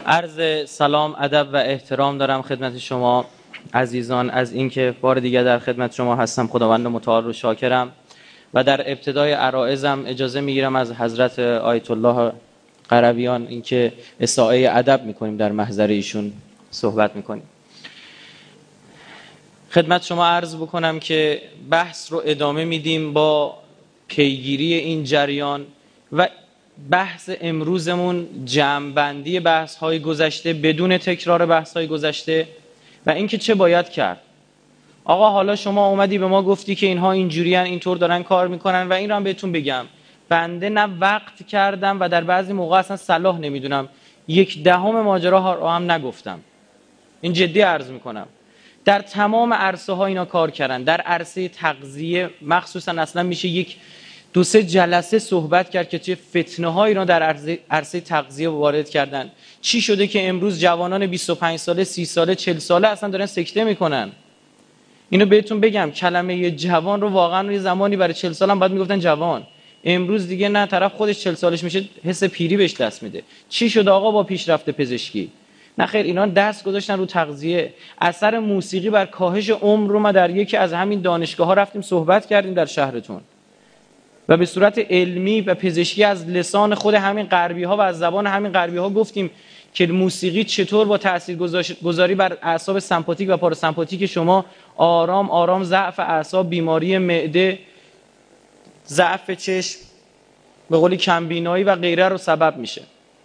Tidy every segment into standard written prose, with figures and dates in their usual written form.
عرض سلام، ادب و احترام دارم خدمت شما عزیزان از اینکه بار دیگر در خدمت شما هستم. خداوند متعال رو شاکرم و در ابتدای عرایضم اجازه میگیرم از حضرت آیت الله قرویان اینکه اساءه ادب میکنیم، در محضر ایشون صحبت میکنیم. خدمت شما عرض بکنم که بحث رو ادامه میدیم با پیگیری این جریان و بحث امروزمون جمع‌بندی بحث‌های گذشته بدون تکرار بحث‌های گذشته و اینکه چه باید کرد. آقا حالا شما اومدی به ما گفتی که اینها اینجوریان، اینطور دارن کار میکنن و این رو هم بهتون بگم بنده نه وقت کردم و در بعضی موقع اصلا صلاح نمیدونم 1/10 ماجرا رو هم نگفتم. این جدی عرض میکنم. در تمام عرصه ها اینا کار کردن. در عرصه تغذیه مخصوصا اصلا میشه 1-2-3 جلسه صحبت کرد که چه فتنه هایی را در عرصه تغذیه وارد کردن. چی شده که امروز جوانان 25 ساله، 30 ساله، 40 ساله اصلا دارن سکته میکنن. اینو بهتون بگم، کلمه جوان رو واقعا یه زمانی برای 40 سال هم باید میگفتن جوان. امروز دیگه نه، طرف خودش 40 سالش میشه حس پیری بهش دست میده. چی شده آقا با پیشرفت پزشکی؟ نه خیر، اینا دست گذاشتن رو تغذیه. اثر موسیقی بر کاهش عمر رو ما در یکی از همین دانشگاه ها رفتیم صحبت کردیم در شهرتون و به صورت علمی و پزشکی از لسان خود همین غربی ها و از زبان همین غربی ها گفتیم که موسیقی چطور با تاثیرگذاری بر اعصاب سمپاتیک و پاراسمپاتیک شما آرام آرام ضعف اعصاب، بیماری معده، ضعف چشم، به قولی کمبینایی و غیره رو سبب میشه.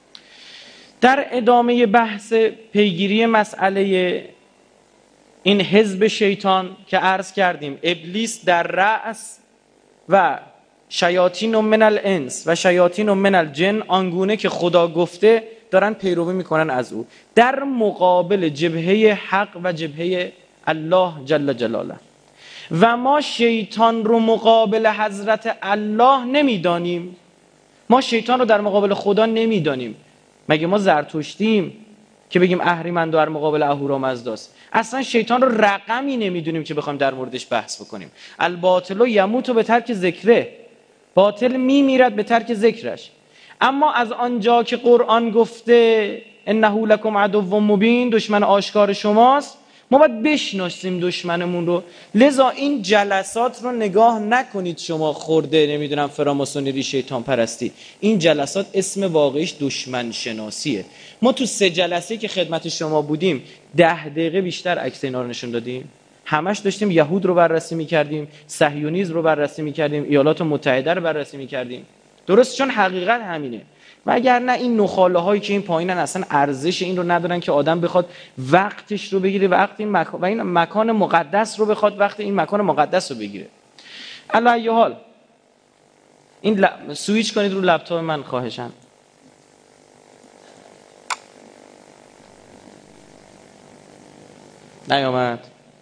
در ادامه بحث پیگیری مسئله این حزب شیطان که عرض کردیم ابلیس در رأس و شیاطین من الانس و شیاطین من الجن آنگونه که خدا گفته دارن پیروی میکنن از او در مقابل جبهه حق و جبهه الله جل جلاله. و ما شیطان رو مقابل حضرت الله نمیدانیم، ما شیطان رو در مقابل خدا نمیدانیم. مگه ما زرتشتیم که بگیم اهریمن در مقابل اهورامزداست؟ اصلا شیطان رو رقمی نمیدونیم که بخوایم در موردش بحث بکنیم. الباطل یموت به ترک ذکره، باطل میمیرد به ترک ذکرش. اما از آنجا که قرآن گفته انه لکم عدو مبین، دشمن آشکار شماست، ما باید بشناسیم دشمنمون رو. لذا این جلسات رو نگاه نکنید شما خورده نمیدونم فراماسونری شیطان پرستی. این جلسات اسم واقعیش دشمن شناسیه. ما تو 3 جلسه که خدمت شما بودیم 10 دقیقه بیشتر عکس اینا رو نشون دادیم. همش داشتیم یهود رو بررسی میکردیم، صهیونیسم رو بررسی میکردیم، ایالات متحده رو بررسی میکردیم. درست، چون حقیقت همینه. و اگر نه این نخاله هایی که این پایینن اصلا ارزش این رو ندارن که آدم بخواد وقتش رو بگیره، وقت این مکان مقدس رو بخواد وقت این مکان مقدس رو بگیره. علی ای حال این سویچ کنید رو لپتاپ من خواهشاً. نیامد؟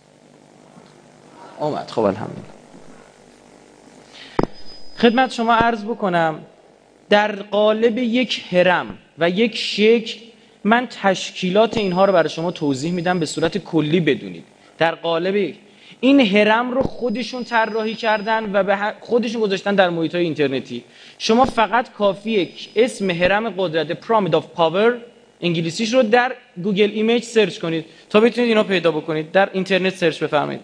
اومد، خب الحمدلله. خدمت شما عرض بکنم در قالب یک هرم و یک شکل من تشکیلات اینها رو برای شما توضیح میدم به صورت کلی بدونید. در قالب این هرم رو خودشون طراحی کردن و به خودشون گذاشتن در محیط‌های اینترنتی. شما فقط کافیه اسم هرم قدرت پیرامید آف پاور انگلیسیش رو در گوگل ایمیج سرچ کنید تا بتونید اینا پیدا بکنید. در اینترنت سرچ بفرمایید.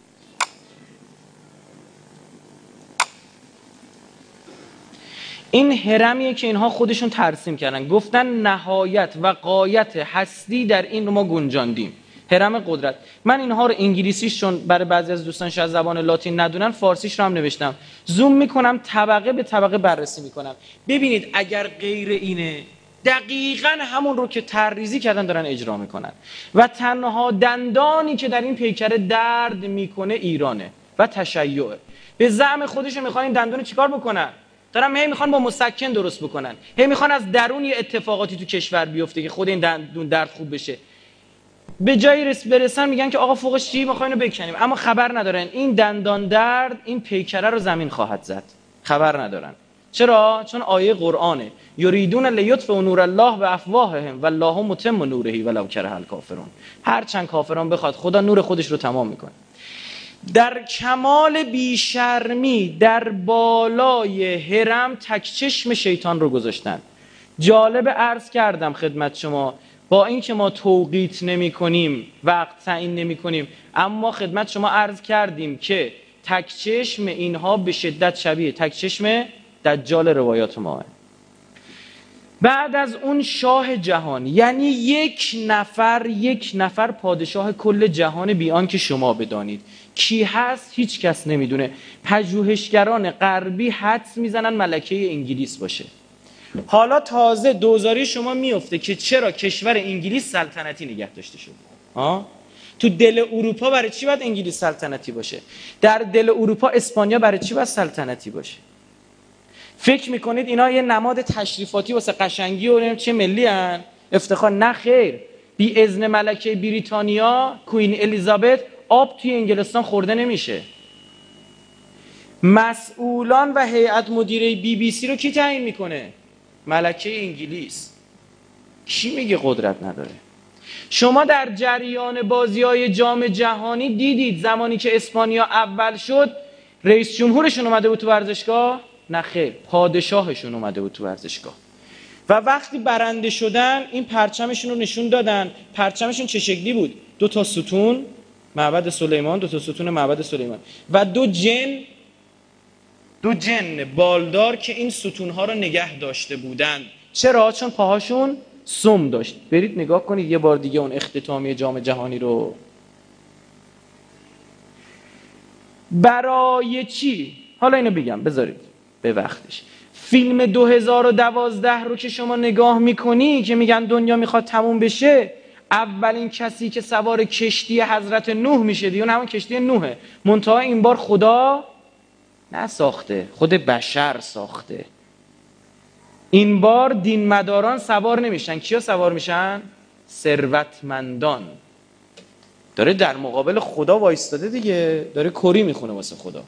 این هرمیه که اینها خودشون ترسیم کردن، گفتن نهایت و غایت هستی در این رو ما گنجاندیم، هرم قدرت. من اینها رو انگلیسیش چون برای بعضی از دوستان شاید زبان لاتین ندونن فارسیش رو هم نوشتم، زوم میکنم طبقه به طبقه بررسی میکنم. ببینید اگر غیر اینه دقیقاً همون رو که طرحریزی کردن دارن اجرا میکنن و تنها دندانی که در این پیکره درد میکنه ایرانه و تشیعه. به زعم خودشون میخوان این دندون چیکار بکنن؟ دارن هی میخوان با مسکن درست بکنن، هی میخوان از درون یه اتفاقاتی تو کشور بیفته که خود این دندون درد خوب بشه. به جای برسن میگن که آقا فوقش چی میخواین رو بکنیم، اما خبر ندارن این دندان درد این پیکره رو زمین خواهد زد. خبر ندارن. چرا؟ چون آیه قرآنه یریدون لیطفئوا نور الله بافواههم والله متم نوره ولو کره الکافرون. هر چند کافران بخواد خدا نور خودش رو تمام میکنه. در کمال بیشرمی در بالای هرم تک چشم شیطان رو گذاشتن. جالب عرض کردم خدمت شما با اینکه ما توقیت نمی کنیم، وقت تعیین نمی کنیم، اما خدمت شما عرض کردیم که تکچشم اینها به شدت شبیه تکچشم دجال روایات ما. بعد از اون شاه جهان، یعنی یک نفر پادشاه کل جهان بی آنکه شما بدانید کی هست، هیچ کس نمیدونه. پژوهشگران غربی حدس میزنن ملکه انگلیس باشه. حالا تازه دوزاری شما میفته که چرا کشور انگلیس سلطنتی نگه داشته شده. تو دل اروپا برای چی باید انگلیس سلطنتی باشه؟ در دل اروپا اسپانیا برای چی باید سلطنتی باشه؟ فکر میکنید اینا یه نماد تشریفاتی واسه قشنگی و چه ملی هن؟ افتخار؟ نه خیر. بی اذن ملکه بریتانیا کوین الیزابت آب توی انگلستان خورده نمیشه. مسئولان و هیئت مدیره BBC رو کی تعیین میکنه؟ ملکه انگلیس. کی میگه قدرت نداره؟ شما در جریان بازی‌های جام جهانی دیدید زمانی که اسپانیا اول شد رئیس جمهورشون اومده بود تو ورزشگاه؟ نه خیر، پادشاهشون اومده بود تو ورزشگاه. و وقتی برنده شدن این پرچمشون رو نشون دادن. پرچمشون چه شکلی بود؟ 2 ستون معبد سلیمان، 2 ستون معبد سلیمان و 2 جن بالدار که این ستونها رو نگه داشته بودند. چرا؟ چون پاهاشون سم داشت. برید نگاه کنید یه بار دیگه اون اختتامیه جام جهانی رو. برای چی؟ حالا اینو بگم، بذارید به وقتش. فیلم 2012 رو که شما نگاه میکنی که میگن دنیا میخواد تموم بشه، اولین کسی که سوار کشتی حضرت نوح میشه دیگه، اون همون کشتی نوحه. منتها این بار خدا نساخته، خود بشر ساخته. این بار دین مداران سوار نمیشن. کیا سوار میشن؟ ثروتمندان. داره در مقابل خدا وایستاده دیگه، داره کری میخونه واسه خدا.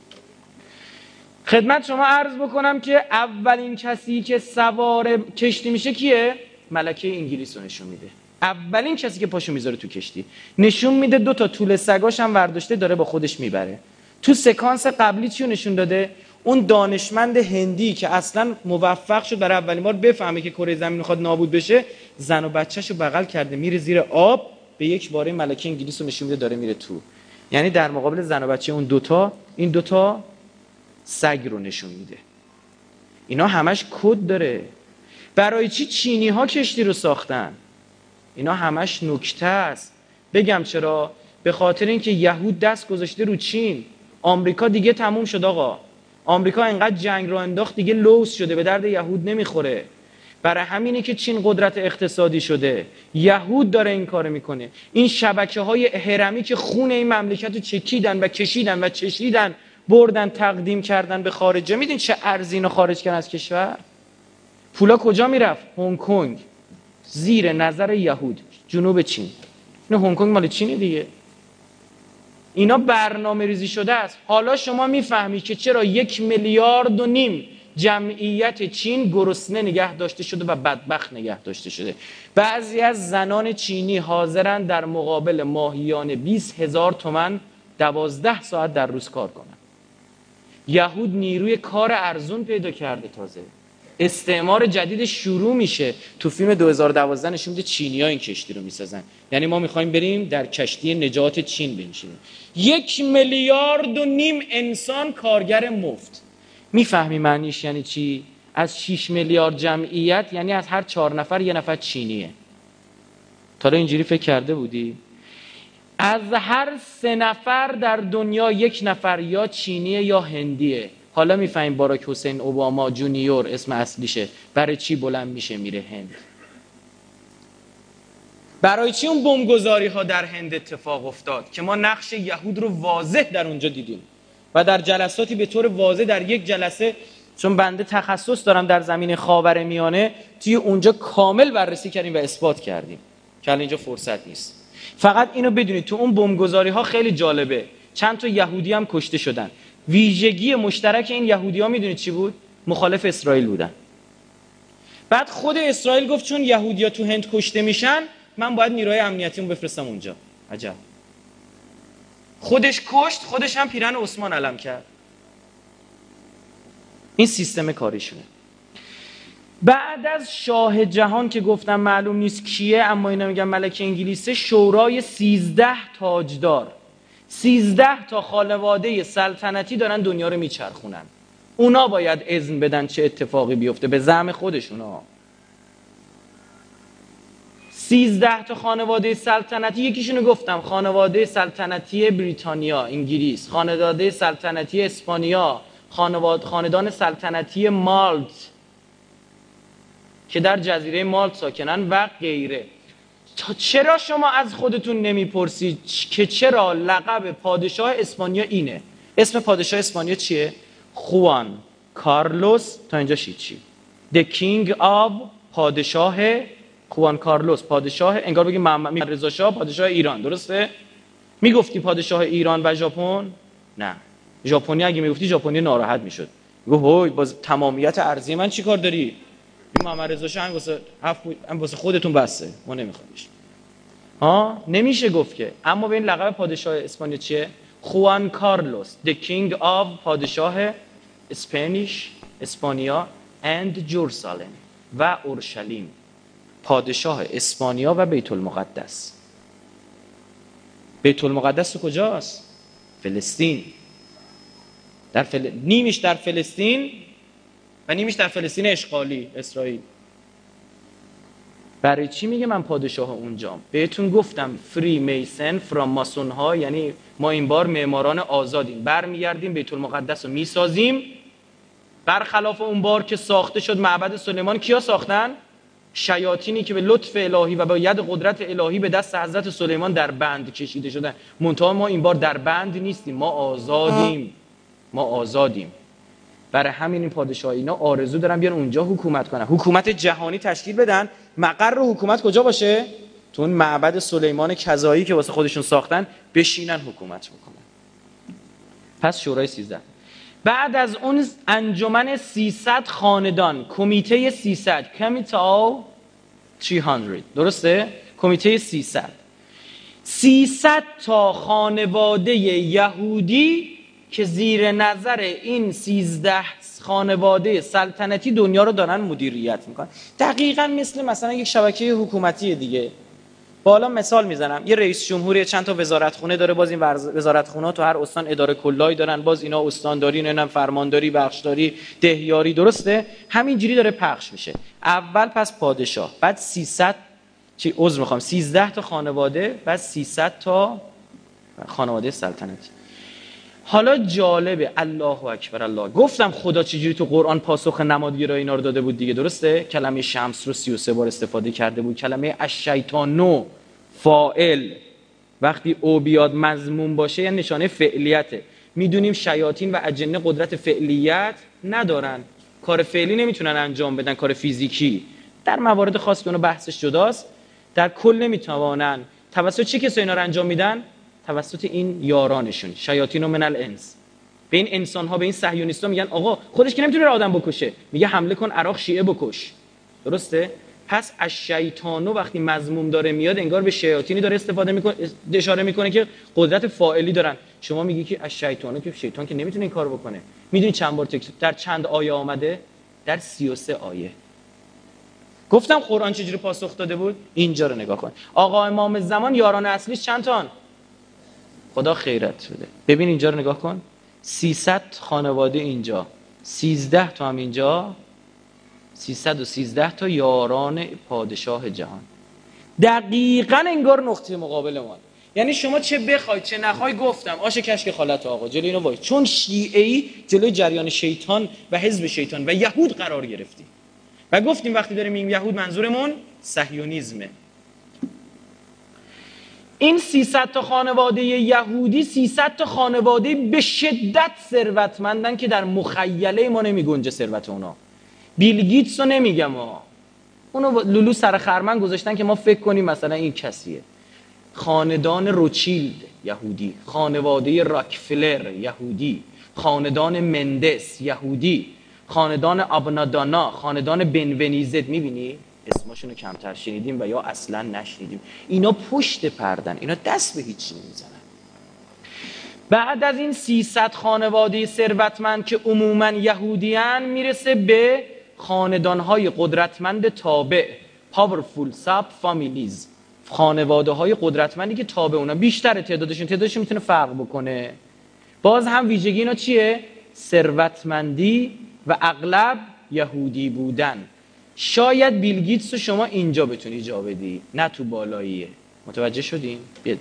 خدمت شما عرض بکنم که اولین کسی که سوار کشتی میشه کیه؟ ملکه انگلیس رو نشون میده. اولین کسی که پاشو میذاره تو کشتی نشون میده. 2 توله سگاش هم ورداشته داره با خودش میبره. تو سکانس قبلی چی رو نشون داده؟ اون دانشمند هندی که اصلا موفق شد برای اولین بار بفهمه که کره زمین میخواد نابود بشه، زن و بچه‌شو بغل کرده میره زیر آب، به یک باره ملکه انگلیس رو نشون میده داره میره تو. یعنی در مقابل زن و بچه اون دوتا، این 2 سگ رو نشون میده. اینا همش کد داره. برای چی چینی ها کشتی رو ساختن؟ اینا همش نکته است. بگم چرا؟ به خاطر اینکه یهود دست گذاشته رو چین. آمریکا دیگه تموم شد آقا. آمریکا انقدر جنگ رو انداخت دیگه لوس شده، به درد یهود نمیخوره. برای همینه که چین قدرت اقتصادی شده. یهود داره این کارو میکنه. این شبکه‌های هرمی که خون این مملکت رو چکیدن و کشیدن و چشیدن، بردن تقدیم کردن به خارجه. میدین چه ارزی اینو خارج کردن از کشور؟ پولا کجا میرفت؟ هنگ کنگ، زیر نظر یهود، جنوب چین. این هنگ کنگ مال چینه دیگه. اینا برنامه ریزی شده است. حالا شما میفهمی که چرا 1.5 میلیارد جمعیت چین گرسنه نگه داشته شده و بدبخت نگه داشته شده. بعضی از زنان چینی حاضرن در مقابل ماهیانه 20,000 تومان 12 ساعت در روز کار کنن. یهود نیروی کار ارزون پیدا کرده. تازه استعمار جدید شروع میشه. تو فیلم 2012 نشون میده چینی‌ها این کشتی رو میسازن. یعنی ما میخوایم بریم در کشتی نجات چین بنشینیم. 1.5 میلیارد انسان کارگر مفت. میفهمی معنیش یعنی چی؟ از 6 میلیارد جمعیت یعنی از هر 4 نفر 1 نفر چینیه. تا اینجوری فکر کرده بودی؟ از هر 3 نفر در دنیا 1 نفر یا چینیه یا هندیه. حالا میفهمیم باراک حسین اوباما جونیور اسم اصلیشه برای چی بلند میشه میره هند. برای چی اون بمبگذاری ها در هند اتفاق افتاد که ما نقش یهود رو واضح در اونجا دیدیم و در جلساتی به طور واضح. در یک جلسه، چون بنده تخصص دارم در زمین خاورمیانه، توی اونجا کامل بررسی کردیم و اثبات کردیم که الان اینجا فرصت نیست. فقط اینو بدونید تو اون بمبگذاری ها خیلی جالبه، چند تا یهودی هم کشته شدن. ویژگی مشترک این یهودی ها میدونید چی بود؟ مخالف اسرائیل بودن. بعد خود اسرائیل گفت چون یهودی ها تو هند کشته میشن من باید نیروی امنیتیمو بفرستم اونجا. عجب. خودش کشت، خودش هم پیرن عثمان علم کرد. این سیستم کاریشونه. بعد از شاه جهان که گفتم معلوم نیست کیه، اما اینا میگن ملک انگلیسه، شورای 13 تاجدار، 13 تا خانواده سلطنتی دارن دنیا رو میچرخونن. اونا باید اذن بدن چه اتفاقی بیفته به زعم خودشونا. 13 تا خانواده سلطنتی، یکیشونو گفتم، خانواده سلطنتی بریتانیا انگلیس، خانواده سلطنتی اسپانیا، خاندان سلطنتی مالت که در جزیره مالت ساکنن و غیره. چرا شما از خودتون نمیپرسید که چرا لقب پادشاه اسپانیا اینه؟ اسم پادشاه اسپانیا چیه؟ خوان کارلوس. تا اینجا چی؟ The King of، پادشاه خوان کارلوس، پادشاه، انگار بگیم محمد رضا شاه پادشاه ایران، درسته؟ میگفتی پادشاه ایران و ژاپن؟ نه، ژاپنی اگه میگفتی ژاپنی ناراحت میشد، میگه هوی باز تمامیت ارضی من چیکار داری؟ این محمد رضا شاه هم واسه خودتون بسه، ما نمیخوامش. نمیشه گفت که. اما به این لقب پادشاه اسپانیا چیه؟ خوان کارلوس The King of، پادشاه اسپانیا and جرسالم و اورشلیم، پادشاه اسپانیا و بیت المقدس. بیت المقدس کجاست؟ فلسطین. نیمیش در فلسطین و نیمیش در فلسطین اشغالی اسرائیل. برای چی میگه من پادشاه اونجام؟ بهتون گفتم فری میسن فرام ماسون ها، یعنی ما این بار معماران آزادیم، برمیگردیم بیت المقدس رو میسازیم. برخلاف اون بار که ساخته شد معبد سلیمان، کیا ساختن؟ شیاطینی که به لطف الهی و با ید قدرت الهی به دست حضرت سلیمان در بند کشیده شدن. منتها ما این بار در بند نیستیم، ما آزادیم. برای همین این پادشاه اینا آرزو دارن بیان اونجا حکومت کنن، حکومت جهانی تشکیل بدن. مقر حکومت کجا باشه؟ تو اون معبد سلیمان کذایی که واسه خودشون ساختن بشینن حکومت بکنن. پس شورای 13. بعد از اون انجمن 300 خاندان، کمیته 300، کمیته 300، درسته؟ کمیته 300 تا خانواده یهودی که زیر نظر این 13 خانواده سلطنتی دنیا رو دارن مدیریت میکنن. دقیقاً مثلا یک شبکه حکومتی دیگه. بالا مثال میزنم، یه رئیس جمهوری چند تا وزارتخونه داره، باز این وزارتخونه تو هر استان اداره کلایی دارن، باز اینا استانداری، نه فرمانداری، بخشداری، دهیاری، درسته؟ همینجوری داره پخش میشه. اول پس پادشاه، بعد 13 تا خانواده، بعد 300 تا خانواده سلطنتی. حالا جالبه، الله اکبر الله، گفتم خدا چجوری تو قرآن پاسخ نمادگیرا اینا رو داده بود دیگه، درسته؟ کلمه شمس رو 33 بار استفاده کرده بود. کلمه الشیطانو فاعل، وقتی او بیاد مضمون باشه یعنی نشانه فعلیته. میدونیم شیاطین و اجنه قدرت فعلیت ندارن، کار فعلی نمیتونن انجام بدن، کار فیزیکی. در موارد خاص که اونو بحثش جداست، در کل نمیتوانن. توسط چه کسایی اینا رو انجام میدن؟ توسط این یارانشون، شیاطین و من الانس. به این انسان ها، به این صهیونیستا میگن آقا خودش که نمیتونه آدم بکشه، میگه حمله کن عراق شیعه بکش، درسته؟ پس از شیطانو وقتی مذموم داره میاد، انگار به شیاطینی داره استفاده میکنه، اشاره میکنه که قدرت فاعلی دارن. شما میگی که از شیطانو، که شیطان که نمیتونه این کارو بکنه. میدونی چند بار در چند آیه آمده؟ در 33 آیه. گفتم قرآن چجوری پاسخ داده بود؟ اینجا رو نگاه کن. آقا امام زمان یاران اصلیش چند تان؟ خدا خیرت بده. ببین اینجا رو نگاه کن، 300 خانواده اینجا، 13 تا هم اینجا، 313 تا یاران پادشاه جهان. دقیقاً انگار نقطه مقابل ما. یعنی شما چه بخوای چه نخوای، گفتم آش کشک خالت آقا جلوی اینو وای، چون شیعه‌ای جلوی جریان شیطان و حزب شیطان و یهود قرار گرفتی. و گفتیم وقتی داریم میگیم یهود منظورمون صهیونیسمه. این 300 تا خانواده یهودی 300 تا خانواده به شدت ثروتمندن که در مخیله ما نمی گنجه ثروت اونا. بیل گیتس رو نمیگم اونو لولو سر خرمن گذاشتن که ما فکر کنیم مثلا این کسیه. خاندان روچیلد یهودی، خانواده راکفلر یهودی، خاندان مندس یهودی، خاندان آبنادانا، خاندان بنونیزت. میبینی اسمشونو کمتر شنیدیم و یا اصلا نشنیدیم. اینا پشت پردن، اینا دست به هیچی نمیزنن. بعد از این 300 خانواده ثروتمند که عموما یهودیان، میرسه به خاندانهای قدرتمند تابع، powerful sub families، خانواده های قدرتمندی که تابع اونا بیشتر تعدادشون میتونه فرق بکنه. باز هم ویژگی اینا چیه؟ ثروتمندی و اغلب یهودی بودن. شاید بیل گیتس رو شما اینجا بتونی جا بدی، نه تو بالاییه. متوجه شدین؟ بیاد.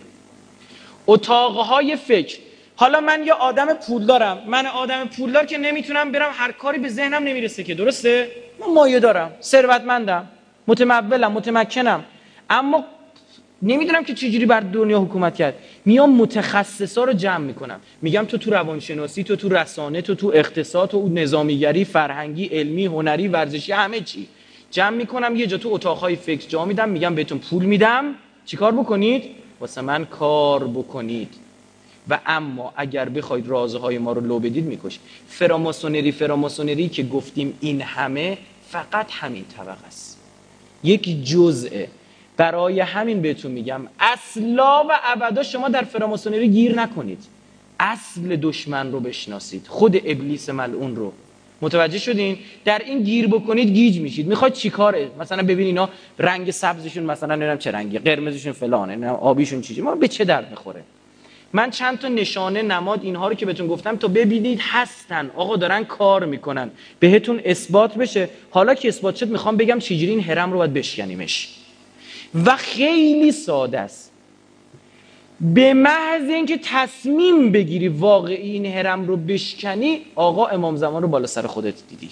اتاقهای فکر. حالا من یه آدم پولدارم، من آدم پولدار که نمیتونم برم هر کاری به ذهنم نمیرسه که، درسته؟ من مایه دارم، ثروتمندم، متمولم، متمکنم، اما نمیدونم که چجوری بر دنیا حکومت کرد. میام متخصصا رو جمع میکنم، میگم تو روانشناسی، تو رسانه، تو اقتصاد، تو نظامیگری، فرهنگی، علمی، هنری، ورزشی، همه چی جمع میکنم یه جا تو اتاقهای فکر جا میدم، میگم بهتون پول میدم چیکار بکنید؟ واسه من کار بکنید. و اما اگر بخواید رازهای ما رو لو بدید میکشید. فراماسونری که گفتیم این همه، فقط همین طبقه است، یک جزءه. برای همین بهتون میگم اصلا و ابدا شما در فراماسونری گیر نکنید، اصل دشمن رو بشناسید، خود ابلیس ملعون رو. متوجه شدین؟ در این گیر بکنید گیج میشید. میخواد چیکاره؟ مثلا ببین اینا رنگ سبزشون مثلا نمیدونم چه رنگی، قرمزشون فلانه، نمیدونم آبیشون چیزی، ما به چه درد میخوره؟ من چند تا نشانه نماد اینها رو که بهتون گفتم تا ببینید هستن، آقا دارن کار میکنن، بهتون اثبات بشه. حالا که اثبات شد میخوام بگم چجوری این هرم رو باید بشکنیمش. و خیلی ساده است. به محض اینکه تصمیم بگیری واقعی این هرم رو بشکنی، آقا امام زمان رو بالا سر خودت دیدی،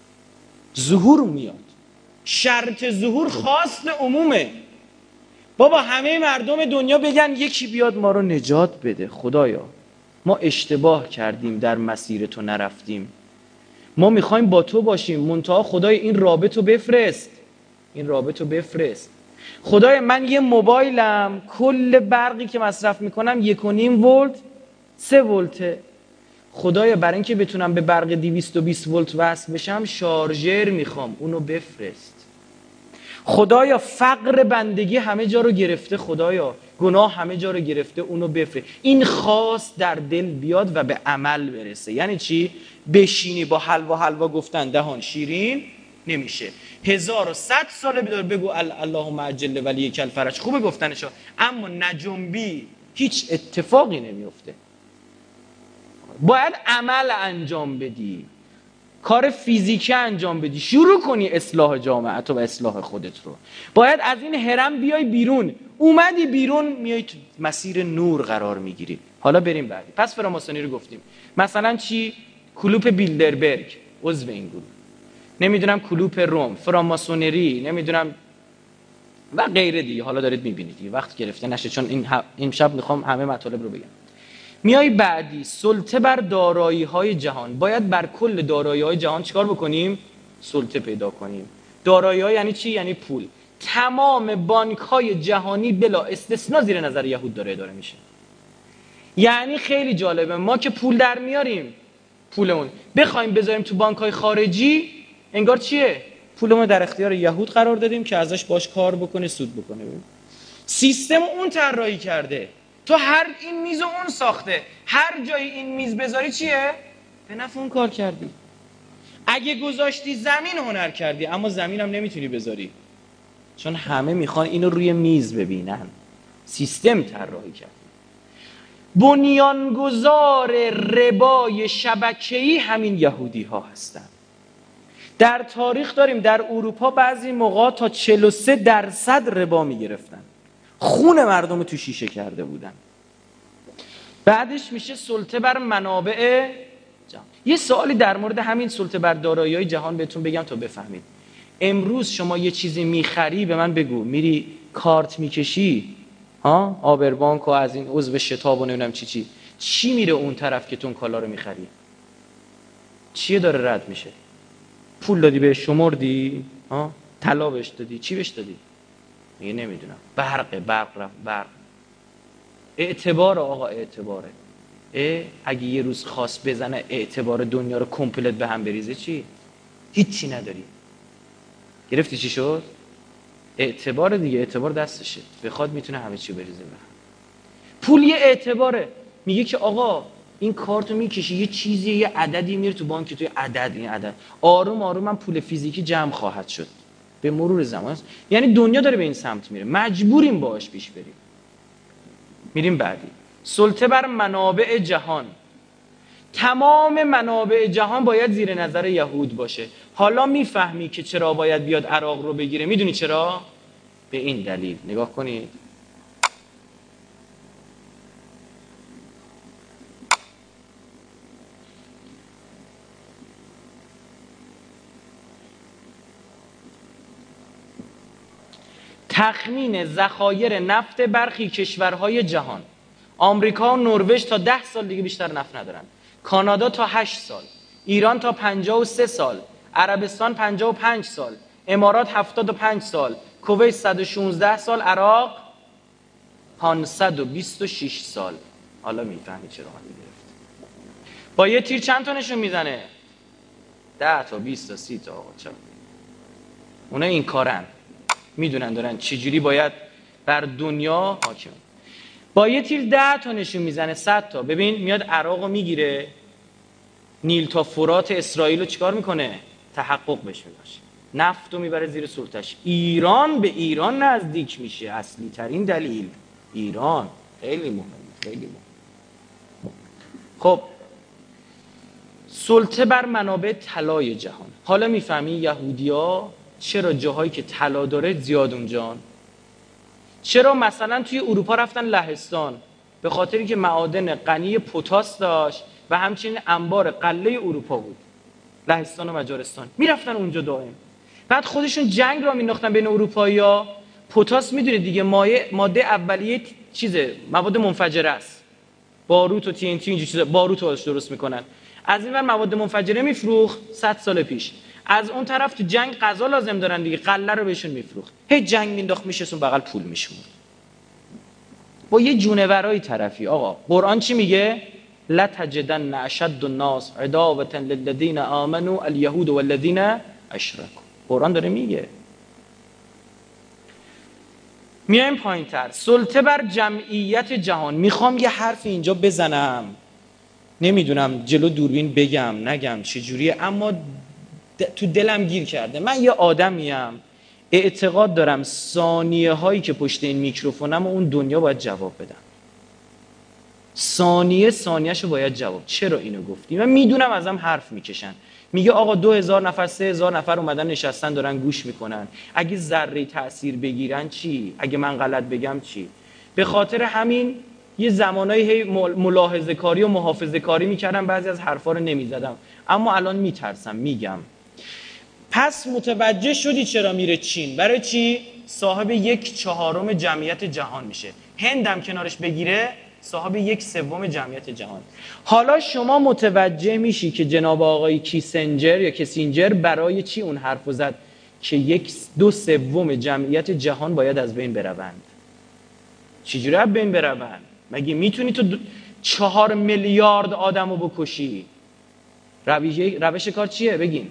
ظهور میاد. شرط ظهور خواست عمومه. بابا همه مردم دنیا بگن یکی بیاد ما رو نجات بده، خدایا ما اشتباه کردیم، در مسیر تو نرفتیم، ما میخوایم با تو باشیم، منتها خدای این رابط رو بفرست، این رابط رو بفرست. خدای من یه موبایلم کل برقی که مصرف میکنم 1.5 ولت 3 ولته، خدایا برای اینکه بتونم به برق 220 ولت وصل بشم شارژر میخوام، اونو بفرست. خدایا فقر بندگی همه جا رو گرفته، خدایا گناه همه جا رو گرفته، اونو بفرست. این خواست در دل بیاد و به عمل برسه. یعنی چی؟ بشینی با حلوا گفتن دهان شیرین نمیشه. 1100 ساله بدار بگو اللهم عجل ولیک الفرج، خوبه گفتنشو، اما نجنبی هیچ اتفاقی نمیفته. باید عمل انجام بدی، کار فیزیکی انجام بدی، شروع کنی اصلاح جامعه و اصلاح خودت رو. باید از این هرم بیای بیرون. اومدی بیرون میای تو مسیر نور قرار میگیری. حالا بریم بعدی. پس فراماسونی رو گفتیم. مثلا چی؟ کلوپ بیلدربرگ عضو این گروه، نمیدونم کلوپ روم، فراماسونری، نمیدونم و غیره دیگه. حالا دارید میبینید دیگه، وقت گرفته نشه چون این شب میخوام همه مطالب رو بگم. میای بعدی، سلطه بر دارایی‌های جهان. باید بر کل دارایی‌های جهان چیکار بکنیم؟ سلطه پیدا کنیم. دارایی‌ها یعنی چی؟ یعنی پول. تمام بانک‌های جهانی بلا استثنا زیر نظر یهود داره اداره میشه. یعنی خیلی جالبه، ما که پول در میاریم، پولمون بخوایم بذاریم تو بانک‌های خارجی، انگار چیه؟ پولمون در اختیار یهود قرار دادیم که ازش باش کار بکنه، سود بکنه. سیستم اون طراحی کرده. تو هر این میز اون ساخته، هر جای این میز بذاری چیه؟ به نفع اون کار کردی. اگه گذاشتی زمین هنر کردی، اما زمین هم نمیتونی بذاری چون همه میخوان اینو روی میز ببینن. سیستم طراحی کرد. بنیانگذار ربای شبکه‌ای همین یهودی ها هستن. در تاریخ داریم در اروپا بعضی موقع تا 43% ربا میگرفتن، خون مردم تو شیشه کرده بودن. بعدش میشه سلطه بر منابع جهان. یه سوالی در مورد همین سلطه بر دارایی‌های جهان بهتون بگم تا بفهمید. امروز شما یه چیزی میخری، به من بگو، میری کارت میکشی، آبربانک و از این عضو شتاب و نمیدونم چی میره اون طرف که تو اون کالا رو میخری؟ چیه داره رد میشه؟ پول دادی بهش، شمردی؟ طلا بهش دادی؟ چی بهش دادی؟ میگه نمیدونم. برق. اعتبار آقا، اعتباره. اگه یه روز خواست بزنه اعتبار دنیا رو کمپلت به هم بریزه چی؟ هیچی نداری. گرفتی چی شد؟ اعتبار دیگه، اعتبار دستشه، بخواد میتونه همه چی بریزه به هم. پول یه اعتباره. میگه که آقا این کارتو میکشی یه چیزی، یه عددی میره تو بانک، توی عدد، این عدد آروم آروم هم پول فیزیکی جمع خواهد شد به مرور زمان. یعنی دنیا داره به این سمت میره، مجبوریم باهاش پیش بریم. میریم بعدی. سلطه بر منابع جهان. تمام منابع جهان باید زیر نظر یهود باشه. حالا میفهمی که چرا باید بیاد عراق رو بگیره؟ میدونی چرا؟ به این دلیل. نگاه کنید. تخمین ذخایر نفت برخی کشورهای جهان. آمریکا و نروژ تا 10 سال دیگه بیشتر نفت ندارن. کانادا تا 8 سال. ایران تا 53 سال. عربستان 55 سال. امارات 75 سال. کویت 116 سال. عراق 526 سال. حالا میفهمی چرا حالی گرفت. با یه تیر چند تا نشون میزنه؟ 10 تا 20 تا 30 تا. آقا چرا؟ اونا این کارن، میدونن دارن چجوری باید بر دنیا حاکم. با یه تیر 10 تا نشون میزنه، 100 تا. ببین میاد عراق رو میگیره، نیل تا فرات اسرائیل رو چیکار میکنه؟ تحقق بهش میباشه، نفت رو میبره زیر سلطش. ایران به ایران نزدیک میشه. اصلی ترین دلیل ایران. خیلی مهمه، خیلی مهم. خب سلطه بر منابع طلای جهان. حالا میفهمی یهودیا چرا جاهایی که طلا داره زیاد اونجان؟ چرا مثلا توی اروپا رفتن لهستان؟ به خاطری که معادن غنی پتاس داشت و همچنین انبار قله اروپا بود. لهستان و مجارستان میرفتن اونجا دائم. بعد خودشون جنگ را مینداختن بین اروپایی‌ها. پتاس میدونید دیگه، ماده اولیه چیزه، مواد منفجره است. باروت و TNT اینجوری چیزا، باروت رو درست میکنن. از این ور مواد منفجره میفروخت 100 سال پیش. از اون طرف تو جنگ غذا لازم دارن دیگه، قله رو بهشون میفروخت. هی جنگ مینداخت، میشسون بغل پول میشمون. با یه جونورای طرفی. آقا قرآن چی میگه؟ لا تجدن اشد الناس عداوة للذین آمنوا اليهود والذین اشرکوا. قرآن داره میگه. میایم پایین‌تر. سلطه بر جمعیت جهان. میخوام یه حرف اینجا بزنم، نمیدونم جلو دوربین بگم نگم چجوریه، اما تو دلم گیر کرده. من یه آدمیم، اعتقاد دارم ثانیه هایی که پشت این میکروفونم و اون دنیا باید جواب بدم. ثانیه‌شو باید جواب. چرا اینو گفتی؟ من میدونم ازم حرف میکشن، میگه آقا 2000 نفر 3000 نفر اومدن نشستن دارن گوش میکنن، اگه ذره تأثیر بگیرن چی؟ اگه من غلط بگم چی؟ به خاطر همین یه زمانایی ملاحظه کاری و محافظه کاری میکردم، بعضی از حرفا رو نمیزدم، اما الان میترسم میگم. پس متوجه شدی چرا میره چین؟ برای چی؟ صاحب 1/4 جمعیت جهان میشه. هندم کنارش بگیره صاحب 1/3 جمعیت جهان. حالا شما متوجه میشی که جناب آقای کیسنجر یا کسینجر برای چی اون حرفو زد که 1/2 جمعیت جهان باید از بین بروند. چجوری از بین بروند؟ مگه میتونی تو 4 میلیارد آدمو بکشی؟ روش کار چیه؟ بگین.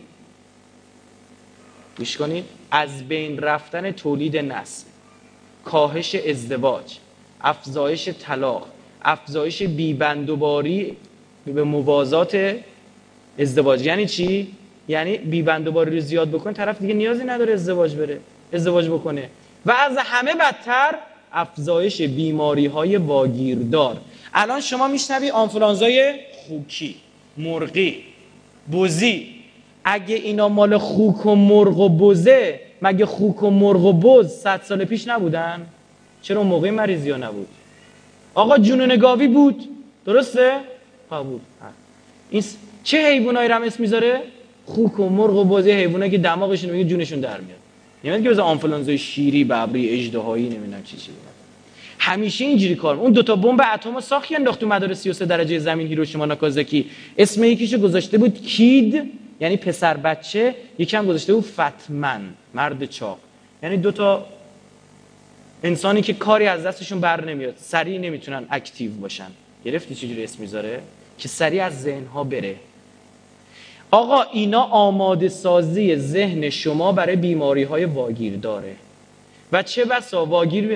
گوش کنید. از بین رفتن تولید نسل، کاهش ازدواج، افزایش طلاق، افزایش بیبندوباری به موازات ازدواج. یعنی چی؟ یعنی بیبندوباری رو زیاد بکن، طرف دیگه نیازی نداره ازدواج بکنه. و از همه بدتر افزایش بیماری های واگیردار. الان شما میشنوی آنفولانزای خوکی، مرغی، بزی. اگه اینا مال خوک و مرغ و بزه، مگه خوک و مرغ و بز 100 سال پیش نبودن؟ چرا اون موقع مریضی ها نبود؟ آقا جنون گاوی بود، درسته؟ بود. این چه حیوانایی رو اسم میذاره؟ خوک و مرغ و بز، حیوانایی که دماغشون میگه جونشون در میاد. نمیاد که مثلا آنفولانزای شیری، ببری، اژدهایی، نمیدونم چی. همیشه اینجوری کار. اون 2 تا بمب اتم ساخت انداخت تو مدار 33 درجه زمین، هیروشیما ناکازاکی. اسم یکیشو گذاشته بود کید، یعنی پسر بچه، یکم گذاشته بود فتمن، مرد چاق. یعنی 2 تا انسانی که کاری از دستشون بر نمیاد، سریع نمیتونن اکتیو باشن. گرفتی چجوری اسم میذاره؟ که سریع از ذهنها بره. آقا اینا آماده سازی ذهن شما برای بیماری های واگیر داره. و چه بسا واگیر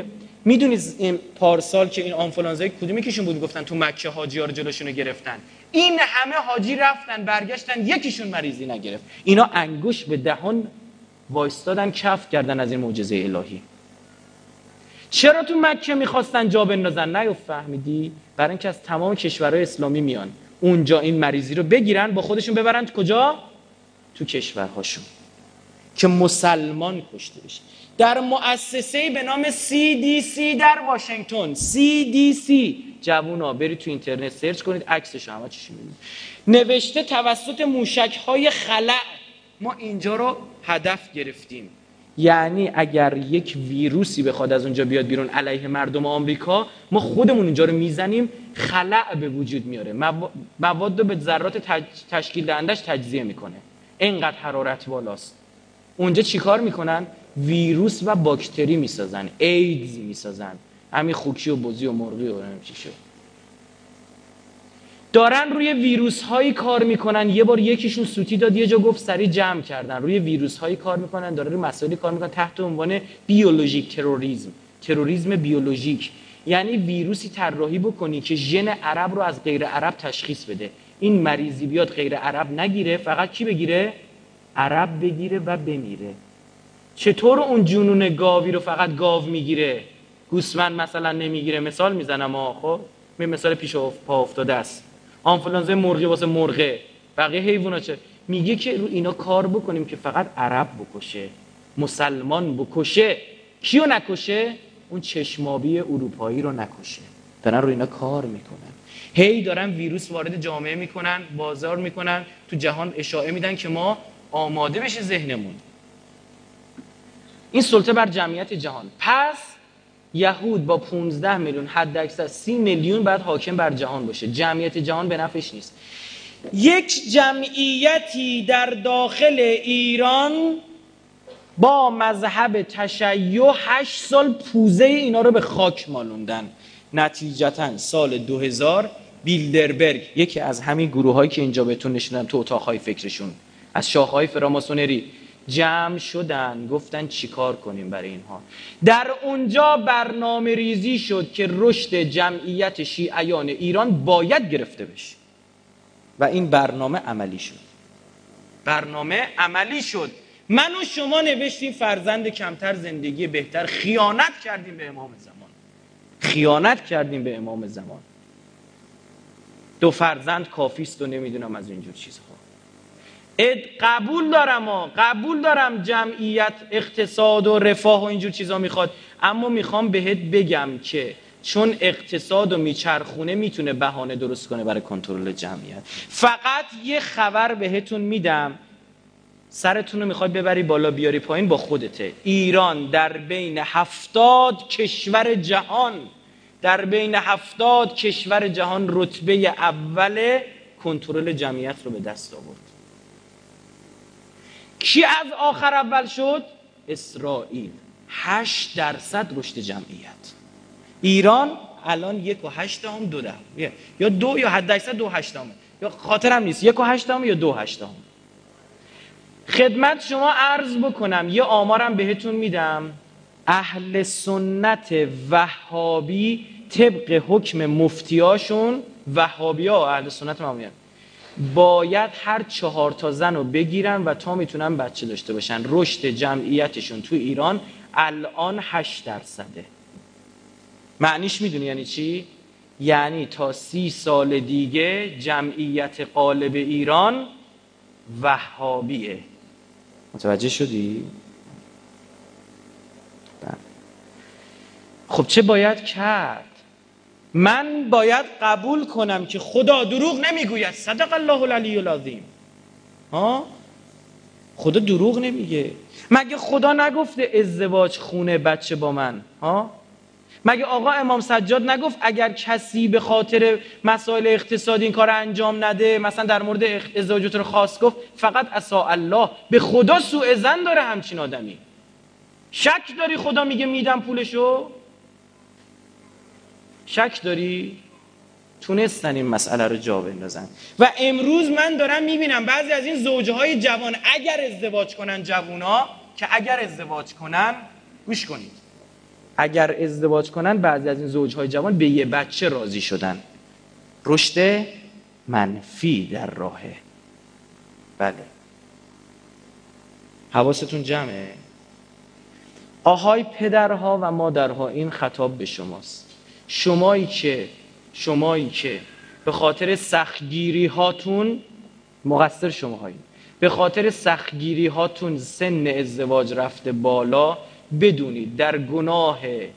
میدونید این پارسال که این آنفولانزای کدومی کشون بود گفتن تو مکه حاجی‌ها رو جلوشون رو گرفتن، این همه حاجی رفتن برگشتن یکیشون مریضی نگرفت. اینا انگوش به دهان وایستادن، کف کردن از این معجزه الهی. چرا تو مکه میخواستن جا بندازن؟ فهمیدی؟ برای اینکه از تمام کشورهای اسلامی میان اونجا این مریضی رو بگیرن با خودشون ببرن کجا؟ تو کشورهاشون که مسلمان کشته بشه. در مؤسسه‌ای به نام CDC در واشنگتن، CDC، جوونا برید تو اینترنت سرچ کنید، عکسش همه چیشو میبینید، نوشته توسط موشک‌های خلأ ما اینجا رو هدف گرفتیم. یعنی اگر یک ویروسی بخواد از اونجا بیاد بیرون علیه مردم آمریکا، ما خودمون اینجا رو میزنیم، خلأ به وجود میاره، مواد رو به ذرات تشکیل دهندش تجزیه میکنه. اینقدر حرارت بالاست. اونجا چیکار میکنن؟ ویروس و باکتری میسازن، ایدز میسازن، همین خوکی و بزی و مرغی و چی شد. دارن روی ویروس هایی کار میکنن. یه بار یکیشون سوتی داد یه جا گفت سریع جمع کردن. روی ویروس هایی کار میکنن، داره روی مسائلی کار میکنن تحت عنوان بیولوژیک تروریسم بیولوژیک. یعنی ویروسی طراحی بکنی که ژن عرب رو از غیر عرب تشخیص بده، این مریضی بیاد غیر عرب نگیره، فقط کی بگیره؟ عرب بگیره و بمیره. چطور اون جنون گاوی رو فقط گاو میگیره، گوسفند مثلا نمیگیره؟ مثال میزنم خب مثال پیش پا افتاده است. آنفولانزای مرغی واسه مرغه، بقیه حیونا چه؟ میگه که رو اینا کار بکنیم که فقط عرب بکشه، مسلمان بکشه. کیو نکشه؟ اون چشمابی اروپایی رو نکشه. دارن رو اینا کار میکنن. هی دارن ویروس وارد جامعه میکنن، بازار میکنن، تو جهان اشاعه میدن که ما آماده بشه ذهنمون. این سلطه بر جمعیت جهان. پس یهود با 15 میلیون حد اکثر 30 میلیون باید حاکم بر جهان باشه. جمعیت جهان به نفعش نیست. یک جمعیتی در داخل ایران با مذهب تشیع 8 سال پوزه اینا رو به خاک مالوندن. نتیجتاً سال 2000 بیلدربرگ، یکی از همین گروهایی که اینجا بهتون نشوندم تو اتاقهای فکرشون، از شاخه‌های فراماسونری جمع شدن، گفتن چیکار کنیم برای اینها. در اونجا برنامه ریزی شد که رشد جمعیت شیعیان ایران باید گرفته بشه و این برنامه عملی شد. من و شما نوشتیم فرزند کمتر زندگی بهتر، خیانت کردیم به امام زمان. 2 فرزند کافیست و نمیدونم از اینجور چیزها. قبول دارم جمعیت اقتصاد و رفاه و اینجور چیزا میخواد، اما میخوام بهت بگم که چون اقتصاد و میچرخونه میتونه بهانه درست کنه برای کنترل جمعیت. فقط یه خبر بهتون میدم، سرتون رو میخوای ببری بالا بیاری پایین با خودته. ایران در بین 70 کشور جهان رتبه اول کنترل جمعیت رو به دست آورد. کی از آخر اول شد؟ اسرائیل. 8% رشد جمعیت. ایران الان 1.8 یا 2 یا حد اکثر 2.8 یا خاطرم نیست 1.8 یا 2.8. خدمت شما عرض بکنم، یه آمارم بهتون میدم. اهل سنت وهابی طبق حکم مفتیاشون، وهابی ها اهل سنت معمولیان، باید هر 4 تا زن رو بگیرن و تا میتونن بچه داشته باشن. رشد جمعیتشون تو ایران الان 8%. معنیش میدونی یعنی چی؟ یعنی تا 30 سال دیگه جمعیت غالب ایران وهابیه. متوجه شدی؟ خب چه باید کرد؟ من باید قبول کنم که خدا دروغ نمیگوید. صدق الله العلی العظیم. خدا دروغ نمیگه. مگه خدا نگفته ازدواج خونه بچه با من؟ مگه آقا امام سجاد نگفت اگر کسی به خاطر مسائل اقتصادی این کار انجام نده، مثلا در مورد ازدواج رو خاص گفت، فقط عصا الله، به خدا سوء ظن داره همچین آدمی؟ شک داری خدا میگه میدم پولشو؟ شک داری؟ تونستن این مسئله رو جا بندازن. و امروز من دارم میبینم بعضی از این زوجهای جوان اگر ازدواج کنن، جوونا که اگر ازدواج کنن، گوش کنید، اگر ازدواج کنن بعضی از این زوجهای جوان به یه بچه راضی شدن. رشد منفی در راهه. بله، حواستون جمعه؟ آهای پدرها و مادرها، این خطاب به شماست. شمایی که به خاطر سختگیری هاتون، مقصر شماهایی، به خاطر سختگیری هاتون سن ازدواج رفته بالا، بدونید در گناه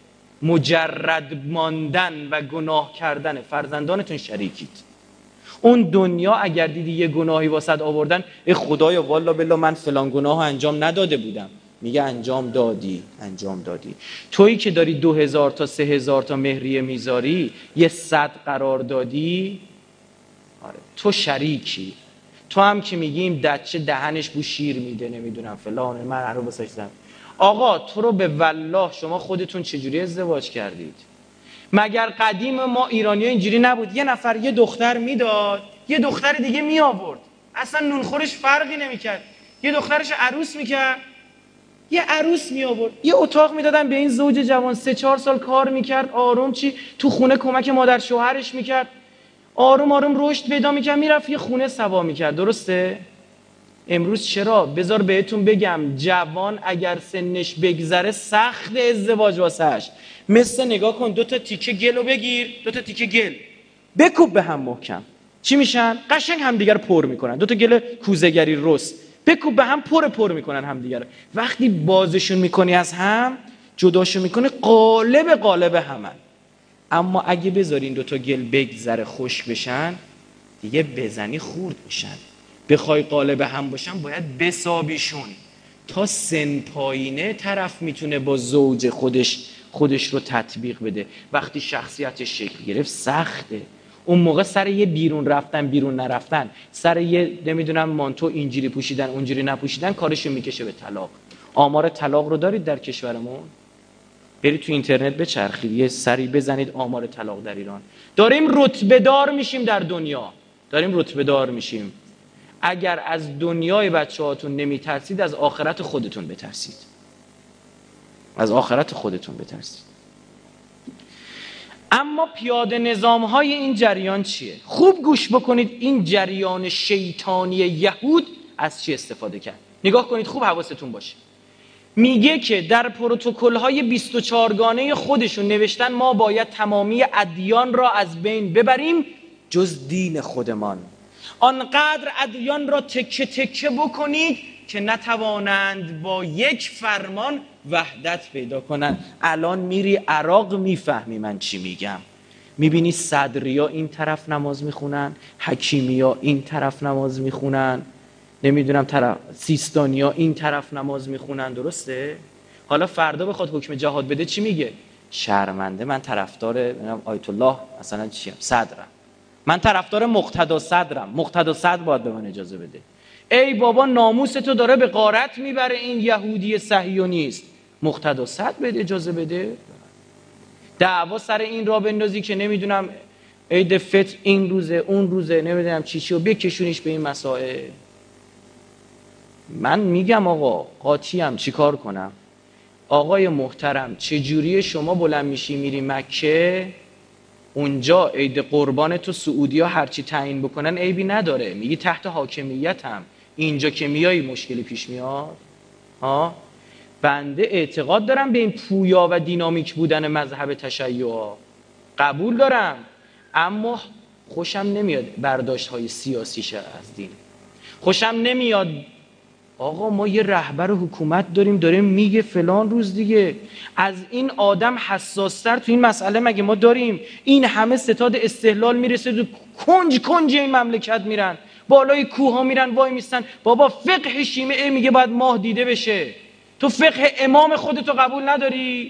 مجرد ماندن و گناه کردن فرزندانتون شریکید. اون دنیا اگر دیدی یه گناهی واسط آوردن، ای خدایا والا بالله من فلان گناه انجام نداده بودم، میگه انجام دادی. تویی که داری 2000 تا 3000 تا مهریه میذاری، یه 100 قرار دادی، آره تو شریکی. تو هم که میگیم دچه دهنش بو شیر میده، نمیدونم فلان، من هر رو بساشتم. آقا تو رو به والله شما خودتون چجوری ازدواج کردید؟ مگر قدیم ما ایرانی‌ها اینجوری نبود؟ یه نفر یه دختر میداد، یه دختر دیگه می آورد، اصلا نونخورش فرقی نمیکرد، یه دخترش عروس میکرد، یه عروس می آورد، یه اتاق میدادن به این زوج جوان، 3-4 سال کار میکرد، آروم تو خونه کمک مادر شوهرش میکرد، آروم رشد پیدا میکرد، میرفت یه خونه سوا میکرد. درسته؟ امروز چرا؟ بذار بهتون بگم، جوان اگر سنش بگذره سخت ازدواج واسش. مثل نگاه کن، 2 تا تیکه گلو بگیر، 2 تا تیکه گل بکوب به هم محکم، چی میشن؟ قشنگ همدیگه رو پر میکنن. 2 تا گل کوزه‌گری رس بکوب به هم، پر میکنن همدیگه رو. وقتی بازشون میکنی از هم، جداشون میکنه، قالب همن. اما اگه بذاری این 2 تا گل بگذره خشک بشن، دیگه بزنی خورد میشن. بخوای قالب هم باشن باید بسابیشون. تا سن پایینه طرف میتونه با زوج خودش رو تطبیق بده. وقتی شخصیتش شکل گرفت سخته. اون موقع سر یه بیرون نرفتن، سر یه نمیدونم مانتو اینجوری پوشیدن اونجوری نپوشیدن، کارشو میکشه به طلاق. آمار طلاق رو دارید در کشورمون؟ برید تو اینترنت بچرخید، یه سری بزنید آمار طلاق در ایران. داریم رتبه دار میشیم در دنیا، اگر از دنیای بچه‌هاتون نمیترسید، از آخرت خودتون بترسید. اما پیاده نظام‌های این جریان چیه؟ خوب گوش بکنید، این جریان شیطانی یهود از چی استفاده کرد. نگاه کنید خوب، حواستون باشه. میگه که در پروتکل‌های 24 گانه خودشون نوشتن ما باید تمامی ادیان را از بین ببریم جز دین خودمان. آنقدر ادیان را تکه تکه بکنید که نتوانند با یک فرمان وحدت پیدا کنند. الان میری عراق میفهمی من چی میگم. میبینی صدریا این طرف نماز میخونن، حکیمیا این طرف نماز میخونن، نمیدونم سیستانیا این طرف نماز میخونن. درسته؟ حالا فردا بخواد حکم جهاد بده چی میگه؟ شرمنده، من طرفدار آیت الله مثلا چیم؟ صدرم. من طرفدار مقتدا صدرم. مقتدا صدر باید به من اجازه بده. ای بابا ناموس تو داره به غارت میبره این یهودی صهیونیست. مقتدا صدر بده اجازه بده؟ دعوا سر این را بندازی که نمیدونم عید فطر این روزه اون روزه نمیدونم چی و بکشونیش به این مسائل. من میگم آقا قاطیم، چی کار کنم؟ آقای محترم، چجوری شما بلند میشی میری مکه، اونجا عید قربان تو سعودیا هرچی تعیین بکنن عیبی نداره، میگی تحت حاکمیتم، اینجا که میای مشکلی پیش میاد؟ بنده اعتقاد دارم به این پویا و دینامیک بودن مذهب تشیع، قبول دارم، اما خوشم نمیاد برداشت های سیاسی شه از دین. خوشم نمیاد آقا ما یه رهبر حکومت داریم داره میگه فلان روز دیگه، از این آدم حساستر تو این مسئله مگه ما داریم؟ این همه ستاد استحلال میرسه تو کنج این مملکت میرن، بالای کوه ها میرن وای میستن. بابا فقه شیعه میگه باید ماه دیده بشه، تو فقه امام خودتو قبول نداری؟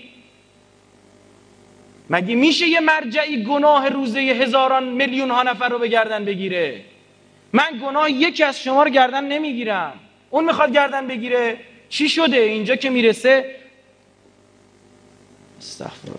مگه میشه یه مرجعی گناه روزه هزاران میلیون ها نفر رو به گردن بگیره؟ من گناه یکی از شما رو گردن نمیگیرم، اون میخواد گردن بگیره. چی شده اینجا که میرسه؟ استغفرالله.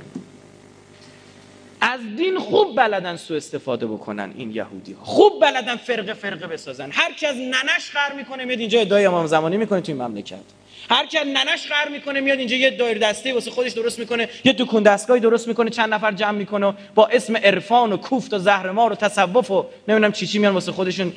از دین خوب بلدن سوء استفاده بکنن این یهودی ها، خوب بلدن فرقه بسازن. هر کی از ننش خر میکنه میاد اینجا ادعای امام زمانی میکنه تو این مملکت. هر کی ننش قهر میکنه میاد اینجا یه دایر دسته واسه خودش درست میکنه، یه دکون دستگاهی درست میکنه، چند نفر جمع میکنه با اسم عرفان و کوفت و زهرمار و تصوف و نمیدونم چی میان واسه خودشون.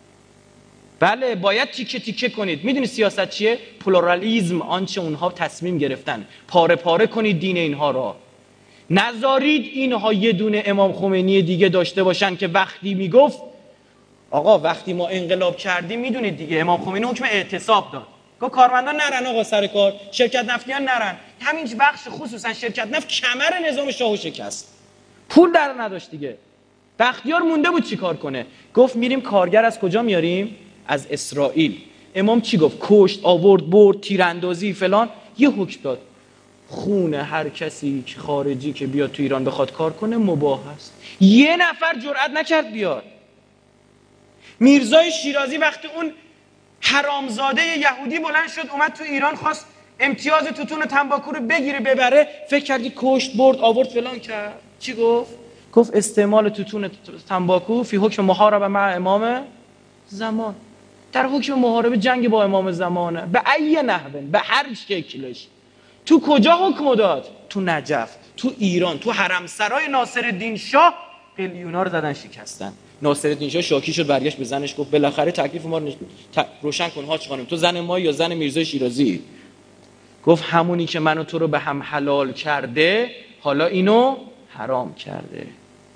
بله باید تیکه تیکه کنید. میدونی سیاست چیه؟ پلورالیسم، آنچه اونها تصمیم گرفتن. پاره پاره کنید دین اینها را. نذارید اینها یه دونه امام خمینی دیگه داشته باشن که وقتی میگفت آقا وقتی ما انقلاب کردیم میدونید دیگه امام خمینی حکم اعتصاب داد. گفت کارمندان نرن آقا سر کار، شرکت نفتیان نرن. همین بخش خصوصا شرکت نفت کمر نظام شاهو شکست. پول در نداشت دیگه. بختیار مونده بود چی کار کنه؟ گفت میریم کارگر از کجا میاریم؟ از اسرائیل. امام چی گفت؟ کشت، آورد، برد، تیراندازی فلان. یه حکم داد خون هر کسی که خارجی که بیاد تو ایران بخواد کار کنه مباح است. یه نفر جرئت نکرد بیاد. میرزای شیرازی وقتی اون حرامزاده یهودی بلند شد اومد تو ایران خواست امتیاز توتون تنباکو رو بگیره ببره، فکر کردی کشت، برد، آورد فلان کرد. چی گفت؟ گفت استعمال توتون تنباکو فی حکم محاربه مع امام زمان، در حکم محاربه جنگ با امام زمانه. به ای نحوه، به هر شکلش. تو کجا حکم داد؟ تو نجف، تو ایران، تو حرمسرای ناصرالدین شاه قلیونا رو زدن شکستن. ناصرالدین شاه شاکی شد، برگشت به زنش گفت بالاخره تکلیف ما رو روشن کن حاج خانم، تو زن ما یا زن میرزای شیرازی؟ گفت همونی که منو تو رو به هم حلال کرده حالا اینو حرام کرده.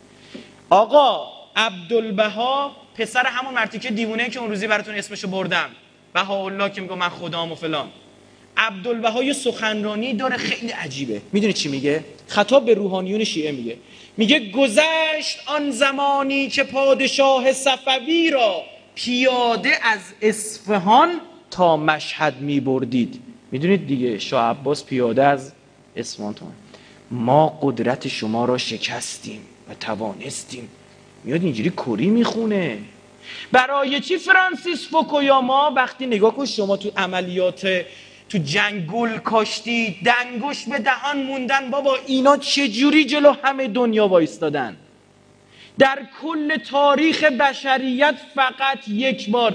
آقا عبدالبها پسر همون مرتیکه دیوونه که اون روزی براتون اسمشو بردم، بهاءالله که میگه من خدام و فلان، عبدالبها یه سخنرانی داره خیلی عجیبه. میدونی چی میگه؟ خطاب به روحانیون شیعه میگه گذشت آن زمانی که پادشاه صفوی را پیاده از اصفهان تا مشهد میبردید. میدونید دیگه شاه عباس پیاده از اصفهان تا ما قدرت شما را شکستیم و توانستیم. میاد اینجوری کری میخونه. برای چی فرانسیس فوکویاما وقتی نگاه کن شما تو عملیات تو جنگ گل کاشتی، دنگوش به دهان موندن، بابا اینا چجوری جلو همه دنیا وایستادن؟ در کل تاریخ بشریت فقط یک بار،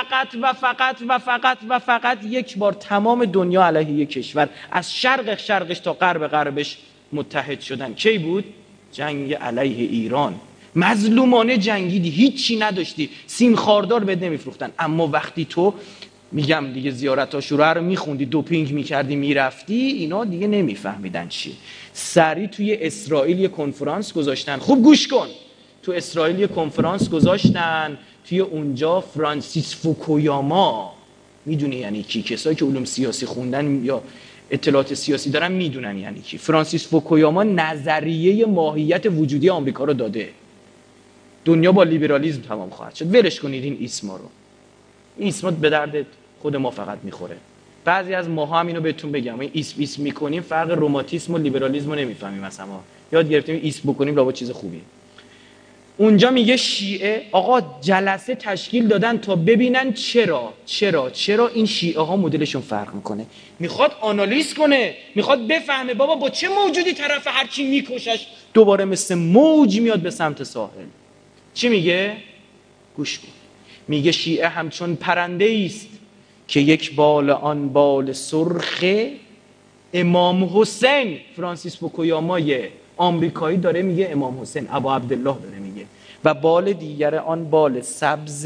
فقط یک بار تمام دنیا علیه یک کشور از شرقش تا غربش متحد شدن. کی بود؟ جنگ علیه ایران. مظلومانه جنگیدی، هیچی نداشتی، سیم خاردار بهت نمیفروختن. اما وقتی تو میگم دیگه زیارت عاشورا رو میخوندی، دوپینگ میکردی، میرفتی، اینا دیگه نمیفهمیدن چیه. سری توی اسرائیل یه کنفرانس گذاشتن. خوب گوش کن. تو اسرائیل یه کنفرانس گذاشتن، توی اونجا فرانسیس فوکویاما، میدونی یعنی کی؟ کسایی که علوم سیاسی خوندن یا اطلاعات سیاسی دارن میدونن یعنی کی. فرانسیس فوکویاما نظریه ماهیت وجودی آمریکا رو داده. دنیا با لیبرالیسم تمام خواهد شد. ولش کنید این اسما رو. این اسما به درد خود ما فقط میخوره. بعضی از ماها هم اینو بهتون بگم، این اسم میکنیم، فرق روماتیسم و لیبرالیسم رو نمیفهمیم. مثلا یاد گرفتیم اسم بکنیم لابد چیز خوبیه. اونجا میگه شیعه آقا جلسه تشکیل دادن تا ببینن چرا این شیعه ها مدلشون فرق میکنه. میخواد آنالیز کنه، میخواد بفهمه بابا با چه موجودی طرف هر کی میکشش دوباره مثل موج میاد به سمت ساحل. چی میگه؟ گوش کن. میگه شیعه همچون پرنده است که یک بال آن بال سرخ امام حسین، فرانسیس فوکویامای آمریکایی داره میگه، امام حسین ابا عبدالله داره میگه، و بال دیگر آن بال سبز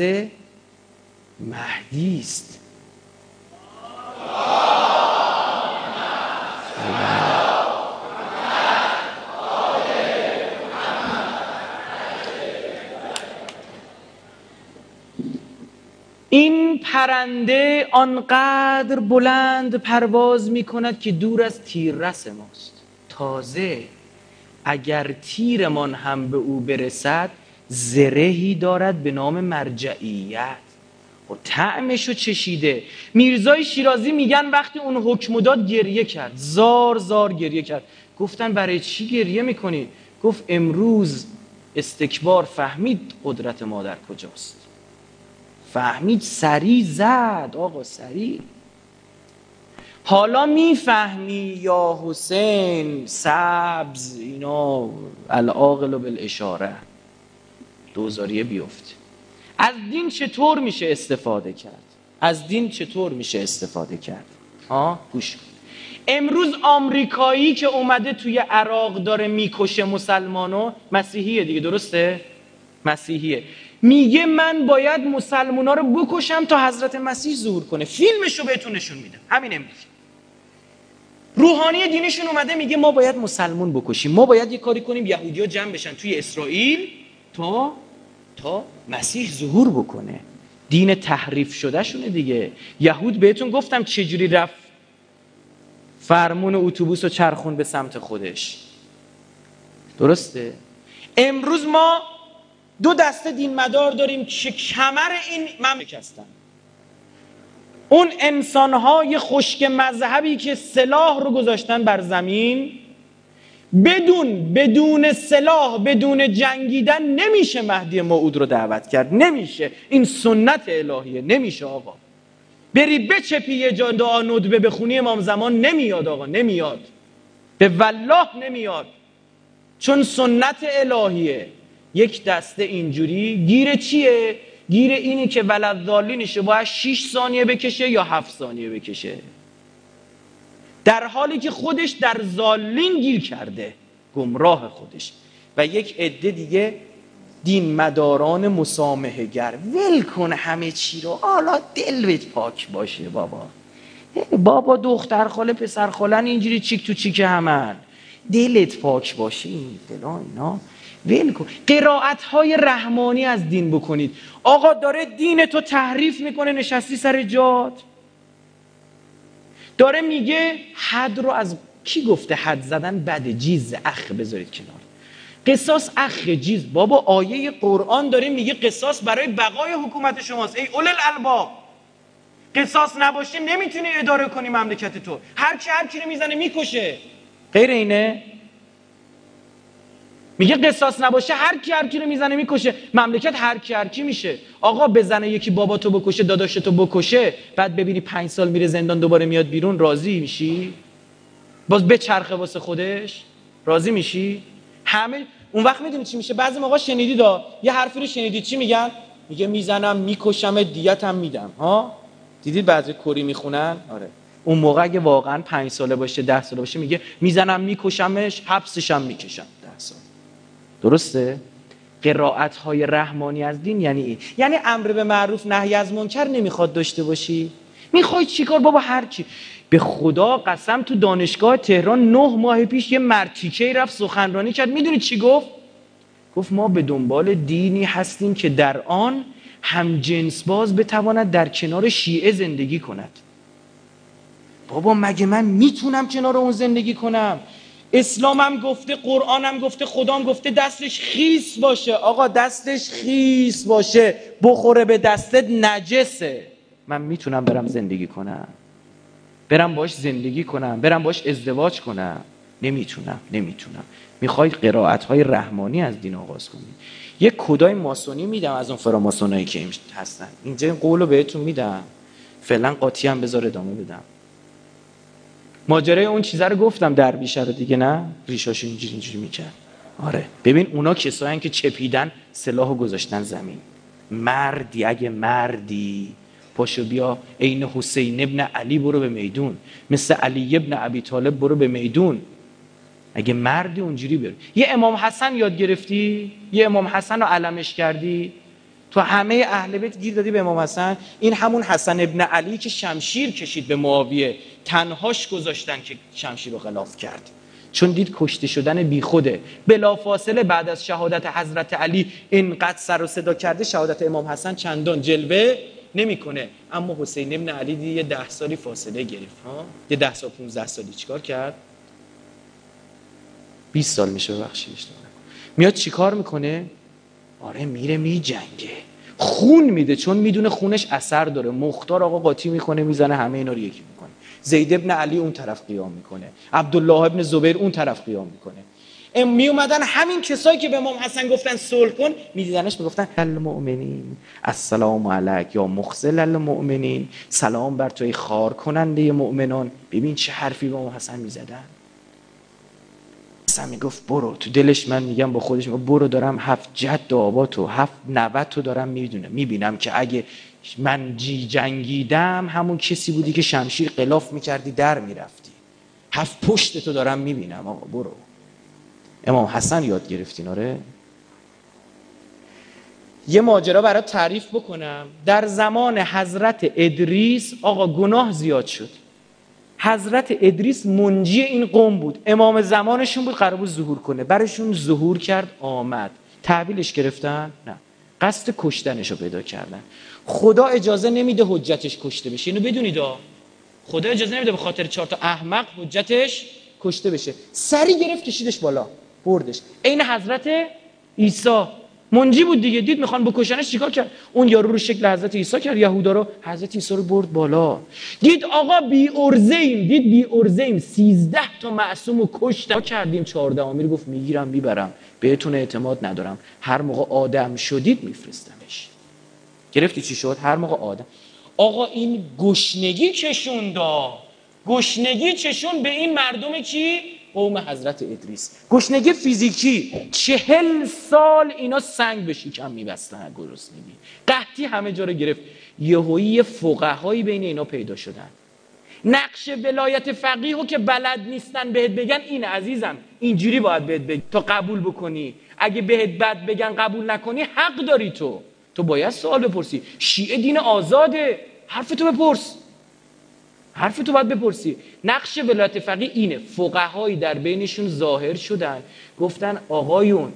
مهدی است. این پرنده آنقدر بلند پرواز میکند که دور از تیررس ماست. تازه اگر تیرمان هم به او برسد زرهی دارد به نام مرجعیت و طعمشو چشیده. میرزای شیرازی میگن وقتی اون حکم داد گریه کرد، زار گریه کرد. گفتن برای چی گریه میکنی؟ گفت امروز استکبار فهمید قدرت ما در کجاست، فهمید، سریع زد آقا، سریع. حالا میفهمی یا حسین سبز اینا العاقل بالاشاره دوزاریه بیفته. از دین چطور میشه استفاده کرد؟ گوش کن. امروز آمریکایی که اومده توی عراق داره میکشه مسلمانو، مسیحیه دیگه، درسته؟ مسیحیه، میگه من باید مسلمونا رو بکشم تا حضرت مسیح ظهور کنه. فیلمشو بهتون نشون میدم همین امروز. روحانی دینشون اومده میگه ما باید مسلمون بکشیم، ما باید یه کاری کنیم یهودی‌ها جمع بشن توی اسرائیل تا مسیح ظهور بکنه. دین تحریف شده شونه دیگه. یهود بهتون گفتم چجوری رفت فرمون اتوبوس رو چرخون به سمت خودش، درسته؟ امروز ما دو دسته دین مدار داریم که کمر این مملکت هستن. اون انسانهای خشک مذهبی که سلاح رو گذاشتن بر زمین، بدون سلاح، بدون جنگیدن نمیشه مهدی موعود رو دعوت کرد، نمیشه. این سنت الهیه، نمیشه آقا. بری بچپی یه جا دعا ندبه بخونی امام زمان نمیاد آقا، نمیاد، به والله نمیاد، چون سنت الهیه. یک دسته اینجوری گیر چیه؟ گیر اینی که ولدضالینشه باید 6 ثانیه بکشه یا 7 ثانیه بکشه، در حالی که خودش در ضالین گیر کرده، گمراه خودش. و یک عده دیگه دین مداران مسامحه گر، ول کن همه چی رو، حالا دلت پاک باشه بابا دختر خاله پسر خالن اینجوری چیک تو چیک همن، دلت پاک باشه، این دلا اینا ول کن. قرائت های رحمانی از دین بکنید. آقا داره دین تو تحریف میکنه، نشستی سر جات، داره میگه حد رو از کی گفته حد زدن بده، جیز اخ بذارید کنار، قصاص اخ جیز. بابا آیه قرآن داره میگه قصاص برای بقای حکومت شماست. ای اول الالباب، قصاص نباشه نمیتونی اداره کنی مملکت تو، هر کی رو میزنه میکشه، غیر اینه؟ میگه قصاص نباشه هر کی رو میزنه میکشه، مملکت هر کی میشه. آقا بزنه یکی باباتو بکشه، داداشتو بکشه، بعد ببینی 5 سال میره زندان دوباره میاد بیرون، راضی میشی؟ باز بچرخه واسه خودش، راضی میشی؟ همه اون وقت میدونی چی میشه؟ بعضی موقع شنیدید یه حرفی رو شنیدید چی میگن؟ میگه میزنم میکشم دیتم میدم. دیدید بعضی کری میخونن؟ آره. اون موقع اگه واقعا 5 ساله باشه 10 ساله باشه میگه میزنم میکشمش، حبسشم میکشم 10 سال. درسته؟ قرائت های رحمانی از دین یعنی این. یعنی امر به معروف نهی از منکر نمیخواد داشته باشی؟ میخوای چیکار بابا؟ هر چی. به خدا قسم تو دانشگاه تهران 9 ماه پیش یه مرتیکه‌ای رفت سخنرانی کرد، میدونی چی گفت؟ گفت ما به دنبال دینی هستیم که در آن هم جنس باز بتواند در کنار شیعه زندگی کند. بابا مگه من میتونم کنار اون زندگی کنم؟ اسلامم گفته، قرآنم گفته، خدام گفته دستش خیس باشه. آقا دستش خیس باشه، بخوره به دستت نجسه. من میتونم برم زندگی کنم، برم باش زندگی کنم، برم باش ازدواج کنم؟ نمیتونم. میخواید قرائت‌های رحمانی از دین آغاز کنید. یک کدای ماسونی میدم از اون فراماسونایی که هستن اینجا، این قولو بهتون میدم، فعلا قاطی هم بذار ادامه بدم. ماجرای اون چیزا رو گفتم، درویشه رو دیگه، نه ریشاشو اینجوری میکرد. آره ببین اونا کسایی که چپیدن سلاحو گذاشتن زمین. مردی، اگه مردی پاشو بیا عین حسین ابن علی برو به میدون، مثل علی ابن ابی طالب برو به میدون. اگه مردی اونجوری برو. یه امام حسن یاد گرفتی؟ یه امام حسن رو علمش کردی؟ تو همه اهل بیت گیر دادی به امام حسن؟ این همون حسن ابن علی که شمشیر کشید به معاویه، تنهاش گذاشتن که شمشیر رو خلاف کرد، چون دید کشته شدن بی خوده. بلافاصله بعد از شهادت حضرت علی اینقدر سر و صدا کرده، شهادت امام حسن چندان جلوه نمیکنه. اما حسین ابن علی دید یه 10 سالی فاصله گرفت. یه 10 سال 15 سالی چیکار کرد؟ 20 سال میشه ببخشیدش. میاد چیکار میکنه؟ آره میره میجنگه، خون میده، چون میدونه خونش اثر داره. مختار آقا قاطی میکنه، میزنه، همه اینا رو یکی میکنه. زید ابن علی اون طرف قیام میکنه، عبدالله ابن زبیر اون طرف قیام میکنه. می اومدن همین کسایی که به امام حسن گفتن صلح کن، میدیدنش میگفتن المؤمنین السلام علیک یا مخزل المؤمنین، سلام بر توی خار کننده مؤمنان. ببین چه حرفی به امام حسن میزدن. حسن میگفت برو. تو دلش من میگم با خودش، برو، دارم 7 جد آباتو 7 نوتو دارم میبینم که اگه من جنگیدم همون کسی بودی که شمشیر غلاف میکردی در میرفتی. هفت پشت تو دارم میبینم آقا برو. امام حسن یاد گرفتین. آره یه ماجرا برات تعریف بکنم. در زمان حضرت ادریس آقا گناه زیاد شد. حضرت ادریس منجی این قوم بود، امام زمانشون بود، قرار بود ظهور کنه، برشون ظهور کرد آمد. تحویلش گرفتن؟ نه، قصد کشتنش رو پیدا کردن. خدا اجازه نمیده حجتش کشته بشه. اینو بدونید خدا اجازه نمیده به خاطر 4 تا احمق حجتش کشته بشه. سری گرفت کشیدش بالا بردش. عین حضرت عیسی منجی بود دیگه، دید میخوان بکشنش، چیکار کرد؟ اون یارو رو شکل حضرت عیسی کرد، یهودا رو، حضرت عیسی رو برد بالا. دید آقا بی ارزه ایم 13 تا معصوم رو کشتن کردیم، 14 امیر گفت میگیرم میبرم، بهتون اعتماد ندارم، هر موقع آدم شدید میفرستمش. گرفتی چی شد؟ هر موقع آدم. آقا این گشنگی چشون به این مردم کی؟ قوم حضرت ادریس. گشنگی فیزیکی، 40 سال اینا سنگ به شکم میبستن از گرسنگی، قحطی همه جا رو گرفت. یهویی فقهایی بین اینا پیدا شدن. نقش ولایت فقیهو که بلد نیستن بهت بگن اینه عزیزم، اینجوری باید بهت بگن تا قبول بکنی. اگه بهت بد بگن قبول نکنی حق داری، تو باید سوال بپرسی. شیعه دین آزاده، حرفتو باید بپرسی. نقش ولایت فقیه اینه. فقهایی در بینشون ظاهر شدن، گفتن آقایون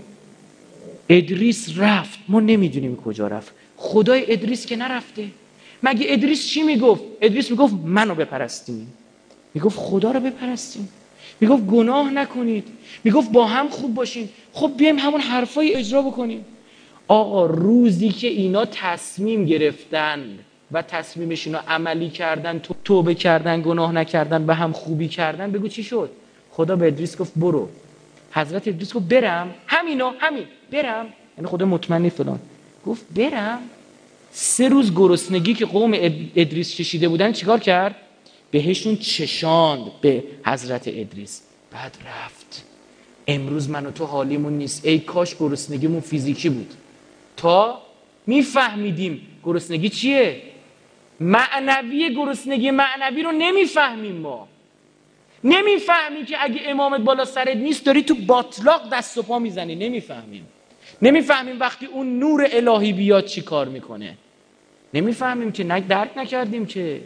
ادریس رفت، ما نمیدونیم کجا رفت. خدای ادریس که نرفته. مگه ادریس چی میگفت؟ ادریس میگفت منو بپرستین، میگفت خدا رو بپرستین، میگفت گناه نکنید، میگفت با هم خوب باشین. خب بیایم همون حرفای اجرا بکنیم. آقا روزی که اینا تصمیم گرفتن و تصمیمشون رو عملی کردن، توبه کردن، گناه نکردن، به هم خوبی کردن، بگو چی شد؟ خدا به ادریس گفت برو. حضرت ادریس گفت برم؟ همین برم؟ یعنی خدا مطمئنی فلان. گفت برم. 3 روز گرسنگی که قوم ادریس چشیده بودن چیکار کرد؟ بهشون چشاند به حضرت ادریس. بعد رفت. امروز من و تو حالیمون نیست، ای کاش گرسنگیمون فیزیکی بود تا میفهمیدیم گرسنگی چیه. معنوی، گرسنگی معنوی رو نمیفهمیم. ما نمیفهمیم که اگه امامت بالا سرت نیست داری تو باطلاق دست و پا میزنی. نمیفهمیم وقتی اون نور الهی بیاد چی کار میکنه. نمیفهمیم که درک نکردیم که.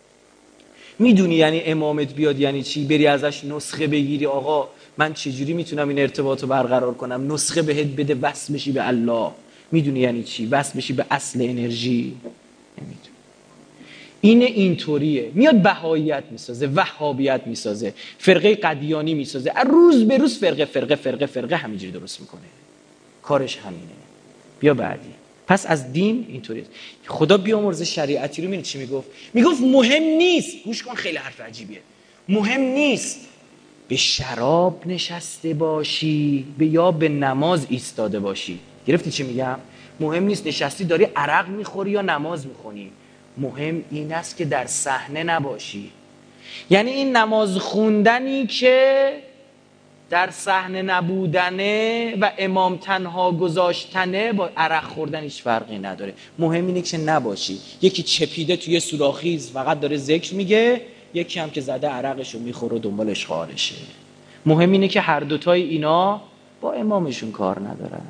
میدونی یعنی امامت بیاد یعنی چی؟ بری ازش نسخه بگیری آقا من چجوری میتونم این ارتباط رو برقرار کنم، نسخه بهت بده وصل بشی به الله. میدونی یعنی چی؟ وصل بشی به اصل انرژی. نمیدونی. اینطوریه. میاد بهاییت میسازه، وهابیت میسازه، فرقه قدیانی میسازه، روز به روز فرقه همینجوری درست میکنه. کارش همینه. بیا بعدی. پس از دین اینطوریه. خدا بیامرزه شریعتی رو. میبینی چی میگفت مهم نیست. گوش کن خیلی حرف عجیبیه. مهم نیست به شراب نشسته باشی یا به نماز ایستاده باشی. گرفتی چی میگم؟ مهم نیست نشستی داری عرق میخوری یا نماز میخونی. مهم این است که در صحنه نباشی. یعنی این نماز خوندنی که در صحنه نبودنه و امام تنها گذاشتنه با عرق خوردن هیچ فرقی نداره. مهم اینه که نباشی. یکی چپیده توی سوراخیز فقط داره ذکر میگه، یکی هم که زده عرقشو میخوره و دنبال اشغالشه. مهم اینه که هر دوتای اینا با امامشون کار ندارن.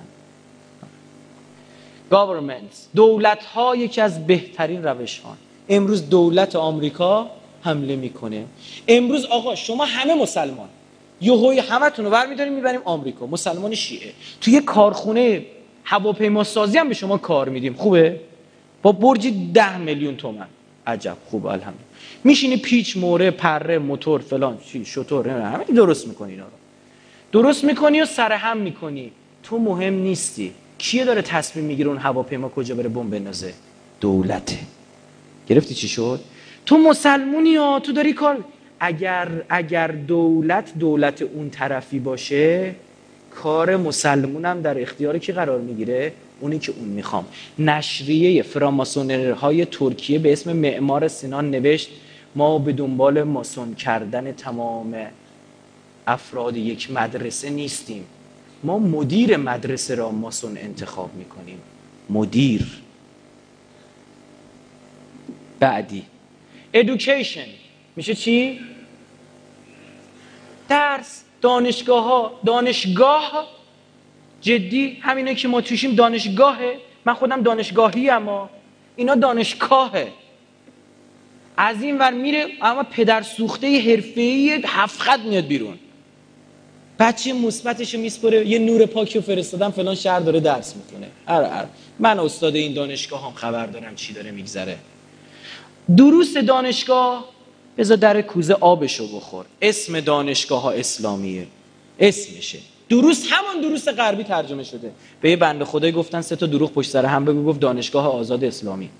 government، دولت ها یکی از بهترین روش ها. امروز دولت آمریکا حمله میکنه. امروز آقا شما همه مسلمان، یهویی همتون رو برمی‌داریم میبریم آمریکا، مسلمان شیعه، توی کارخونه هواپیما سازی هم به شما کار میدیم. خوبه؟ با برج 10 میلیون تومان. عجب خوب، الحمدلله. میشینی پیچ، موره، پره، موتور، فلان چی، شطور، همه درست میکنی. اینا رو درست میکنی و سرهم میکنی. تو مهم نیستی. کیه داره تصمیم میگیره اون هواپیما کجا بره بمب بندازه؟ دولته. گرفتی چی شد؟ تو مسلمونی ها، تو داری کار. اگر دولت اون طرفی باشه، کار مسلمونم در اختیار کی قرار میگیره؟ اونی که اون میخوام. نشریه فراماسونرهای ترکیه به اسم معمار سینان نوشت ما به دنبال ماسون کردن تمام افراد یک مدرسه نیستیم، ما مدیر مدرسه را ماسون انتخاب میکنیم. مدیر. بعدی. education میشه چی؟ درس. دانشگاه جدی همینه که ما توشیم دانشگاهه. من خودم دانشگاهی، اما اینا دانشگاهه. از این ور میره اما پدر سوخته حرفه‌ای 7 خط میاد بیرون. بچه مثبتشو میسپره، یه نور پاکیو فرستادم فلان شهر داره درس میکنه. من استاد این دانشگاه هم خبر دارم چی داره میگذره. دروس دانشگاه بذار در کوزه آبشو بخور. اسم دانشگاه ها اسلامیه، اسمشه. دروس همون دروس غربی ترجمه شده. به یه بنده خدایی گفتن 3 تا دروغ پشت سر هم بگو، گفت دانشگاه آزاد اسلامی.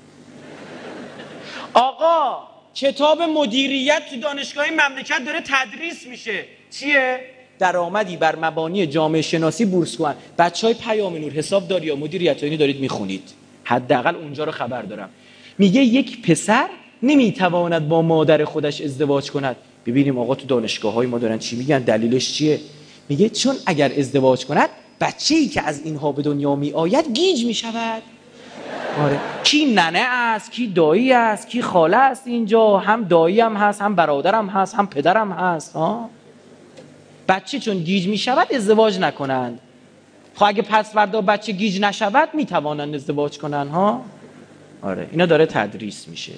آقا کتاب مدیریت تو دانشگاه مملکت داره تدریس میشه. چیه؟ درآمدی بر مبانی جامعه شناسی بورس کن. بچهای پیام نور حسابداری یا مدیریت اینو دارید میخونید، حداقل اونجا رو خبر دارم. میگه یک پسر نمیتواند با مادر خودش ازدواج کند. ببینیم آقا تو دانشگاه‌های ما دارن چی میگن، دلیلش چیه؟ میگه چون اگر ازدواج کند بچه‌ای که از اینها به دنیا میآید گیج میشود. آره، کی ننه است، کی دایی است، کی خاله است. اینجا هم دایی هم هست، هم برادرم هست، هم پدرم هست. بچه چون گیج میشود ازدواج نکنند. خب اگه پس فردا بچه گیج نشود میتوانند ازدواج کنند ها. آره، اینا داره تدریس میشه.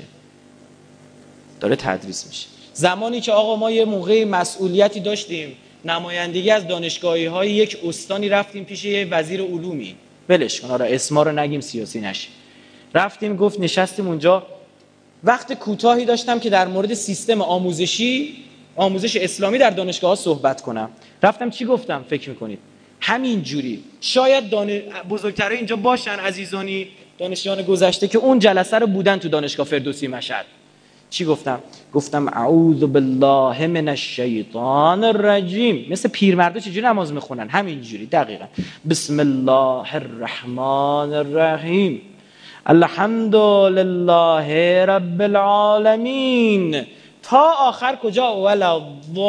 زمانی که آقا ما یه موقع مسئولیتی داشتیم، نمایندگی از دانشگاهی‌های یک استانی رفتیم پیش یه وزیر علومی، ولش کن، آره اسما رو نگیم سیاسی نشه. رفتیم گفت نشستیم اونجا، وقت کوتاهی داشتم که در مورد سیستم آموزش اسلامی در دانشگاه‌ها صحبت کنم. رفتم چی گفتم فکر میکنید؟ همین جوری. شاید بزرگترها اینجا باشن عزیزانی، دانشجویان گذشته که اون جلسه رو بودن تو دانشگاه فردوسی مشهد. چی گفتم؟ گفتم اعوذ بالله من الشیطان الرجیم. مثل پیرمردا چجوری نماز میخونن؟ همین جوری دقیقاً. بسم الله الرحمن الرحیم الحمد لله رب العالمین تا آخر کجا؟ ولا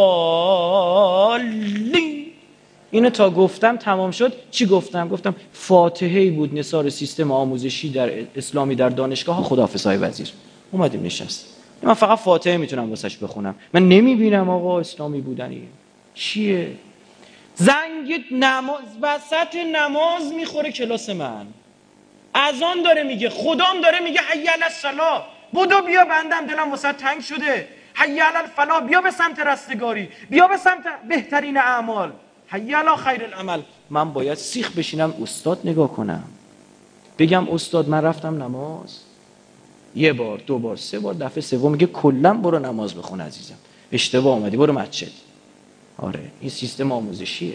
الضالین. اینو تا گفتم تمام شد. چی گفتم؟ گفتم فاتحه‌ای بود نثار سیستم آموزشی در اسلامی در دانشگاه ها. خداحافظ های وزیر. اومدیم نشست. من فقط فاتحه میتونم واسش بخونم، من نمیبینم آقا اسلامی بودنی چیه. زنگ نماز وسط نماز میخوره کلاس من، اذان داره میگه، خدام داره میگه حی علی الصلاه، بدو بیا بندم دلم واسط تنگ شده، حی علی الفلاح، بیا به سمت رستگاری، بیا به سمت بهترین اعمال، حی علی خیر العمل. من باید سیخ بشینم استاد نگاه کنم، بگم استاد من رفتم نماز 1 بار 2 بار 3 بار، دفعه سوم میگه کلا برو نماز بخون عزیزم، اشتباه اومدی برو مسجد. آره این سیستم آموزشیه.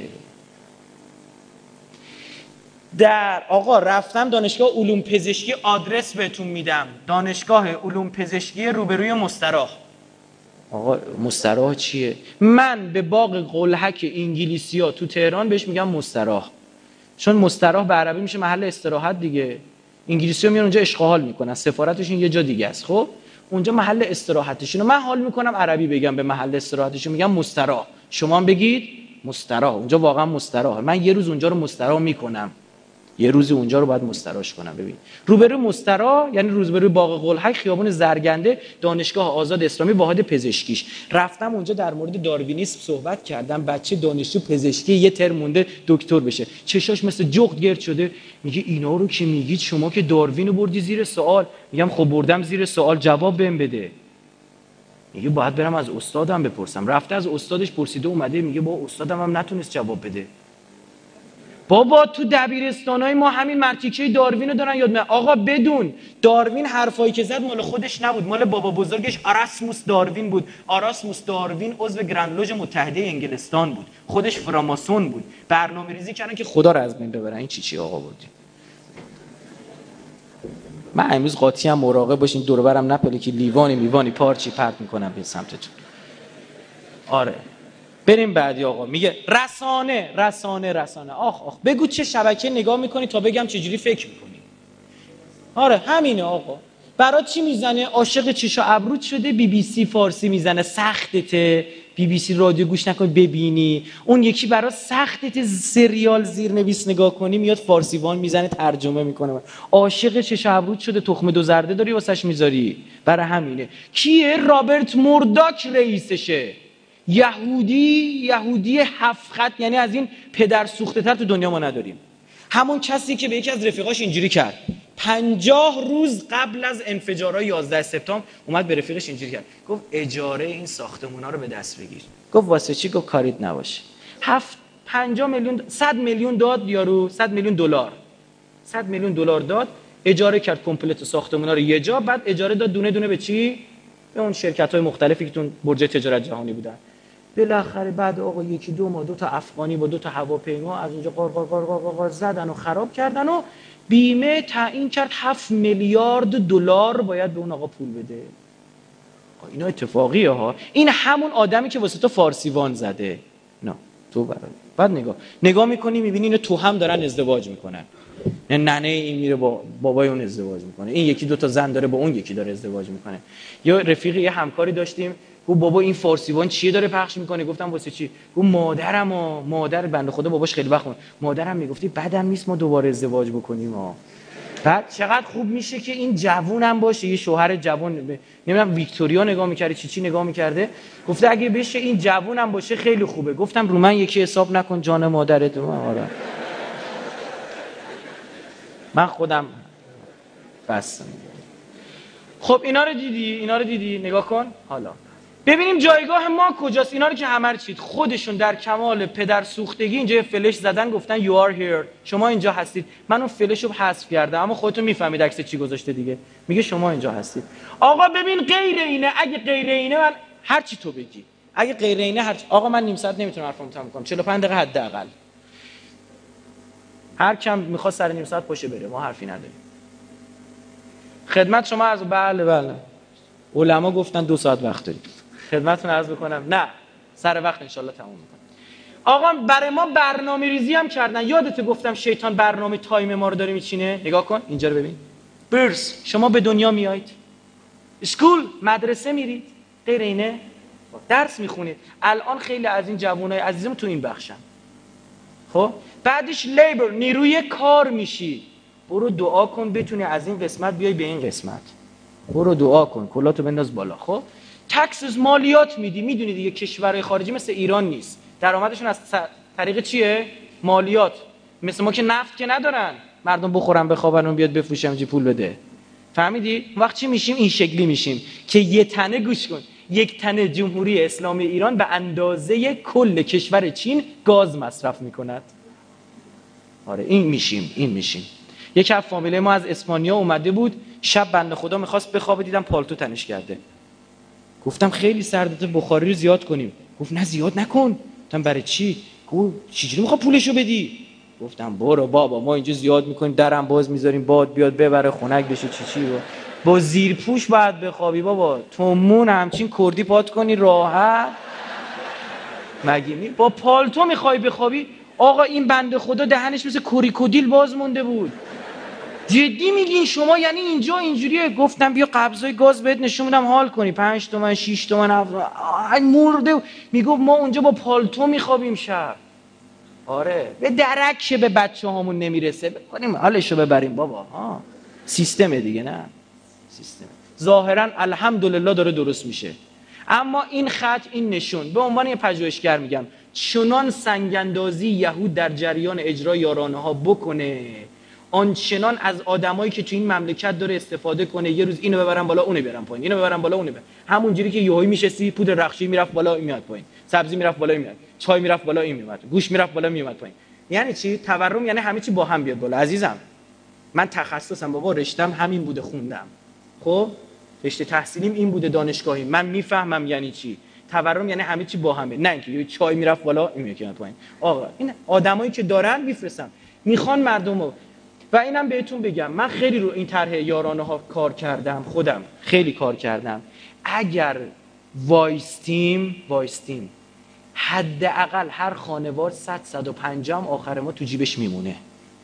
آقا رفتم دانشگاه علوم پزشکی، آدرس بهتون میدم، دانشگاه علوم پزشکی روبروی مستراح. آقا مستراح چیه؟ من به باغ قلهک انگلیسی‌ها تو تهران بهش میگم مستراح، چون مستراح به عربی میشه محل استراحت دیگه. انگلیسی‌ها میان اونجا اشغال میکنن، سفارتشون یه جا دیگه است. خب اونجا محل استراحتشونه. من حال میکنم عربی بگم به محل استراحتشون، میگم مستراح، شما هم بگید مستراح. اونجا واقعا مستراح. من یه روز اونجا رو مستراح میکنم، یه روزی اونجا رو باید مستراحش کنم. ببین روبروی مستراح یعنی روبروی باغ قلهک، خیابون زرگنده، دانشگاه آزاد اسلامی، واحد پزشکیش. رفتم اونجا در مورد داروینیسم صحبت کردم. بچه دانشجو پزشکی یه ترم مونده دکتر بشه، چشاش مثل جغد گرد شده. میگه اینا رو که میگید شما که داروین رو بردی زیر سوال. میگم خب بردم زیر سوال، جواب بهم بده. میگه باید برم از استادم بپرسم. رفته از استادش پرسیده اومده، میگه با استادم هم نتونست جواب بده. بابا تو دبیرستانای ما همین مرتیکه داروین رو دارن یاد میدن. آقا بدون داروین حرفایی که زد مال خودش نبود، مال بابا بزرگش آراسموس داروین بود. آراسموس داروین عضو گرند لوژ متحده انگلستان بود، خودش فراماسون بود. برنامه‌ریزی کردن که خدا رو از بین ببرن. این چی آقا بردی؟ من امروز قاطی هم مراقب باشین دور و برم نپله که لیوانی پارچی پرت میکنم به سمتتون. آره بریم بعدی. آقا میگه رسانه. آخ بگو چه شبکه نگاه میکنی تا بگم چه جوری فکر میکنی. آره همینه آقا. برای چی میزنه؟ عاشق چشا ابروت شده، BBC فارسی میزنه سختته، BBC رادیو گوش نکن ببینی. اون یکی برای سختت سریال زیرنویس نگاه کنی میاد فارسیوان میزنه ترجمه میکنه. عاشق چشا ابروت شده، تخم دو زرده داری واسش میذاری. برای همینه. کیه؟ رابرت مورداک رئیسشه. یهودی 7 خط، یعنی از این پدر سوخته تر تو دنیا ما نداریم. همون کسی که به یکی از رفیقاش اینجوری کرد 50 روز قبل از انفجارهای 11 سپتامبر اومد به رفیقش اینجوری کرد، گفت اجاره این ساختمونا رو به دست بگیر. گفت واسه چی؟ گفت کاریت نباشه. 50 میلیون 100 میلیون داد یارو، 100 میلیون دلار 100 میلیون دلار داد، اجاره کرد کمپلت ساختمونا رو یه جا. بعد اجاره داد دونه دونه به چی؟ به اون شرکت‌های مختلفی که تو برج تجارت جهانی بودن. بالاخره بعد آقا یکی دو ماه 2 تا افغانی با 2 تا هواپیما از اونجا قار زدن و خراب کردن و بیمه تعیین کرد 7 میلیارد دلار باید به اون آقا پول بده. اینا اتفاقیه ها. این همون آدمی که واسه تو فارسیوان زده. نه تو برای بعد نگاه میکنی میبینی اینو تو هم دارن ازدواج میکنن. ننه این میره با بابای اون ازدواج میکنه، این یکی 2 تا زن داره با اون یکی داره ازدواج میکنه. یا رفیقی یه همکاری داشتیم، گفت بابا این فارسیوان چیه داره پخش میکنه؟ گفتم واسه چی؟ گفت مادر بنده خدا باباش خیلی وقت مادرم میگفتی بعدم نیست ما دوباره ازدواج بکنیم بعد چقدر خوب میشه که این جوونم باشه، یه شوهر جوون، نمیدونم ویکتوریا نگاه میکرده چی نگاه میکرده، گفته اگه بشه این جوونم باشه خیلی خوبه. گفتم رو من یکی حساب نکن جان مادرت. آره من خودم بس. خب اینا رو دیدی نگاه کن. حالا ببینیم جایگاه ما کجاست. اینا رو که همه چیت خودشون در کمال پدر سوختگی اینجا فلش زدن، گفتن you are here، شما اینجا هستید. من اون فلش رو حذف کردم اما خودتون میفهمید عکس چی گذاشته دیگه. میگه شما اینجا هستید. آقا ببین غیر اینه، اگه غیر اینه من هر چی تو بگی، اگه غیر اینه هر چی. آقا من نیم ساعت نمیتونم حرفمو تموم کنم، 45 دقیقه حداقل. هر کم میخواد سر نیم ساعت پاشه بره، ما حرفی نداریم. خدمت شما از بله علما گفتن 2 ساعت وقت داریم. خدمتتون عرض بکنم نه سر وقت انشالله تموم میکنم. آقا برای ما برنامه ریزی هم کردن. یادته گفتم شیطان برنامه تایم ما رو داره میچینه؟ نگاه کن اینجا رو ببین. برس شما به دنیا میایید، اسکول مدرسه میرید، غیر اینه درس میخونید. الان خیلی از این جوانای عزیزم تو این بخشن. خب بعدش لیبر نیروی کار میشی. برو دعا کن بتونی از این قسمت بیای به این قسمت. برو دعا کن کلاتو بنداز بالا. خب تکسز مالیات میدی. میدونی دیگه کشورهای خارجی مثل ایران نیست، درآمدشون از طریق چیه؟ مالیات. مثل ما که نفت که ندارن مردم بخورن بخوابن و بیاد بفروشن چی پول بده. فهمیدی؟ وقت چی میشیم؟ این شکلی میشیم که یه تنه، گوش کن، یک تنه جمهوری اسلامی ایران به اندازه کل کشور چین گاز مصرف میکند. آره این میشیم. یک از فامیله ما از اسپانیا اومده بود، شب بنده خدا میخواست بخوابه، دیدم پالتو تنش کرده. گفتم خیلی سردته، بخاری رو زیاد کنیم. گفت نه زیاد نکن. گفتم برای چی؟ گفت چجوری میخواد پولشو بدی؟ گفتم برو بابا ما اینجا زیاد میکنیم، درم باز میذاریم باد بیاد ببره خنک بشه چی با زیرپوش باید بخوابی بابا. تومون همچین کردی پات کنی راحت مگه با پالتو میخوای بخوابی؟ آقا این بنده خدا دهنش مثل کوریکودیل باز مونده بود. جدی میگین شما؟ یعنی اینجا اینجوریه؟ گفتم بیا قبضای گاز بهت نشون میدم حال کنی. 5 تومن 6 تومن مرده. میگفت ما اونجا با پالتو میخوابیم شب. آره به درک به بچه هامون نمیرسه بکنیم حالشو ببریم بابا. سیستمه دیگه. نه سیستمه. ظاهرا الحمدلله داره درست میشه، اما این خط، این نشون، به عنوان یه پژوهشگر میگم، چنان سنگاندازی یهود در جریان اجرای یارانه ها بکنه، آنچنان از آدمایی که تو این مملکت داره استفاده کنه، یه روز اینو ببرن بالا اونو ببرن پایین، اینو ببرن بالا اونو ببرن. همونجوری که یهویی میشستی پودر رخشی میرفت بالا این میاد پایین، سبزی میرفت بالا این میاد، چای میرفت بالا این میاد، گوش میرفت بالا میاد پایین. یعنی چی؟ تورم یعنی همه چی با هم بیاد بالا. عزیزم من تخصصم بابا رشتم همین بوده، خوندم. خب رشته تحصیلیم این بوده، دانشگاهی، من میفهمم یعنی چی تورم. یعنی همه چی با همه، نه اینکه چای میرفت بالا این میاد پایین. آقا این آدمایی که دارن میفرستن میخوان مردمو. و اینم بهتون بگم من خیلی رو این طرح یارانه ها کار کردم، خودم خیلی کار کردم. اگر وایستیم حداقل هر خانوار 100 150 آخر ما تو جیبش میمونه.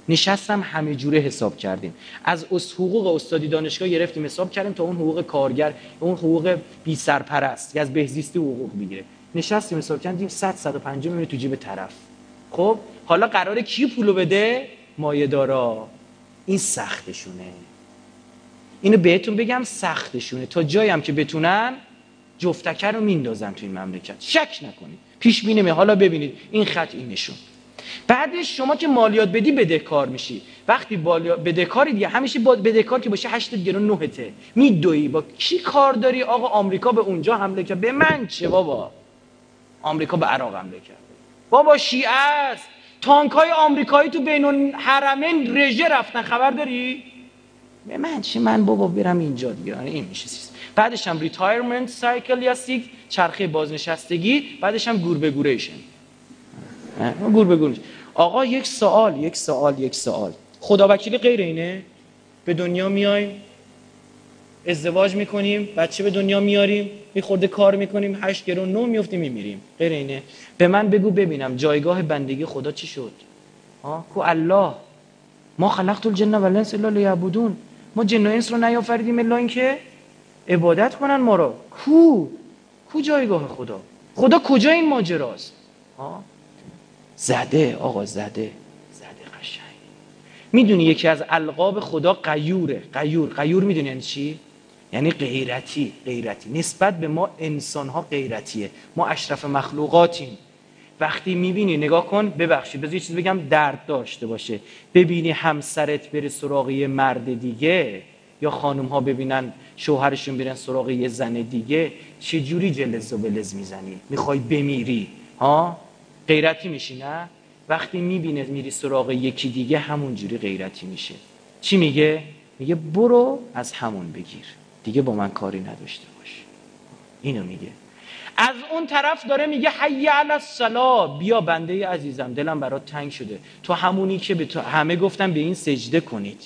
نشستم همه جوره حساب کردیم، از حقوق استادی دانشگاه گرفتیم حساب کردیم تا اون حقوق کارگر، اون حقوق بی سرپرست که از بهزیستی حقوق میگیره، نشستیم حساب کردیم 100-150 میلیون تو جیب طرف. خب حالا قراره کی پولو بده؟ مایه‌دارا. این سختشونه، اینو بهتون بگم سختشونه، تا جایی هم که بتونن جفتکر رو میندازن تو این مملکت، شک نکنید، پیش بینی. حالا ببینید این خط اینشون. بعدش شما که مالیات بدی بدهکار میشی. وقتی بدهکاری دیگه همیشه با بدهکار که باشه 8 گرون 9 میدوی. با کی کار داری؟ آقا آمریکا به اونجا حمله کرد، به من چه بابا؟ آمریکا به عراق حمله کرد، بابا شیعه است. تانکای آمریکایی تو بین الحرمین رژه رفتن، خبر داری؟ به من چه؟ من بابا برم اینجا دیگه. این میشه سیستم. بعدش هم ریتایرمنت سایکل یا سیک، چرخه بازنشستگی. بعدش هم گور به گوریشن، گور به گور. آقا یک سوال، خدا وکیلی غیر اینه؟ به دنیا میایم، ازدواج میکنیم، بچه به دنیا میاریم، میخورده کار میکنیم، 8 گرون 9 میفتیم میمیریم، غیر اینه؟ به من بگو ببینم جایگاه بندگی خدا چی شد؟ کو الله ما خلقت الجن و الانس الا لیعبدون. ما جن و انس رو نیافریدیم الا اینکه عبادت کنن ما رو. کو جایگاه خدا؟ خدا کجا این ماجراست؟ زده آقا، زده قشنگ. میدونی یکی از القاب خدا غیوره. غیور میدونی یعنی چی؟ یعنی غیرتی. نسبت به ما انسان ها غیرتیه، ما اشرف مخلوقاتیم. وقتی میبینی، نگاه کن، ببخشید بذار یه چیز بگم درد داشته باشه، ببینی همسرت بره سراغ یه مرد دیگه، یا خانم ها ببینن شوهرشون برن سراغ یه زن دیگه، چه جوری جلز و بلز میزنی؟ میخوای بمیری؟ غیرتی میشی نه؟ وقتی میبینه میری سراغ یکی دیگه همون جوری غیرتی میشه. چی میگه؟ میگه برو از همون بگیر، دیگه با من کاری نداشته باش. اینو میگه. از اون طرف داره میگه حی علی الصلاة، بیا بنده عزیزم دلم برات تنگ شده، تو همونی که به تو همه گفتن به این سجده کنید،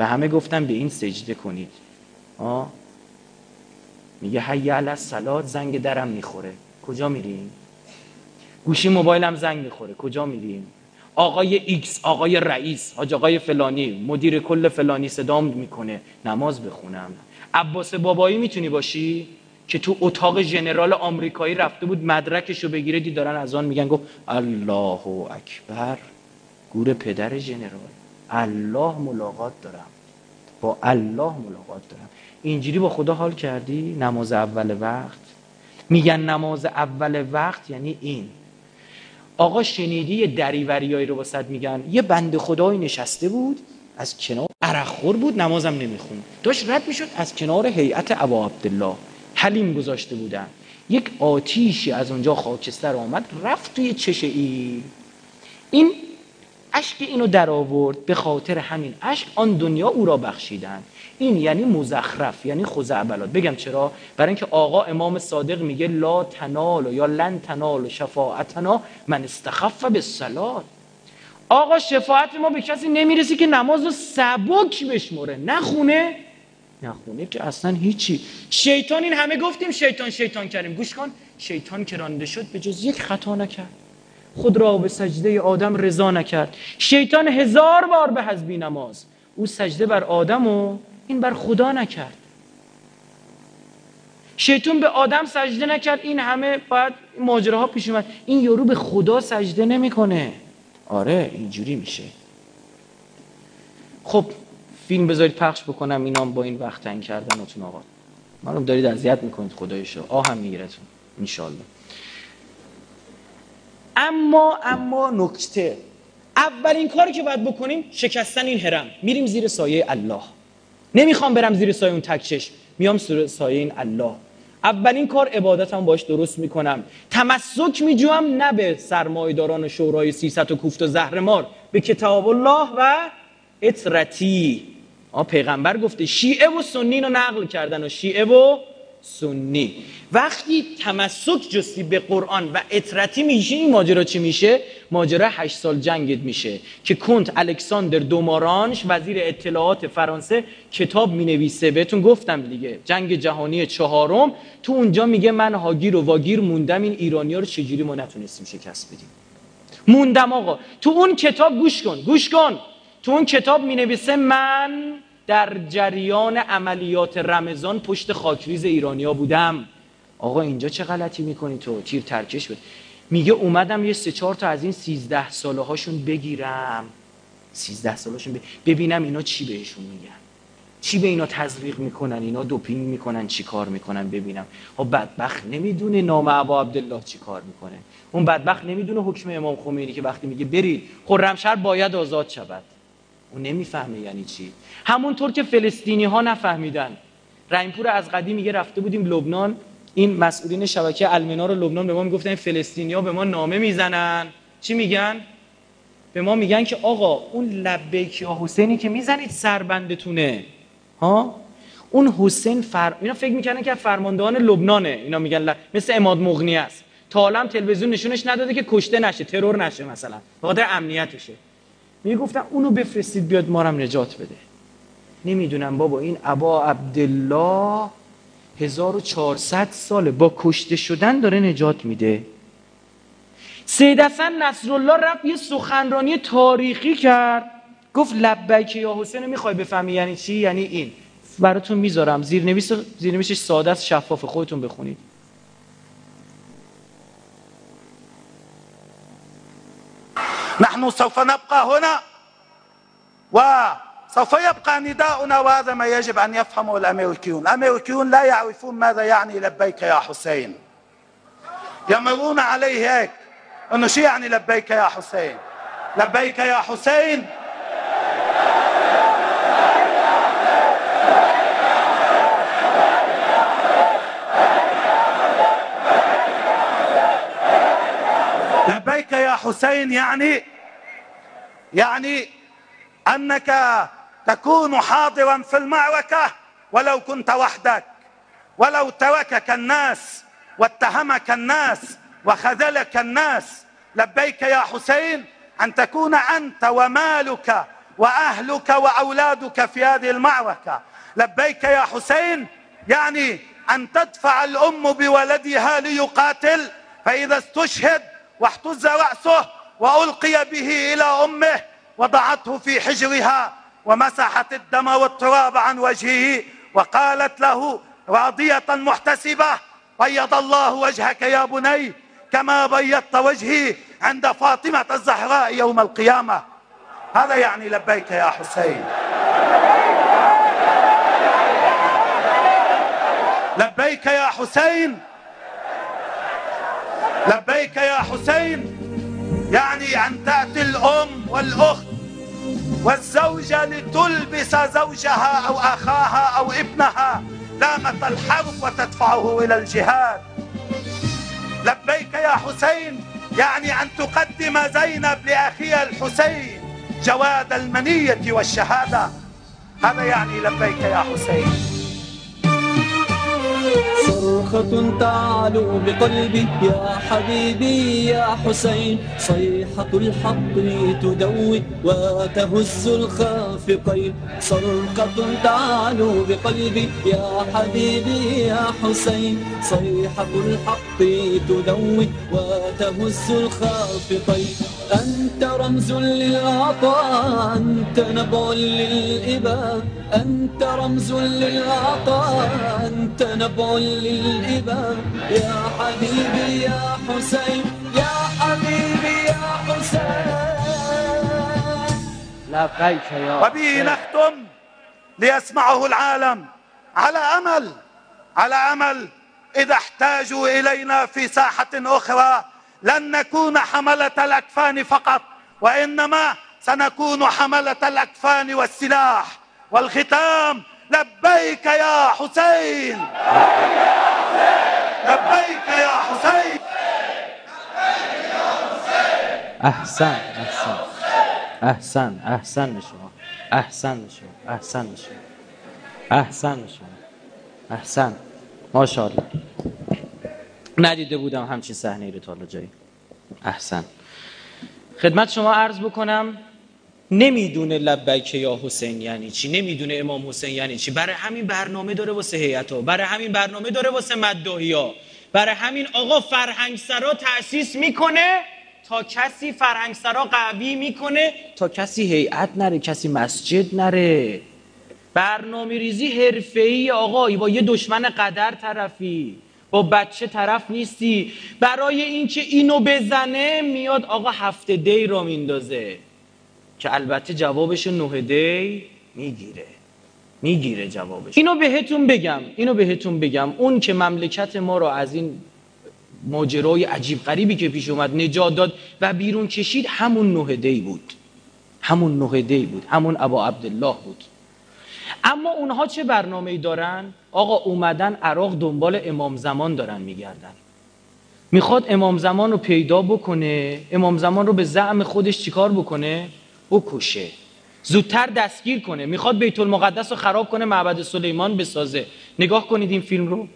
میگه حی علی الصلاة، زنگ درم میخوره، کجا میریم؟ گوشی موبایلم زنگ میخوره، کجا میریم؟ آقای ایکس، آقای رئیس، حاج آقای فلانی، مدیر کل فلانی صدام میکنه نماز بخونم. عباس بابایی میتونی باشی که تو اتاق ژنرال آمریکایی رفته بود مدرکشو بگیره، دید دارن اذان میگن، گفت الله اکبر، گور پدر ژنرال، الله ملاقات دارم، با الله ملاقات دارم. اینجوری با خدا حال کردی؟ نماز اول وقت. میگن نماز اول وقت یعنی این. آقا شنیدی یه دریوریایی رو واسط میگن؟ یه بنده خدایی نشسته بود از کنار، عرقخور بود، نمازم نمیخوند، داشت رد میشد از کنار هیئت ابا عبدالله، حلیم گذاشته بودن، یک آتیشی از اونجا خاکستر آمد رفت توی چشه این اشک اینو در آورد، به خاطر همین اشک آن دنیا او را بخشیدن. این یعنی مزخرف، یعنی خزعبلات. بگم چرا؟ برای اینکه آقا امام صادق میگه لا تنال یا لن تنال شفاعتنا من استخف بالصلاه. آقا شفاعت ما به کسی نمیرسی که نماز رو سبک بشمره، نخونه که اصلا هیچی. شیطان، این همه گفتیم شیطان کردیم، گوش کن، شیطان که رانده شد به جز یک خطا نکرد، خود را به سجده آدم رضا نکرد. شیطان 1000 بار به حزبی نماز، او سجده بر آدم و این بر خدا نکرد. شیطان به آدم سجده نکرد، این همه بعد ماجراها پیش اومد، این یارو به خدا سجده نمیکنه. آره اینجوری میشه. خب فیلم بذارید پخش بکنم، اینام با این وقت تنگ کردنتون آقا منو دارید اذیت میکنید، خدایشو آهم میگیرتون انشالله. اما نکته، اولین کاری که باید بکنیم شکستن این هرم. میریم زیر سایه الله. نمیخوام برم زیر سایه اون تکچش، میام زیر سایه این الله. اولین کار عبادتم باش درست میکنم، تمسک میجوام، نه به سرمایه‌داران شورای 300 و کوفت و زهرمار، به کتاب الله و اطرتی. پیغمبر گفته شیعه و سنی رو نقل کردن، و شیعه و سنی. وقتی تمسک جستی به قرآن و اطرتی میشه، این ماجرا چی میشه؟ ماجرا 8 سال جنگت میشه که کنت الکساندر دومارانش وزیر اطلاعات فرانسه کتاب مینویسه، بهتون گفتم دیگه، جنگ جهانی 4، تو اونجا میگه من هاگیر و واگیر موندم این ایرانی‌ها رو چجوری ما نتونستیم شکست بدیم. موندم آقا. تو اون کتاب گوش کن، تو اون کتاب می‌نویسه من در جریان عملیات رمضان پشت خاکریز ایرانیا بودم. آقا اینجا چه غلطی میکنی تو؟ تیر ترکش بود. میگه اومدم یه 3-4 تا از این 13 ساله هاشون بگیرم، 13 سالهاشون ببینم اینا چی بهشون میگن، چی به اینا تزریق میکنن، اینا دوپینگ میکنن، چی کار میکنن، ببینم. بدبخت نمیدونه نام ابا عبدالله چی کار میکنه. اون بدبخت نمیدونه حکم امام خمینی که وقتی میگه برید خرمشهر باید آزاد شود، اون نمیفهمه یعنی چی. همونطور که فلسطینی ها نفهمیدن. رحیمپور از قدیم میگه رفته بودیم لبنان، این مسئولین شبکه المنار لبنان به ما میگفتن فلسطینی‌ها به ما نامه میزنن، چی میگن؟ به ما میگن که آقا اون لبیک یا حسینی که میزنید سربندتونه ها، اون حسین اینا فکر میکنن که فرماندهان لبنانه، اینا میگن مثل عماد مغنی است، تا حالا هم تلویزیون نشونش نداده که کشته نشه، ترور نشه مثلا، به خاطر امنیتشه. میگفتن اونو بفرستید بیاد ما رو هم نجات بده. نمیدونم بابا این ابا عبدالله 1400 ساله با کشته شدن داره نجات میده. سید حسن نصرالله رفت یه سخنرانی تاریخی کرد، گفت لبیک یا حسین. میخوای بفهمی یعنی چی؟ یعنی این براتون میذارم، زیرنویسش ساده است، شفاف، خودتون بخونید. نحن سوف نبقى هنا وسوف يبقى نداؤنا، وهذا ما يجب أن يفهمه الأمريكيون. الأمريكيون لا يعرفون ماذا يعني لبيك يا حسين، يمرون عليه هيك أنه شو يعني لبيك يا حسين. لبيك يا حسين لبيك يا حسين يعني أنك تكون حاضرا في المعركة ولو كنت وحدك، ولو تركك الناس واتهمك الناس وخذلك الناس. لبيك يا حسين أن تكون أنت ومالك وأهلك وأولادك في هذه المعركة. لبيك يا حسين يعني أن تدفع الأم بولدها ليقاتل، فإذا استشهد واحتز رأسه وألقي به إلى أمه وضعته في حجرها ومسحت الدم والتراب عن وجهه وقالت له راضية محتسبة بيض الله وجهك يا بني كما بيضت وجهي عند فاطمة الزهراء يوم القيامة. هذا يعني لبيك يا حسين. لبيك يا حسين، لبيك يا حسين يعني أن تأتي الأم والأخت والزوجة لتلبس زوجها أو أخاها أو ابنها لامة الحرب وتدفعه إلى الجهاد. لبيك يا حسين يعني أن تقدم زينب لأخيها الحسين جواد المنية والشهادة. هذا يعني لبيك يا حسين. صرخة تعلو بقلبي يا حبيبي يا حسين، صيحة الحق تدوي وتهز الخافقين. صرخة تعلو بقلبي يا حبيبي يا حسين، صيحة الحق تدوي وتهز الخافقين. أنت رمز للعطاء، أنت نبع للإباء، أنت رمز للعطاء، أنت نبع للإباء. يا حبيبي يا حسين، يا حبيبي يا حسين. لبيك يا وبه نختم ليسمعه العالم على أمل إذا احتاجوا إلينا في ساحة أخرى لن نكون حملة الأكفان فقط، وإنما سنكون حملة الأكفان والسلاح. والختام لبيك يا حسين، لبيك يا حسين. احسن احسن احسن احسن شما، احسن شما، احسن شما، احسن شما، احسن. ماشاءالله ندیده بودم همچین صحنه‌ای رو تا حالا جایی. احسن. خدمت شما عرض بکنم نمیدونه لبیک یا حسین یعنی چی، نمیدونه امام حسین یعنی چی. برای همین برنامه داره واسه هیئت‌ها، برای همین برنامه داره واسه مداحی‌ها، برای همین آقا فرهنگسرا تأسیس میکنه تا کسی فرهنگسرا قوی میکنه تا کسی هیئت نره، کسی مسجد نره. برنامه ریزی حرفه‌ای آقا، با یه دشمن قدر طرفی، با بچه طرف نیستی. برای اینکه اینو بزنه میاد آقا 7 دی رو میندازه که البته جوابش 9 دی میگیره جوابش. اینو بهتون بگم اون که مملکت ما رو از این ماجرای عجیب غریبی که پیش اومد نجات داد و بیرون کشید همون 9 دی بود، همون ابا عبدالله بود. اما اونها چه برنامه‌ای دارن؟ آقا اومدن عراق دنبال امام زمان دارن میگردن، میخواد امام زمان رو پیدا بکنه، امام زمان رو به زعم خودش چیکار بکنه؟ بکشه، زودتر دستگیر کنه، میخواد بیت المقدس رو خراب کنه، معبد سلیمان بسازه. نگاه کنید این فیلم رو.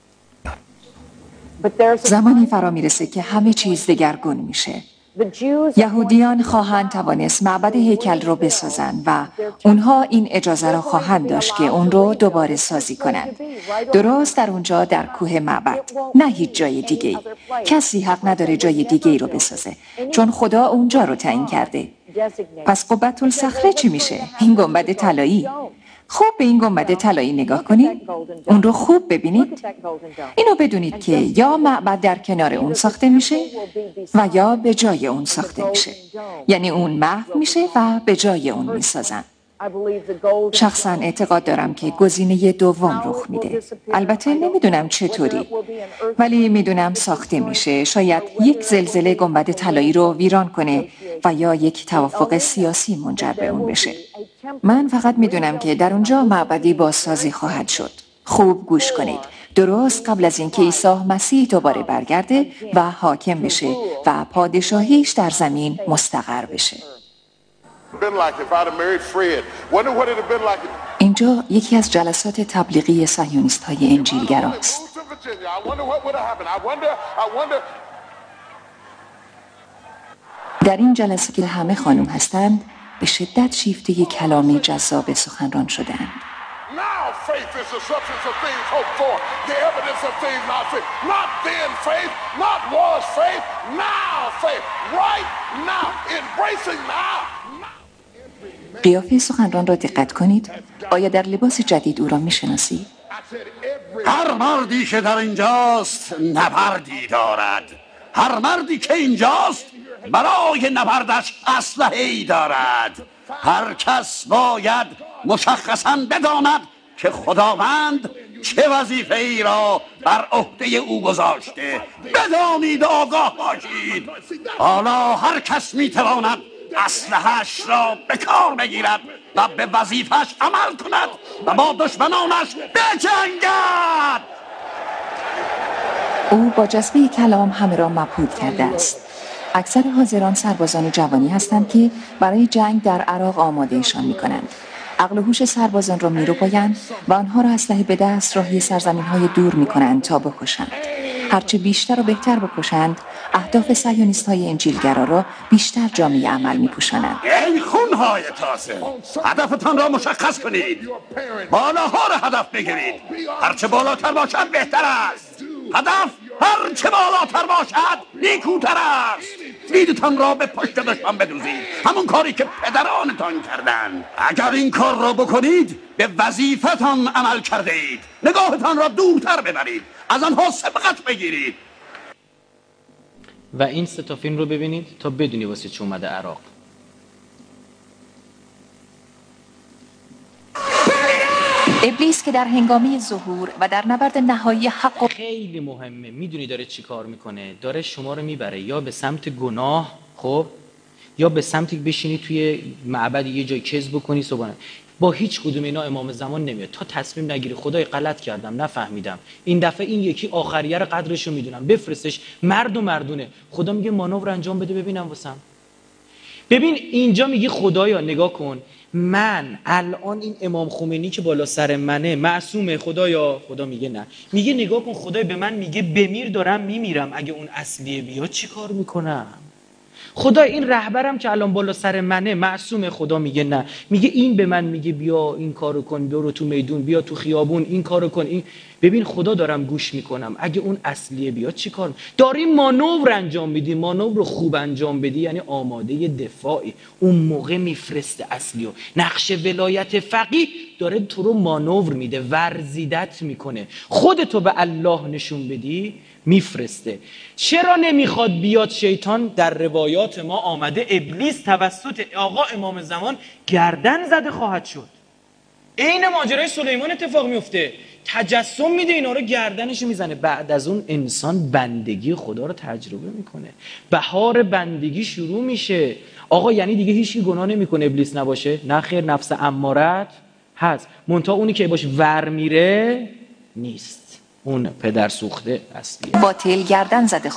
زمانی فرا میرسه که همه چیز دگرگون میشه. یهودیان خواهند توانست معبد هیکل رو بسازن و اونها این اجازه را خواهند داشت که اون رو دوباره سازی کنند. درست در اونجا در کوه معبد، نه هیچ جای دیگه. کسی حق نداره جای دیگه رو بسازه چون خدا اونجا رو تعیین کرده. پس قبة الصخره چی میشه؟ این گنبد طلایی. خوب به این گنبد طلایی نگاه کنید، اون رو خوب ببینید. اینو بدونید که یا معبد در کنار اون ساخته میشه و یا به جای اون ساخته میشه، یعنی اون محو میشه و به جای اون میسازن. شخصا اعتقاد دارم که گزینه دوم رخ میده. البته نمیدونم چطوری، ولی میدونم ساخته میشه. شاید یک زلزله گنبد طلایی رو ویران کنه و یا یک توافق سیاسی منجر به اون بشه. من فقط میدونم که در اونجا معبدی بازسازی خواهد شد. خوب گوش کنید. درست قبل از اینکه عیسی مسیح دوباره برگرده و حاکم بشه و پادشاهیش در زمین مستقر بشه. اینجا یکی از جلسات تبلیغی صهیونیست های انجیلگراست. در این جلسه که همه خانم هستند به شدت شیفته کلامی جذاب سخنران شدند. قیافه سخنران را دقت کنید. آیا در لباس جدید او را می‌شناسید؟ هر مردی که در اینجاست نبردی دارد. هر مردی که اینجاست برای نبردش اسلحه‌ای دارد. هر کس باید مشخصاً بداند که خداوند چه وظیفه‌ای را بر عهده او گذاشته. بدانید و آگاه باشید. حالا هر کس میتواند اسلحه‌اش را به کار بگیرد و به وظیفه‌اش عمل کند و با دشمنانش بجنگد. او با جذبه کلام همه را مبهوت کرده است. اکثر حاضران سربازان جوانی هستند که برای جنگ در عراق آمادهشان می‌کنند. عقل و هوش سربازان را می‌روبایند و آنها را اسلحه به دست راهی سرزمین‌های دور می‌کنند تا بکشند. هرچه بیشتر و بهتر بکشند، اهداف صهیونیست‌های انجیلگرا را بیشتر جامعه عمل می‌پوشانند. ای خون‌های تازه، هدفتان را مشخص کنید. بالاها را هدف بگیرید. هرچه بالاتر باشد بهتر است. هدف هرچه بالاتر باشد نیکوتر است. دیدتان را به پشت دشمن بدوزید، همون کاری که پدرانتان کردند. اگر این کار را بکنید به وظیفتان عمل کرده اید. نگاهتان را دورتر ببرید، از آنها سبقت بگیرید. و این 3 فیلم رو ببینید تا بدونی واسه چه اومده عراق. ابلیس که در هنگامی ظهور و در نبرد نهایی حق خیلی مهمه. میدونی داره چی کار میکنه؟ داره شما رو میبره یا به سمت گناه، خب، یا به سمتی بشینی توی معبد یه جای کذب بکنی. صبحانه با هیچ کدوم اینا امام زمان نمیاد تا تصمیم نگیری خدای غلط کردم، نفهمیدم، این دفعه این یکی آخریه رو قدرشو میدونم، بفرستش. مرد و مردونه. خدا میگه مانور انجام بده ببینم واسم. ببین اینجا میگه خدایا نگاه کن، من الان این امام خمینی که بالا سر منه معصومه خدایا. خدا میگه نه، میگه نگاه کن خدای به من میگه بمیر، دارم میمیرم، اگه اون اصلیه بیاد چی کار میکنم؟ خدا این رهبرم که الان بالا سر منه معصومه؟ خدا میگه نه، میگه این به من میگه بیا این کارو کن، برو تو میدون، بیا تو خیابون این کارو کن. این ببین خدا دارم گوش میکنم، اگه اون اصلیه بیاد چی کار داریم؟ مانور انجام میدیم. مانور رو خوب انجام بدی یعنی آماده دفاعی، اون موقع میفرسته اصلیو. نقش ولایت فقیه داره تو رو مانور میده، ورزیدت میکنه. خودتو به الله نشون بدی میفرسته. چرا نمیخواد بیاد شیطان؟ در روایات ما آمده ابلیس توسط آقا امام زمان گردن زده خواهد شد. عین ماجرای سلیمان اتفاق میفته، تجسم میده اینا رو، گردنشو میزنه. بعد از اون انسان بندگی خدا رو تجربه میکنه، بهار بندگی شروع میشه. آقا یعنی دیگه هیچی گناه نمیکنه ابلیس نباشه؟ نه خیر، نفس امارت هست، منتها اونی که باش ور میره نیست، اون پدر سوخته اصلیه. باطل گردن زده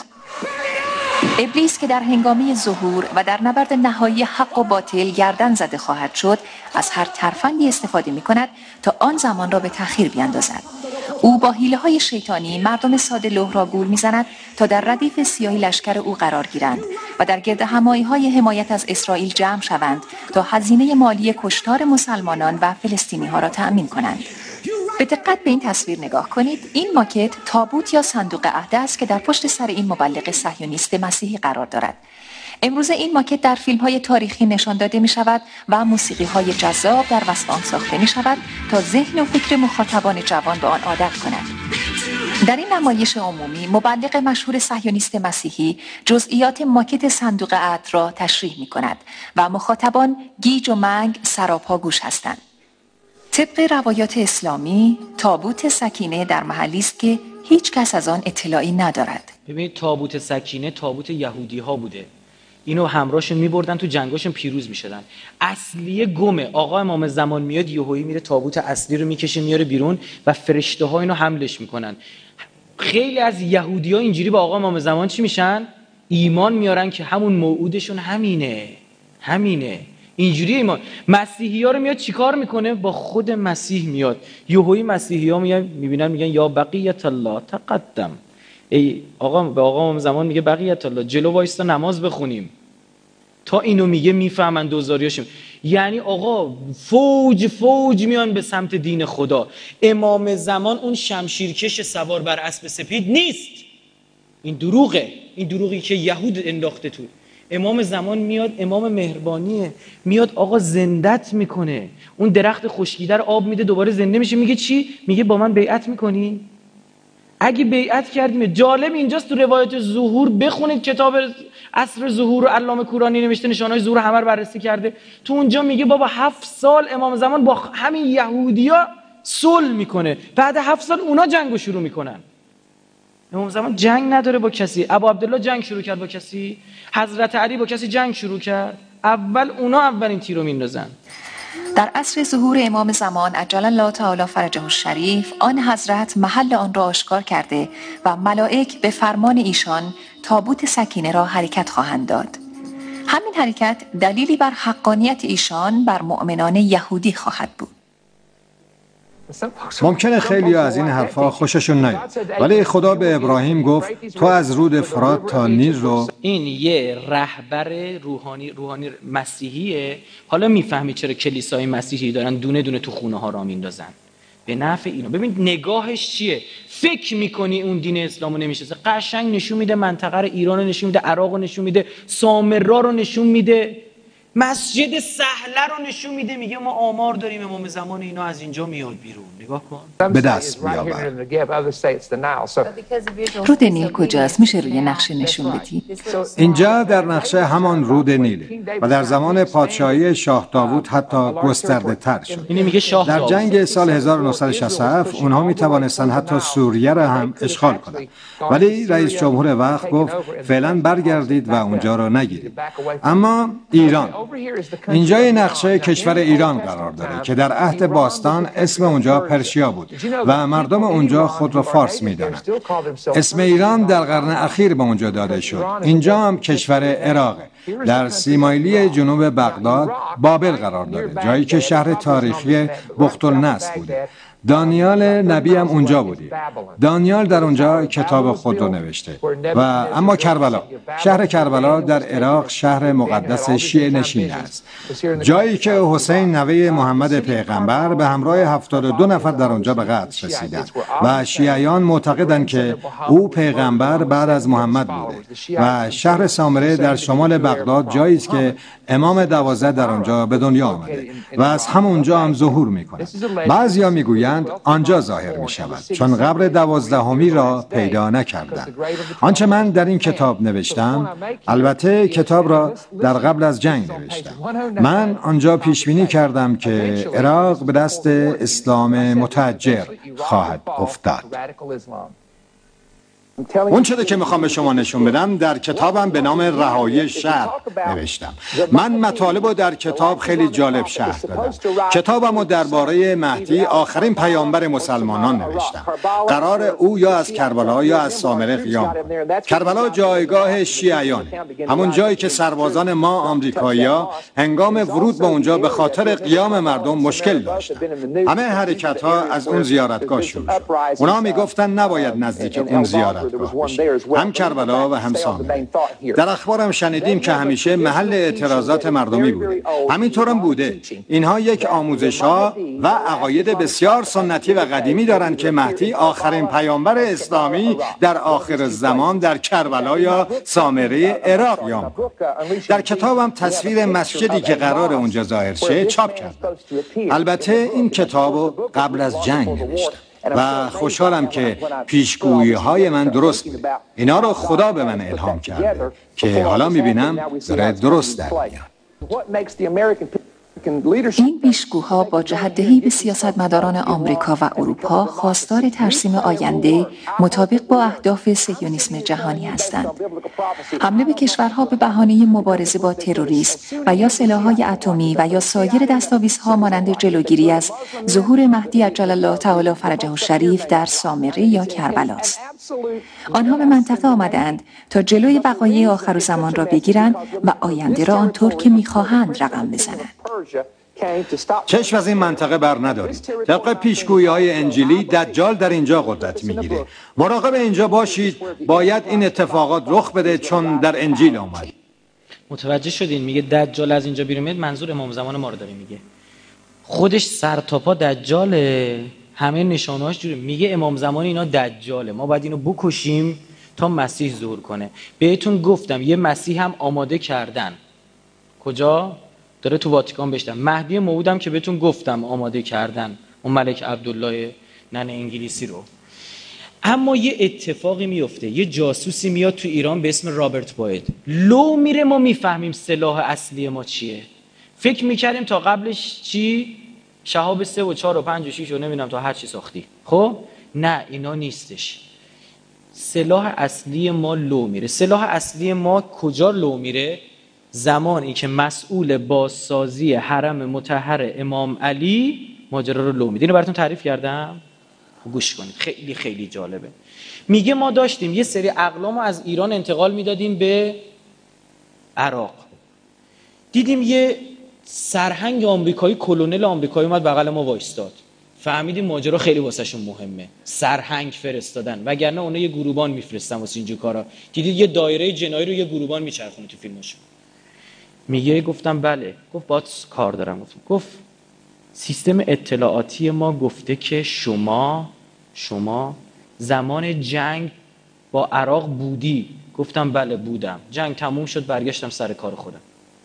ابلیس که در هنگامی ظهور و در نبرد نهایی حق و باطل گردن زده خواهد شد، از هر ترفندی استفاده می کند تا آن زمان را به تأخیر بیاندازد. او با حیله‌های شیطانی مردم ساده لوح را گول می زند تا در ردیف سیاه لشکر او قرار گیرند و در گرد همایی‌های حمایت از اسرائیل جمع شوند تا هزینه مالی کشتار مسلمانان و فلسطینی ها را تأمین کنند. به دقت به این تصویر نگاه کنید. این ماکت تابوت یا صندوق عهد است که در پشت سر این مبلغ صهیونیست مسیحی قرار دارد. امروز این ماکت در فیلم‌های تاریخی نشان داده می‌شود و موسیقی‌های جذاب در وسط آن ساخته می‌شود تا ذهن و فکر مخاطبان جوان به آن عادت کنند. در این نمایش عمومی مبلغ مشهور صهیونیست مسیحی جزئیات ماکت صندوق عهد را تشریح می‌کند و مخاطبان گیج و منگ سراپا گوش هستند. طبق روایات اسلامی تابوت سکینه در محلی است که هیچ کس از آن اطلاعی ندارد. ببینید تابوت سکینه تابوت یهودی ها بوده، اینو همراهشون میبردن تو جنگاشون پیروز میشدن. اصلیه گمه. آقا امام زمان میاد یهویی میره تابوت اصلی رو میکشه میاره بیرون و فرشته ها اینو حملش میکنن. خیلی از یهودی ها اینجوری با آقا امام زمان چی میشن؟ ایمان میارن که همون موعودشون همینه. اینجوری ایمان. مسیحی ها رو میاد چیکار میکنه؟ با خود مسیح میاد. یهویی مسیحی ها میبینن میگن یا بقیت الله تقدم. ای آقا، به آقا امام زمان میگه بقیت الله، جلو وایستا نماز بخونیم. تا اینو میگه میفهمن دوزاریاشون. یعنی آقا فوج میان به سمت دین خدا. امام زمان اون شمشیرکش سوار بر اسب سپید نیست. این دروغه، این دروغی که یهود انداخته تو. امام زمان میاد، امام مهربانیه، میاد آقا زندت میکنه. اون درخت خشکیده رو آب میده دوباره زنده میشه. میگه چی؟ میگه با من بیعت میکنی؟ اگه بیعت کردیم. جالب اینجاست تو روایت ظهور بخونید کتاب عصر ظهور رو علامه کورانی نوشته، نشانهای ظهور همه رو بررسی کرده. تو اونجا میگه بابا 7 سال امام زمان با همین یهودیا صلح میکنه، بعد 7 سال اونا جنگو شروع میکنن. امام زمان جنگ نداره با کسی. ابو عبدالله جنگ شروع کرد با کسی؟ حضرت علی با کسی جنگ شروع کرد؟ اونا اولین تیرو میندازن. در عصر ظهور امام زمان عجل الله تعالی فرجه الشریف، آن حضرت محل آن را آشکار کرده و ملائک به فرمان ایشان تابوت سکینه را حرکت خواهند داد. همین حرکت دلیلی بر حقانیت ایشان بر مؤمنان یهودی خواهد بود. ممکنه خیلی از این حرفا خوششون نیاد، ولی خدا به ابراهیم گفت تو از رود فرات تا نیل رو. این یه رهبر روحانی مسیحیه. حالا میفهمی چرا کلیسای مسیحی دارن دونه دونه تو خونه ها را میندازن به نفع اینا. ببین نگاهش چیه؟ فکر میکنی اون دین اسلامو نمیشه؟ قشنگ نشون میده منطقه رو، ایران رو نشون میده، عراق رو نشون میده، سامرا رو نشون میده، مسجد سهله رو نشون میده. میگه ما آمار داریم امام زمان اینا از اینجا میاد بیرون. نگاه کن. به دست میابر. رود نیل کجاست؟ میشه روی نقشه نشون بدی؟ اینجا در نقشه همان رود نیله و در زمان پادشاهی شاه داوود حتی گسترده تر شد. اینه میگه شاه در داوود. جنگ سال 1967 اونها میتوانستن حتی سوریه را هم اشغال کنند، ولی رئیس جمهور وقت گفت فعلا برگردید و اونجا رو نگیرید. اما ایران، اینجا نقشه کشور ایران قرار داره که در عهد باستان اسم اونجا پرشیا بود و مردم اونجا خود را فارس میدانند. اسم ایران در قرن اخیر به اونجا داده شد. اینجا هم کشور عراقه، در 30 مایلی جنوب بغداد بابل قرار داره، جایی که شهر تاریخی بخت‌النصر بوده. دانیال نبی هم اونجا بودی. دانیال در اونجا کتاب خود رو نوشته. و اما کربلا، شهر کربلا در عراق شهر مقدس شیعه نشین است. جایی که حسین نوه محمد پیغمبر به همراه 72 نفر در اونجا به قتل رسیدند و شیعیان معتقدند که او پیغمبر بعد از محمد بوده. و شهر سامره در شمال بغداد جایی است که امام 12 در آنجا به دنیا آمده و از همونجا هم ظهور می‌کند. بعضیا میگویند آنجا ظاهر می‌شود چون قبر 12 را پیدا نکردند. آنچه من در این کتاب نوشتم، البته کتاب را در قبل از جنگ نوشتم. من آنجا پیش بینی کردم که عراق به دست اسلام متحجر خواهد افتاد. اون چیزی که میخوام به شما نشون بدم در کتابم به نام رهایی شهر نوشتم. من مطالب رو در کتاب خیلی جالب شرح دادم. کتابم رو درباره مهدی آخرین پیامبر مسلمانان نوشتم. قرار او یا از کربلا یا از سامره قیام کنه. کربلا جایگاه شیعیان، همون جایی که سربازان ما آمریکایی‌ها هنگام ورود به اونجا به خاطر قیام مردم مشکل داشتن. همه حرکت ها از اون زیارتگاه شروع شد. اونا میگفتن نباید نزدیک اون زیارت هم کربلا و هم سامره. در اخبارم شنیدیم که همیشه محل اعتراضات مردمی بوده. همینطور هم بوده. اینها یک آموزش‌ها و عقاید بسیار سنتی و قدیمی دارند که مهدی آخرین پیامبر اسلامی در آخر زمان در کربلا یا سامره عراق قیام. در کتابم تصویر مسجدی که قرار اونجا ظاهر شه چاپ کردم. البته این کتابو قبل از جنگ نوشتم و خوشحالم که پیشگویی‌های من درست بوده. اینا رو خدا به من الهام کرده که حالا می‌بینم داره درست در میاد. این پیشگوها با جهت‌دهی به سیاستمداران آمریکا و اروپا خواستار ترسیم آینده مطابق با اهداف صهیونیسم جهانی هستند. حمله به کشورها به بهانه مبارزه با تروریسم و یا سلاح‌های اتمی و یا سایر دستاویزها مانند جلوگیری از ظهور مهدی عجل الله تعالی فرجه الشریف در سامره یا کربلا است. آنها به منطقه آمدند تا جلوی وقایع آخرالزمان را بگیرند و آینده را آنطور که می‌خواهند رقم بزنند. چشم از این منطقه بر ندارید. طبق پیشگویی‌های انجیلی دجال در اینجا قدرت میگیره. مراقب اینجا باشید، باید این اتفاقات رخ بده چون در انجیل آمد. متوجه شدین؟ میگه دجال از اینجا بیرون میاد، منظور امام زمان ما رو داره میگه. خودش سر تا پا دجاله، همه نشانه‌هاش جوره. میگه امام زمان اینا دجاله، ما باید اینو بکشیم تا مسیح ظهور کنه. بهتون گفتم یه مسیح هم آماده کردن. کجا؟ داره تو واتیکان بشتم. مهدی موعودم که بهتون گفتم آماده کردن، اون ملک عبدالله نن انگلیسی رو. اما یه اتفاقی میفته، یه جاسوسی میاد تو ایران به اسم رابرت باید. لو میره، ما میفهمیم سلاح اصلی ما چیه. فکر میکردیم تا قبلش چی؟ شهاب 3 و 4 و 5 و 6 و نمیدونم تا هر چی ساختی. خب نه، اینا نیستش. سلاح اصلی ما لو میره. سلاح اصلی ما کجا لو میره؟ زمانی که مسئول بازسازی حرم مطهر امام علی ماجرا رو لو میده. اینو براتون تعریف کردم، گوش کنید، خیلی خیلی جالبه. میگه ما داشتیم یه سری اقلامو از ایران انتقال میدادیم به عراق. دیدیم یه سرهنگ آمریکایی، کلونل آمریکایی اومد بغل ما وایستاد. فهمیدیم ماجرا خیلی واسهشون مهمه، سرهنگ فرستادن، وگرنه اونا یه گروبان میفرستن واسه اینجور کارا. دیدید یه دایره جنایی رو یه گروبان میچرخونه تو فیلماشون. میگه گفتم بله. گفت باهات کار دارم. گفت سیستم اطلاعاتی ما گفته که شما زمان جنگ با عراق بودی. گفتم بله بودم. جنگ تموم شد، برگشتم سر کار خودم.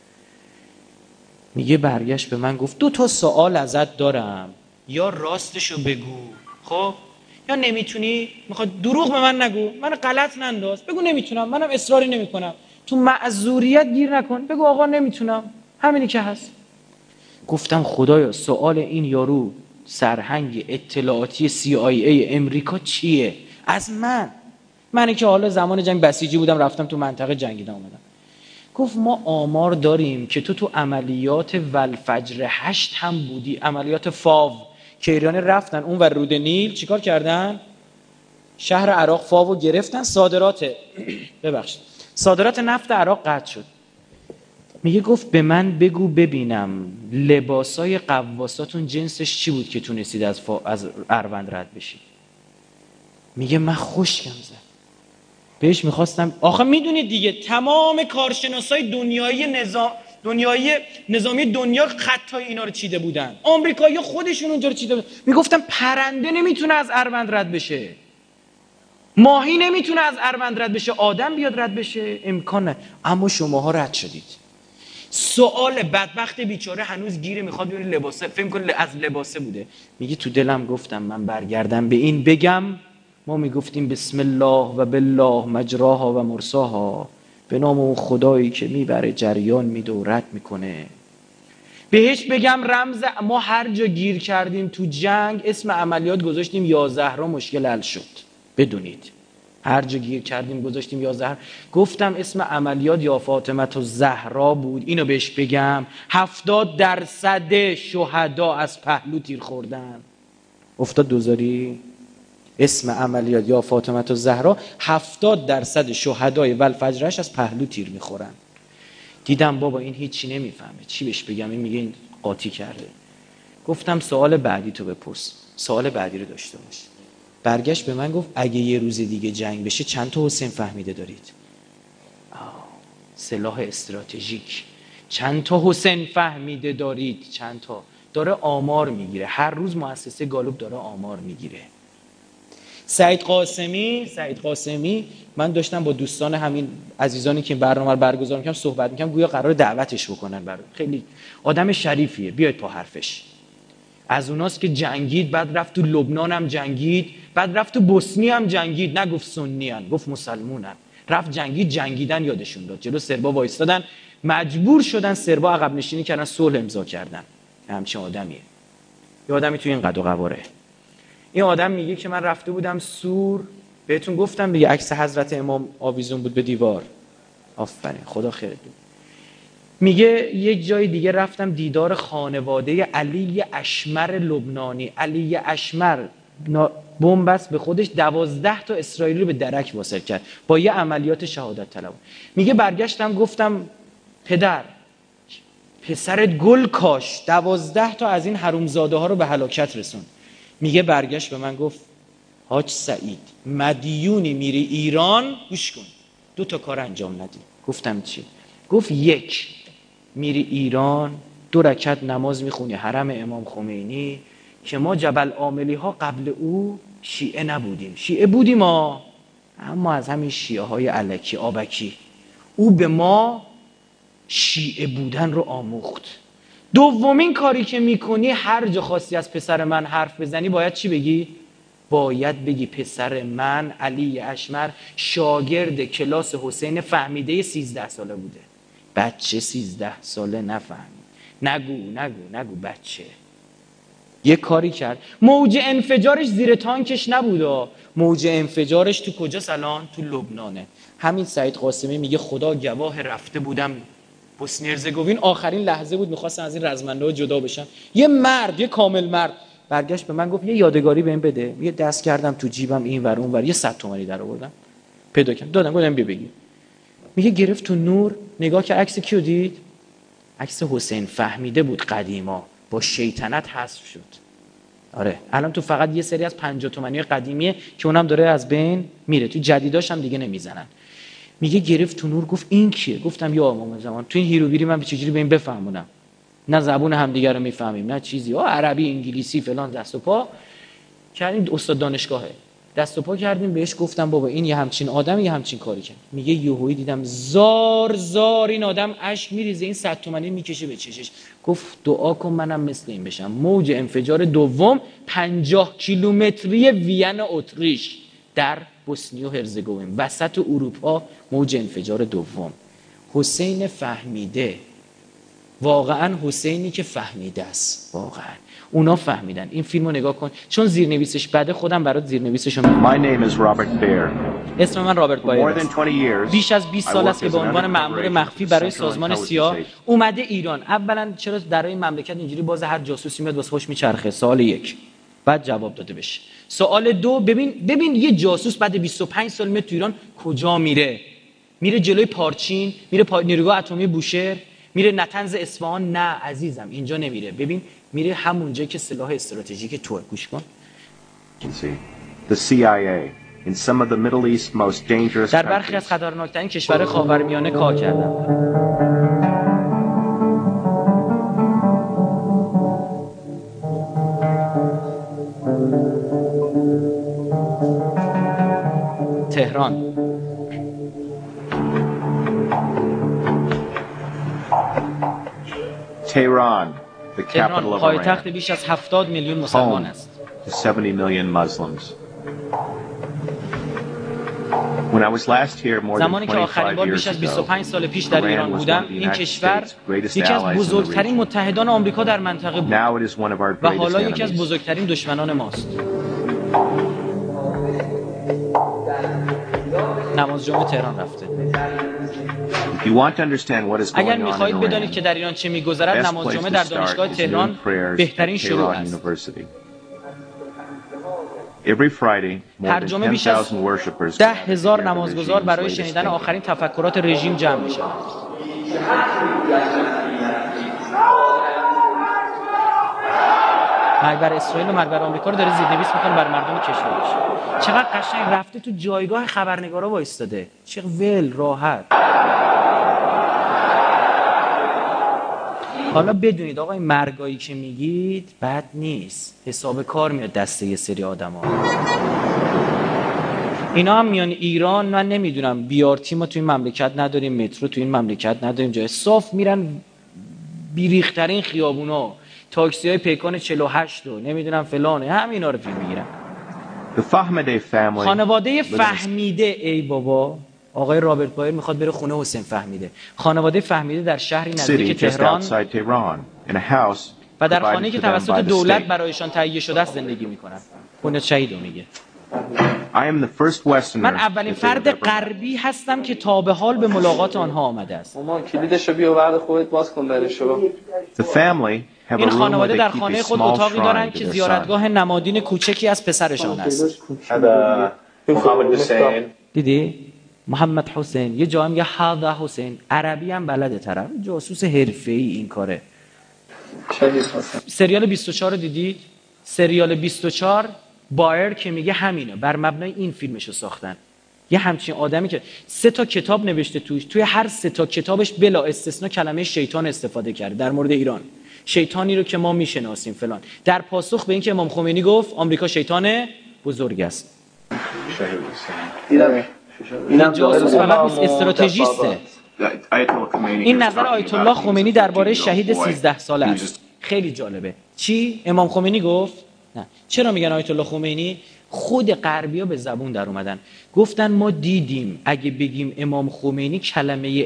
میگه برگشت به من گفت 2 سوال ازت دارم، یا راستشو بگو خب، یا نمیتونی میخواد دروغ به من نگو، من غلط ننداز، بگو نمیتونم، منم اصراری نمیکنم، تو معذوریت گیر نکن، بگو آقا نمیتونم، همینی که هست. گفتم خدایا سوال این یارو سرهنگ اطلاعاتی CIA امریکا چیه؟ از منی که حالا زمان جنگ بسیجی بودم، رفتم تو منطقه جنگیدم اومدم. گفت ما آمار داریم که تو عملیات والفجر 8 هم بودی، عملیات فاو که ایرانی رفتن اون ور رود نیل چیکار کردن؟ شهر عراق فاو گرفتن، صادرات نفت عراق قطع شد. میگه گفت به من بگو ببینم لباسای قواساتون جنسش چی بود که تونستید از اروند رد بشید. میگه من خشکم زد. بهش میخواستم، آخه میدونید دیگه تمام کارشناسای دنیای نظامی دنیا خطای اینا رو چیده بودن، آمریکایی‌ها خودشون اونجا رو چیده بودن. میگفتم پرنده نمیتونه از اروند رد بشه، ماهی نمیتونه از اروند رد بشه، آدم بیاد رد بشه امکان نه، اما شماها رد شدید. سوال بدبخت بیچاره هنوز گیره، میخواد ببینه لباسه، فکر کنه از لباسه بوده. میگه تو دلم گفتم من برگردم به این بگم ما میگفتیم بسم الله و بالله مجراها و مرساها، به نام اون خدایی که میبره جریان میده و رد میکنه. بهش بگم رمز ما هر جا گیر کردیم تو جنگ اسم عملیات گذاشتیم یا زهرا مشکل حل شد. بدونید هر جا گیر کردیم گذاشتیم یا زهرا. گفتم اسم عملیات یا فاطمه و زهرا بود. اینو بهش بگم 70% شهدا از پهلو تیر خوردن. افتاد دوزاری اسم عملیات یا فاطمه و زهرا 70% شهدای ولفجرش از پهلو تیر میخورن. دیدم بابا این هیچی نمیفهمه، چی بهش بگم؟ این میگه این قاطی کرده. گفتم سوال بعدی تو بپرس، سوال بعدی رو داشته باش. برگشت به من گفت اگه یه روز دیگه جنگ بشه چند تا حسین فهمیده دارید؟ سلاح استراتژیک. چند تا حسین فهمیده دارید؟ چند تا؟ داره آمار میگیره، هر روز مؤسسه گالوب داره آمار میگیره. سعید قاسمی من داشتم با دوستان همین عزیزانی که برنامه رو برگزار می‌کردم صحبت می‌کردم، گویا قرار دعوتش بکنن برام. خیلی آدم شریفیه، بیاید پا حرفش. از اوناست که جنگید، بعد رفت تو لبنان هم جنگید، بعد رفت تو بوسنی هم جنگید، نگفت سنی ان، گفت مسلمونن. رفت جنگید، جنگیدن یادشون داد، جلو سربا وایستادن، مجبور شدن سربا عقب نشینی کردن، صلح امضا کردن. همچین آدمیه. یه آدمی تو این قد و قواره. این آدم میگه که من رفته بودم سور، بهتون گفتم دیگه عکس حضرت امام آویزون بود به دیوار. آفرین، خدا خیرت بده. میگه یک جای دیگه رفتم دیدار خانواده علی اشمر لبنانی. علی اشمر بمب بست به خودش، 12 تا اسرائیلی رو به درک واصل کرد با یه عملیات شهادت طلب. میگه برگشتم گفتم پسرت گل کاش، 12 تا از این حرومزاده ها رو به هلاکت رسون. میگه برگشت به من گفت حاج سعید مدیونی میری ایران، گوش کن 2 تا کار انجام ندی. گفتم چی؟ گفت 1 میری ایران 2 رکعت نماز میخونی حرم امام خمینی که ما جبل عاملی ها قبل او شیعه نبودیم، شیعه بودیم اما از همین شیعه های الکی آبکی، او به ما شیعه بودن رو آموخت. دومین کاری که میکنی هر جا خواستی از پسر من حرف بزنی باید چی بگی؟ باید بگی پسر من علی اشمر شاگرد کلاس حسین فهمیده 13 ساله بوده. بچه 13 ساله نفهمید. نگو بچه. یه کاری کرد. موج انفجارش زیر تانکش نبوده، موج انفجارش تو کجاست الان؟ تو لبنانه. همین سعید قاسمی میگه خدا گواه رفته بودم بوسنی هرزگوین، آخرین لحظه بود میخواستن از این رزمنده‌ها جدا بشن. یه مرد، یه کامل مرد برگشت به من گفت یه یادگاری بهم بده. یه دست کردم تو جیبم این ور اون ور، یه 100 تومانی در آوردم پیدا کردم دادم، گفتم بیا بگیر. میگه گرفت تو نور نگاه که عکس کیو دید؟ عکس حسین فهمیده بود قدیما، با شیطنت حذف شد. آره الان تو فقط یه سری از 50 تومانی قدیمیه که اونم داره از بین میره، تو جدیداش هم دیگه نمیزنن. میگه گرفت تو نور گفت این کیه؟ گفتم یا امام زمان. تو این هیروبیری من چجوری به این بفهمونم؟ نه زبون همدیگه رو میفهمیم نه چیزی، عربی انگلیسی فلان، دست و پا کردیم. استاد دانشگاهه، دست و پا کردیم بهش. گفتم بابا این یه همچین آدم یه همچین کاری کرد. میگه یهویی دیدم زار این آدم اشک میریزه، این 100 تومانی میکشه به چشش. گفت دعا کن منم مثل این بشم. موج انفجار دوم 50 کیلومتری وین اتریش در بوسنی و هرزگوین، وسط اروپا، موج انفجار دوم. حسین فهمیده، واقعا حسینی که فهمیده است، واقعا اونا فهمیدن. این فیلمو نگاه کن، چون زیرنویسش بده خودم برات زیرنویسشو میگم. My name is Robert Baer. اسم من رابرت بایر است. 20 بیش از 20 سال است که به عنوان مأمور مخفی برای سازمان سیا اومده ایران. اولا چرا در این مملکت اینجوری باز هر جاسوسی میاد واسه خوش میچرخه؟ سوال 1 بعد جواب داده بشه. سوال 2 ببین یه جاسوس بعد 25 سال میاد تو ایران کجا میره؟ میره جلوی پارچین، میره نیروگاه اتمی بوشهر، میره نطنز اصفهان؟ نه عزیزم، اینجا نمیره. ببین میره همونجا که سلاح استراتژیک توه. گوش کن. The CIA in some of the Middle East most dangerous در برخی از خطرناکترین کشورهای خاورمیانه کار کردن. تهران. Tehran, the capital of Iran. پایتخت بیش از 70 میلیون مسلمان است. 70 million Muslims. When I was last here more than زمانی که آخرین 25 بار years بیش از 25 ago, سال پیش در ایران بودم، این کشور یکی از بزرگترین متحدان آمریکا در منطقه بود now it is one of our و greatest حالا یکی از enemies. بزرگترین دشمنان ماست. نماز جمعه تهران رفته. If you want to understand what is اگر going on می‌خواهید in بدانید Iran, که در ایران چه می‌گذرد، best نماز place جمعه to در start دانشگاه is تهران noon prayers بهترین at شروع Tehran است. University. Every Friday, more هر than جمعه بیش از 10,000 worshippers 10,000 نمازگزار برای شنیدن آخرین تفکرات رژیم جمع می‌شوند. مرگ بر اسرائیل و مرگ بر آمریکا رو داره زیرنویس می‌کنه برای مردم کشورش. چقدر قشنگ رفته تو جایگاه خبرنگارا وایستاده. چقدر ول راحت. حالا بدونید آقای مرگایی که میگید بد نیست، حساب کار میاد دسته یه سری آدم‌ها. اینا هم میان ایران، من نمیدونم بیارتی ما تو این مملکت نداریم، مترو تو این مملکت نداریم، جای صاف میرن بیریخترین خیابونا، تاکسی های پیکان 48 و نمیدونم فلانه، همینا رو فیلم میگیرن. خانواده فهمیده، ای بابا آقای رابرت بایر میخواد بره خونه حسین فهمیده. خانواده فهمیده در شهری نزدیک تهران و در خانه‌ای که توسط دولت برایشان تهیه شده است زندگی میکنن. خونه شهیدو میگه. من اولین فرد غربی هستم که تا به حال به ملاقات آنها آمده است. مامان کلیدشو بیا بعد خودت باز کن درشو. این خانواده در خانه خود اتاقی دارند که زیارتگاه نمادین کوچکی از پسرشان است. دیدی؟ محمد حسین. یه جا میگه هذا حسین. عربی هم بلده طرف. جاسوس حرفه‌ای این کاره. سریال 24 رو دیدید؟ سریال 24 بایر که میگه همینه، بر مبنای این فیلمشو ساختن. یه همچین آدمی که 3 تا کتاب نوشته توی هر 3 تا کتابش بلا استثنا کلمه شیطان استفاده کرده در مورد ایران. شیطانی رو که ما میشناسیم فلان. در پاسخ به اینکه امام خمینی گفت آمریکا شیطان بزرگ است. این جاسوس فقط نیست، استراتژیسته. این نظر آیت الله خمینی درباره شهید 13 ساله است. خیلی جالبه. چی؟ امام خمینی گفت؟ نه. چرا میگن آیت الله خمینی؟ خود غربی‌ها به زبون در اومدن. گفتن ما دیدیم اگه بگیم امام خمینی، کلمه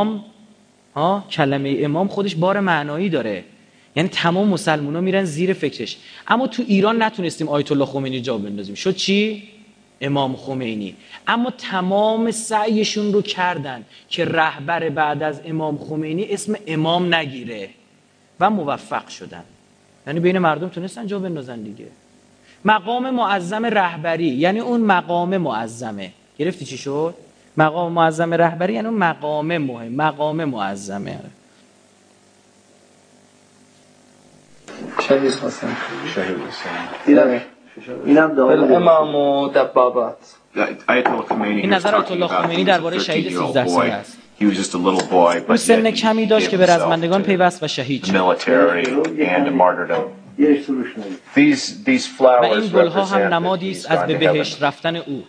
امام خودش بار معنایی داره. یعنی تمام مسلمان‌ها میرن زیر فکرش. اما تو ایران نتونستیم آیت الله خمینی جا بندازیم. شد چی؟ امام خمینی. اما تمام سعیشون رو کردن که رهبر بعد از امام خمینی اسم امام نگیره و موفق شدن. یعنی بین مردم تونستن جا بندازن دیگه. مقام معظم رهبری یعنی اون مقام معظمه. گرفتی چی شد؟ مقام معظم رهبری یعنی اون مقام مهم، مقام معظمه. شهید حسین. دیدم. اینم داوود امام و دبابات. این نظر آیت الله خمینی درباره شهید 13 ساله است. او سن کمی داشت که به رزمندگان پیوست و شهید شد. و این گلها هم نمادی است از به بهشت رفتن او.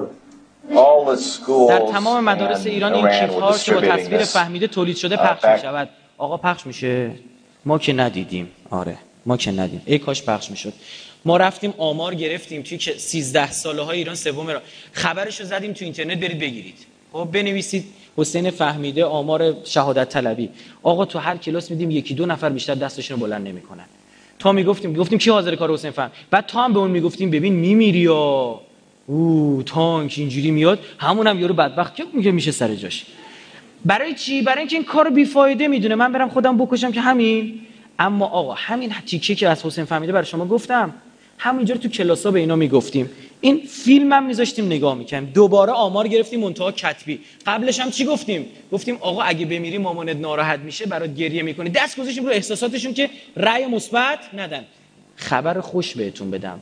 در تمام مدارس ایران این کیف‌ها که با تصویر فهمیده تولید شده پخش می‌شود. آقا پخش میشه؟ ما که ندیدیم. آره ما که ندیدیم. ای کاش پخش میشد. ما رفتیم آمار گرفتیم توی که 13 ساله های ایران سوم خبرشو زدیم تو اینترنت، برید بگیرید. خب بنویسید حسین فهمیده آمار شهادت طلبی. آقا تو هر کلاس میدیم 1-2 نفر بیشتر دستشون رو بلند نمیکنن. تا میگفتیم کی حاضر کار حسین فهم؟ بعد تا هم به اون میگفتیم ببین میمیری یا تانک اینجوری میاد، همونم یارو بدبخت که میگه میشه سر جاش. برای چی؟ برای اینکه این کارو بیفایده میدونه، من برم خودم بکشم که همین. اما آقا همین تیکه که از حسین فهمیده برای شما گفتم، همینجوری تو کلاسا به اینا میگفتیم. این فیلم هم میذاشتیم نگاه میکنیم. دوباره آمار گرفتیم منتها کتبی. قبلش هم چی گفتیم؟ گفتیم آقا اگه بمیری مامانت ناراحت میشه برات گریه میکنه. دست گذاشتیم رو احساساتشون که رأی مثبت ندن. خبر خوش بهتون بدم،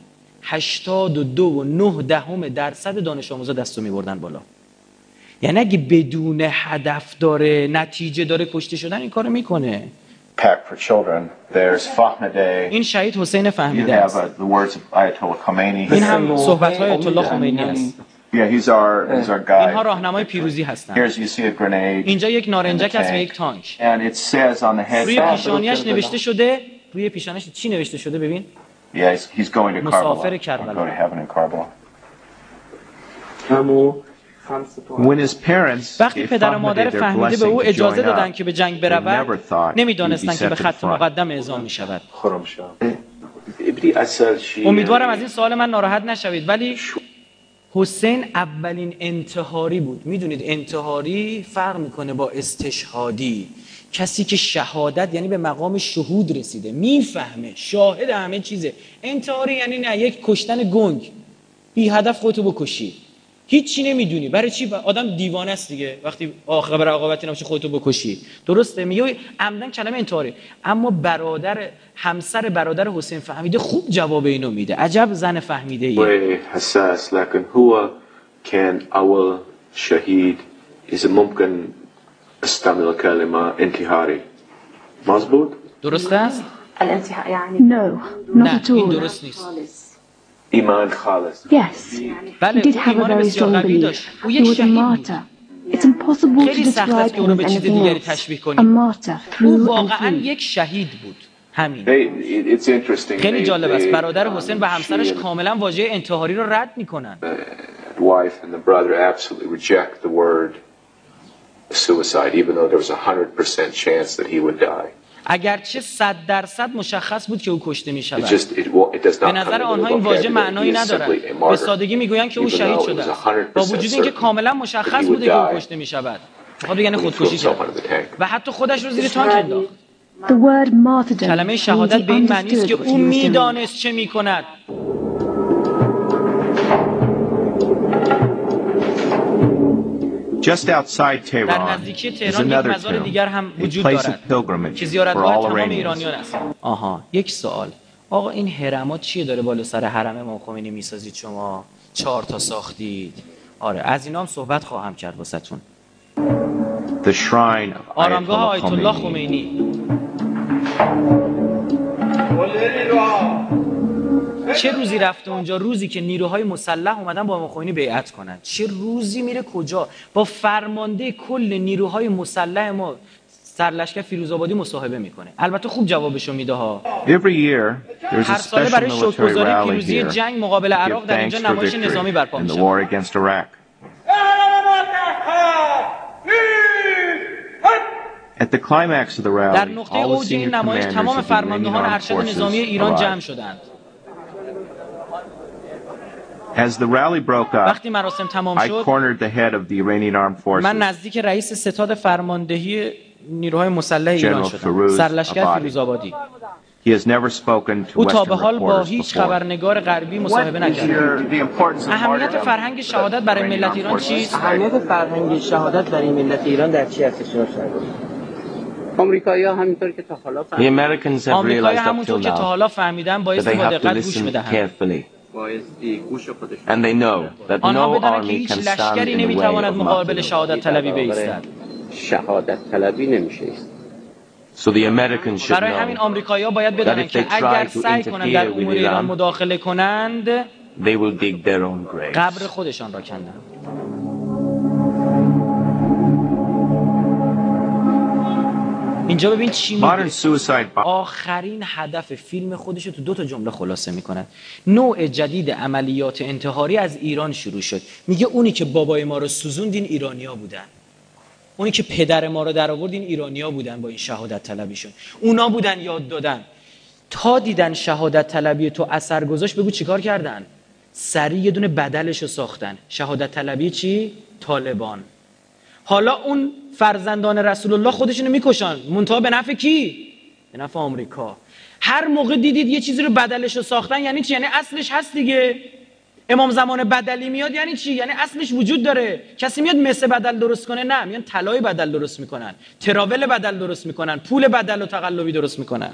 82.9% دانش آموزا دستو میبردن بالا. یعنی اگه بدون هدف داره، نتیجه داره کشته شدن، این کارو میکنه. Pact for children. There's Fahmideh. این شهید حسین فهمیده You have است. the words of Ayatollah Khomeini. این هم صحبت‌های آیت الله خمینی است. Yeah, he's our guide. اینها راهنمای پیروزی هستند. Here's you see a grenade. اینجا یک نارنجک است و یک تانک. And it says on the head. روی پیشانیش نوشته شده، روی پیشانیش چی نوشته شده ببین؟ Yeah, he's going to مسافر Karbala. کربلا. Go to heaven in Karbala. When his parents وقتی پدر و مادر فهمیده به او اجازه دادن که به جنگ برود، نمیدانستند که به خط مقدم اعزام می شود. امیدوارم از این سوال من ناراحت نشوید، ولی حسین اولین انتحاری بود. میدونید انتحاری فرق میکنه با استشهادی. کسی که شهادت یعنی به مقام شهود رسیده، میفهمه، شاهد همه چیزه. انتحاری یعنی نه یک کشتن گنگ، بی هدف خودتو بکشی، هیچی نمیدونی برای چی. آدم دیوانه است دیگه وقتی خبر عاقبتی نباشه خودتو بکشی. درسته؟ میگه عمدن کلمه انتحاری. اما همسر برادر حسین فهمیده خوب جواب اینو میده. عجب زن فهمیده ایه. حساس لكن هو كان اول شهيد اذا ممكن استعمل كلمه انتحاري. مظبوط؟ درست است؟ الانتحار يعني نه این درست نیست. ایمان خالص. Yes. He did have a very strong belief. He was a martyr. It's impossible to describe him as anything else. A martyr through and واقعا through. یک شهید بود. همین. It's interesting. خیلی جالب است. برادر حسین و همسرش کاملا واژه انتحاری رو رد میکنن. The wife and the brother absolutely reject the word suicide, even though there was 100% chance that he would die. اگرچه 100% مشخص بود که او کشته می شود. به نظر آنها این واژه معنایی ندارد. به سادگی میگویند که او شهید شده است. با وجود اینکه کاملا مشخص بوده که او کشته می شود. خب یعنی خودکشی کرد. و حتی خودش رو زیر تانک انداخت. کلمه شهادت به این معنی است که او میدانست چه میکند. Just outside Tehran در نزدیکی تهران یک مزار دیگر هم وجود دارد که زیارتگاه تمام ایرانیان است. آها، یک سوال. آقا این حرمات چیه داره بالا سر حرم امام خمینی میسازید شما؟ 4 تا ساختید. آره، از اینا هم صحبت خواهم کرد واسهتون. آرامگاه آیت الله خمینی. چه روزی رفته اونجا؟ روزی که نیروهای مسلح اومدن با امام خمینی بیعت کنن. چه روزی میره کجا؟ با فرمانده کل نیروهای مسلح ما سرلشکر فیروزآبادی مصاحبه میکنه. البته خوب جوابشو میده ها. هر ساله برای شکرگزاری پیروزی جنگ مقابل عراق در اینجا نمایش نظامی برپا میشه. در نقطه اوج این نمایش تمام فرماندهان ارشد نظامی ایران جمع شدند. وقتی مراسم تمام شد، من نزدیک رئیس ستاد فرماندهی نیروهای مسلح ایران شدم، سرلشکر فیروزآبادی. او تا به حال با هیچ خبرنگار غربی مصاحبه نکرد. اهمیت فرهنگ شهادت برای ملت ایران چیست؟ اهمیت فرهنگ شهادت برای ملت ایران در چی هست جناب سرور؟ آمریکایی‌ها همونطور که تا حالا فهمیدن بایستی با دقت گوش بدهند. آنها بدانند که هیچ لشکری نمیتواند مقابل شهادت طلبی بایستد. شهادت طلبی نمیشه ایست. برای همین آمریکایی‌ها باید بدانند که اگر سعی کنند در امور ایران مداخله کنند، قبر خودشان را کندند. اینجا ببین چی میگه. آخرین هدف فیلم خودش رو تو 2 تا جمله خلاصه میکنه. نوع جدید عملیات انتحاری از ایران شروع شد. میگه اونی که بابای ما رو سوزوند این ایرانیا بودن. اونی که پدر ما رو در آورد این ایرانیا بودن با این شهادت طلبیشون. اونا بودن یاد دادن. تا دیدن شهادت طلبی تو اثر گذاشت، بگو چیکار کردن؟ سریع یه دونه بدلش رو ساختن. شهادت طلبی چی؟ طالبان. حالا اون فرزندان رسول الله خودشونو میکشن، منتها به نفع کی؟ به نفع آمریکا. هر موقع دیدید یه چیزی رو بدلش رو ساختن یعنی چی؟ یعنی اصلش هست دیگه. امام زمان بدلی میاد یعنی چی؟ یعنی اصلش وجود داره. کسی میاد مس بدل درست کنه؟ نه، میان طلای بدل درست میکنن، تراول بدل درست میکنن، پول بدل و تقلبی درست میکنن.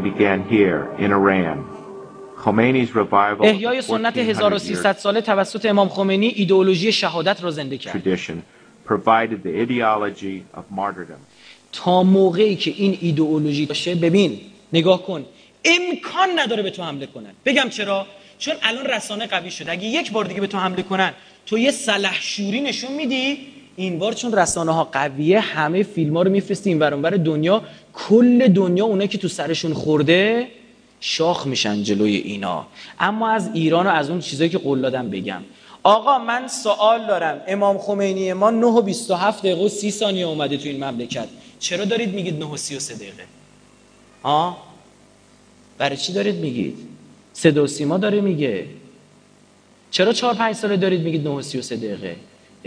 احیای سنت 1300 ساله توسط امام خمینی ایدئولوژی شهادت را زنده کرد. تا موقعی که این ایدئولوژی باشه، ببین نگاه کن، امکان نداره به تو حمله کنن. بگم چرا؟ چون الان رسانه قوی شده. اگه یک بار دیگه به تو حمله کنن تو یه سلحشوری نشون میدی. این بار چون رسانه ها قویه همه فیلم ها رو میفرستی این ور اون ور دنیا، کل دنیا اونایی که تو سرشون خورده شاخ میشن جلوی اینا. اما از ایران و از اون چیزایی که قول دادم بگم. آقا من سوال دارم، امام خمینی ما 9 و 27 دقیقه و 30 ثانیه اومده تو این مملکت، چرا دارید میگید 9 و 33 دقیقه؟ برای چی دارید میگید؟ صدا و سیما داره میگه. چرا 4-5 ساله دارید میگید 9 و 33 دقیقه؟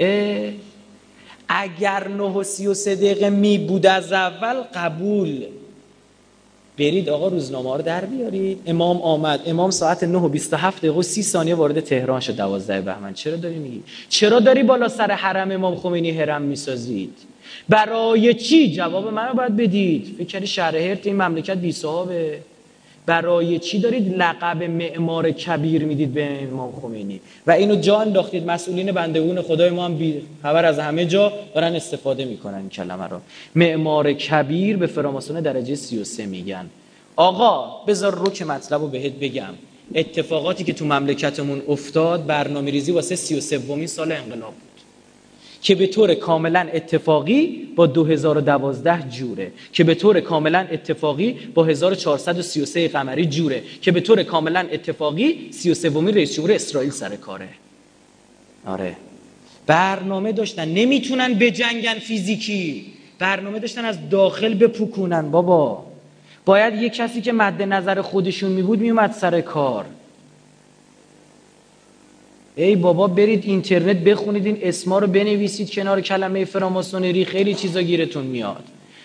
اگر 9 و 33 دقیقه می بود از اول قبول. برید آقا روزنامه ها رو در بیارید. امام آمد، امام ساعت 9 و 27 دقیقه و 30 ثانیه وارد تهران شد 12 بهمن. چرا داری میگی؟ چرا داری بالا سر حرم امام خمینی هرم میسازید؟ برای چی؟ جواب منو باید بدید. فکر کردی شهر هرت این مملکت بی صاحبه؟ برای چی دارید لقب معمار کبیر میدید به امام خمینی و اینو جا انداختید؟ مسئولین بندگون خدای ما هم بی خبر از همه جا دارن استفاده میکنن این کلمه رو. معمار کبیر به فراماسون درجه 33 میگن. آقا بذار رو که مطلب رو بهت بگم. اتفاقاتی که تو مملکتمون افتاد برنامه‌ریزی واسه 33مین سال انقلاب بود که به طور کاملا اتفاقی با 2012 جوره، که به طور کاملا اتفاقی با 1433 قمری جوره، که به طور کاملا اتفاقی 33مین رئیس جمهور اسرائیل سر کاره. آره برنامه داشتن، نمیتونن بجنگن فیزیکی، برنامه داشتن از داخل بپوکونن. بابا باید یه کسی که مد نظر خودشون میبود میومد سر کار. ای بابا برید اینترنت بخونید این اسما رو بنویسید کنار کلمه فراماسونری، خیلی چیزا گیرتون میاد.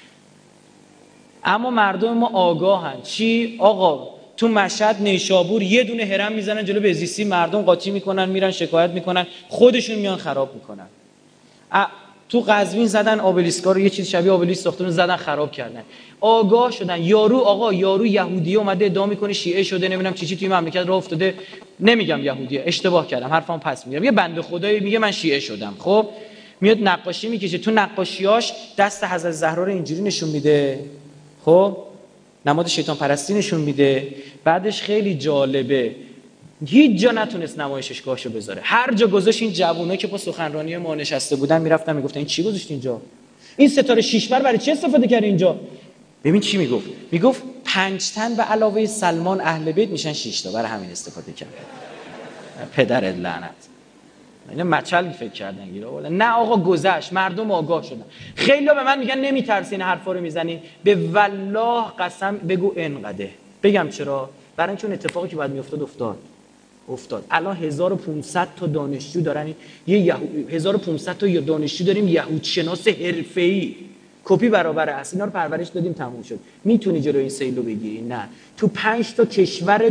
اما مردم ما آگاهن. چی؟ آقا تو مشهد نیشابور یه دونه هرم میزنن جلو بهزیستی، مردم قاطی میکنن، میرن شکایت میکنن، خودشون میان خراب میکنن. تو قزوین زدن آبلیسکا رو، یه چیز شبیه آبلیسک ساختن زدن خراب کردن. آگاه شدن. یارو یهودی اومده ادعا میکنه شیعه شده، نمیدونم چی توی مملکت راه افتاده. نمیگم یهودیه، اشتباه کردم، حرفم پس میگیرم. یه بنده خدایی میگه من شیعه شدم، خب میاد نقاشی میکشه، تو نقاشیاش دست حضرت زهرا رو اینجوری نشون میده، خب نماد شیطان پرستی نشون میده. بعدش خیلی جالبه، هیچ جا نتونست نمایشگاهشو بذاره. هر جا گذاشت این جوونا که با سخنرانی ما نشسته بودن میرفتن میگفتن این چی گذاشت اینجا؟ این ستاره 6 بر برای چی استفاده کرد اینجا؟ ببین چی میگفت 5 تن به علاوه سلمان اهل بیت میشن 6 تا، برای همین استفاده کرد. پدر لعنت. اینا مچل فکر کردن گیرا. نه آقا گذشت، مردم آگاه شدن. خیلی‌ها به من میگن نمیترسین حرفا رو میزنین. به والله قسم بگو انقدر. بگم چرا؟ برای اینکه اون اتفاقی که بعد افتاد. الان 1500 تا دانشجو دارن، 1500 تا دانشجو داریم یهود شناس حرفه‌ای، کپی برابر است. اینا رو پرورش دادیم تموم شد. میتونی جلوی این سیل رو بگیری؟ نه. تو 5 تا کشور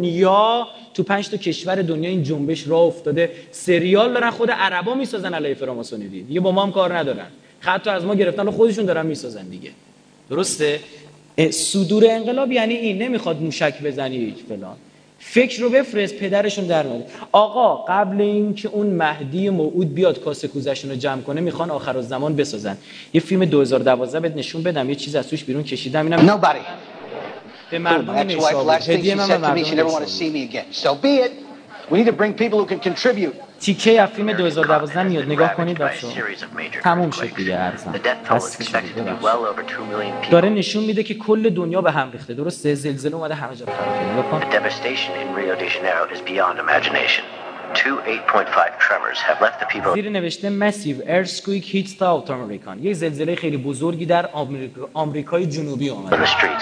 دنیا این جنبش راه افتاده. سریال دارن خود عربا میسازن علیه فراماسونری دیگه، با ما هم کار ندارن. خطا از ما گرفتن و خودشون دارن میسازن دیگه. درسته؟ صدور انقلاب یعنی این، نمیخواد موشک بزنی فلان. فکر رو بفرست پدرشون در میاد. آقا قبل این که اون مهدی موعود بیاد کاسه کوزشون رو جمع کنه میخوان آخرالزمان بسازن. یه فیلم 2012 بهت نشون بدم، یه چیز از توش بیرون کشیدم. اینم به مردم نیشابور هدیه من به مردم. تیکه از فیلم 2012 میاد، نگاه کنید بچه‌ها. تموم شد دیگه ارزم. داره نشون میده که کل دنیا به هم ریخته. درسته؟ زلزله اومده همه جا خراب کرده. نگاه کن. زیر نوشته massive earthquake hits South America. یک زلزله خیلی بزرگی در آمریکای جنوبی اومده.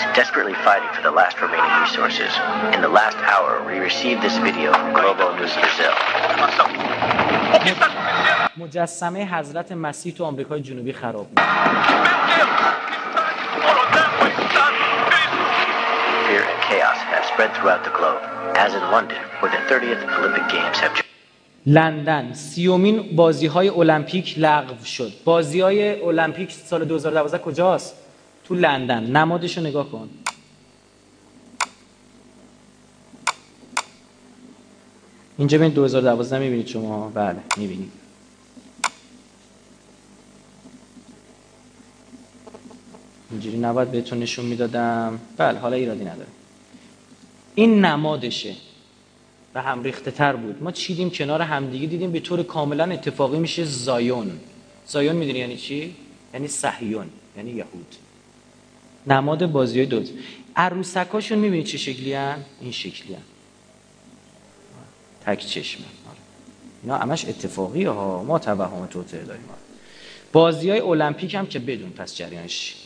مجسمه حضرت مسیح تو آمریکای جنوبی خراب میشه. spread throughout the globe, as in London, where the 30th Olympic Games have. لندن 30مین بازی‌های المپیک لغو شد. بازی‌های المپیک سال 2012 کجاست؟ تو لندن. نمادشو نگاه کن. اینجا ببین 2012 می‌بینید شما؟ بله می‌بینید. اینجوری نباید بهتون نشون میدادم. بله حالا ایرادی نداره. این نمادشه. و هم ریخته تر بود. ما چیدیم کنار همدیگه دیدیم به طور کاملا اتفاقی میشه زایون. زایون میدونی یعنی چی؟ یعنی صهیون، یعنی یهود. نماد بازی‌های دوز. عروسکاشون میبینید چه شکلی ان؟ این شکلی ان. تک چشمه. اینا همش اتفاقیه ها. ما توهم توطئه داریم. بازی‌های المپیک هم که بدون پس جریانش.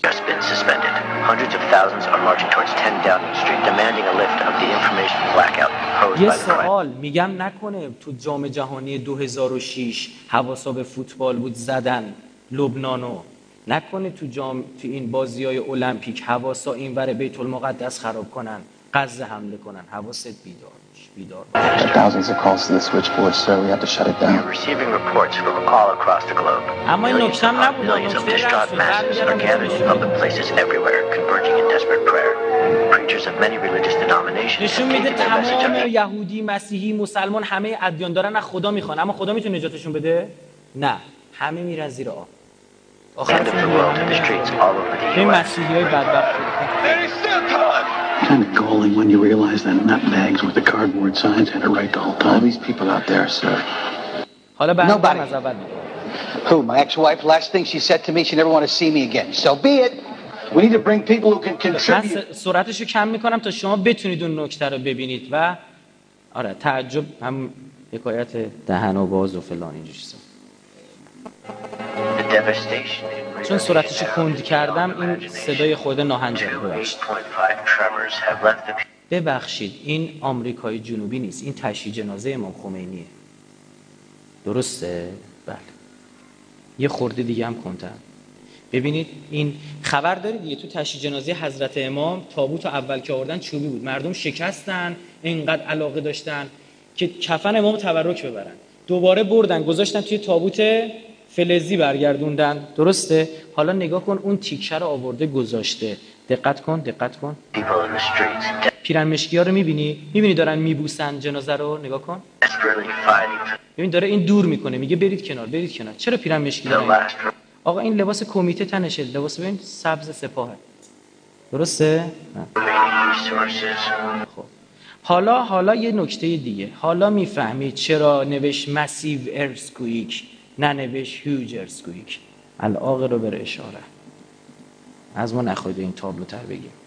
یه سوال میگم نکنه تو جام جهانی 2006 حواسا به فوتبال بود زدن لبنانو، نکنه تو این بازی‌های المپیک حواسا اینور بیت المقدس خراب کنن، غزه حمله کنن. حواست بیدار باش، بیدار باش. Thousands of calls to the switchboard, sir. We have to shut it down. We're receiving reports from all across the globe. Millions of distraught masses are gathered in public places everywhere, converging in desperate prayer. Preachers of many religious denominations نشون میده تمام یهودی، مسیحی، مسلمان همه ادیان دارن از خدا میخوان، اما خدا میتونه نجاتشون بده؟ نه، همه میرن زیر آب. آخرش این مسیحیای بدبخت Kind of galling when you realize that nutbags with the cardboard signs had it right the whole time. All these people out there, sir. حالا Nobody. Who? My ex-wife? Last thing she said to me, she never wanted to see me again. So be it. We need to bring people who can contribute. من سرعتشو کم میکنم تا شما بتونید اون نکته رو ببینید و آره تعجب هم حکایت دهن و باز و فلان اینجور چیزا. چون سرعتشو کند کردم این صدای خود ناهنجاری ببخشید این آمریکای جنوبی نیست، این تشییع جنازه امام خمینیه. درسته؟ بله. یه خورده دیگه هم کندتر. ببینید این خبر دارید دیگه، تو تشییع جنازه حضرت امام تابوت اول که آوردن چوبی بود، مردم شکستن، اینقدر علاقه داشتن که کفن امام تبرک ببرن، دوباره بردن گذاشتن توی تابوت فلزی برگردوندن. درسته؟ حالا نگاه کن اون تیکه رو آورده گذاشته. دقت کن، دقت کن. پیرنمشکی‌ها رو می‌بینی دارن میبوسن جنازه رو. نگاه کن. ببین داره این دور میکنه، میگه برید کنار، برید کنار. چرا پیرنمشکی داره؟ آقا این لباس کمیته تنشه، لباس ببین سبز سپاهه. درسته؟ خب حالا یه نکته دیگه. حالا میفهمید چرا نوشت مسیو ارسکویک نه نوشت هیوج ارسکویک. العاقل رو بره اشاره. از ما نخواهید این تابلو تر بگیم.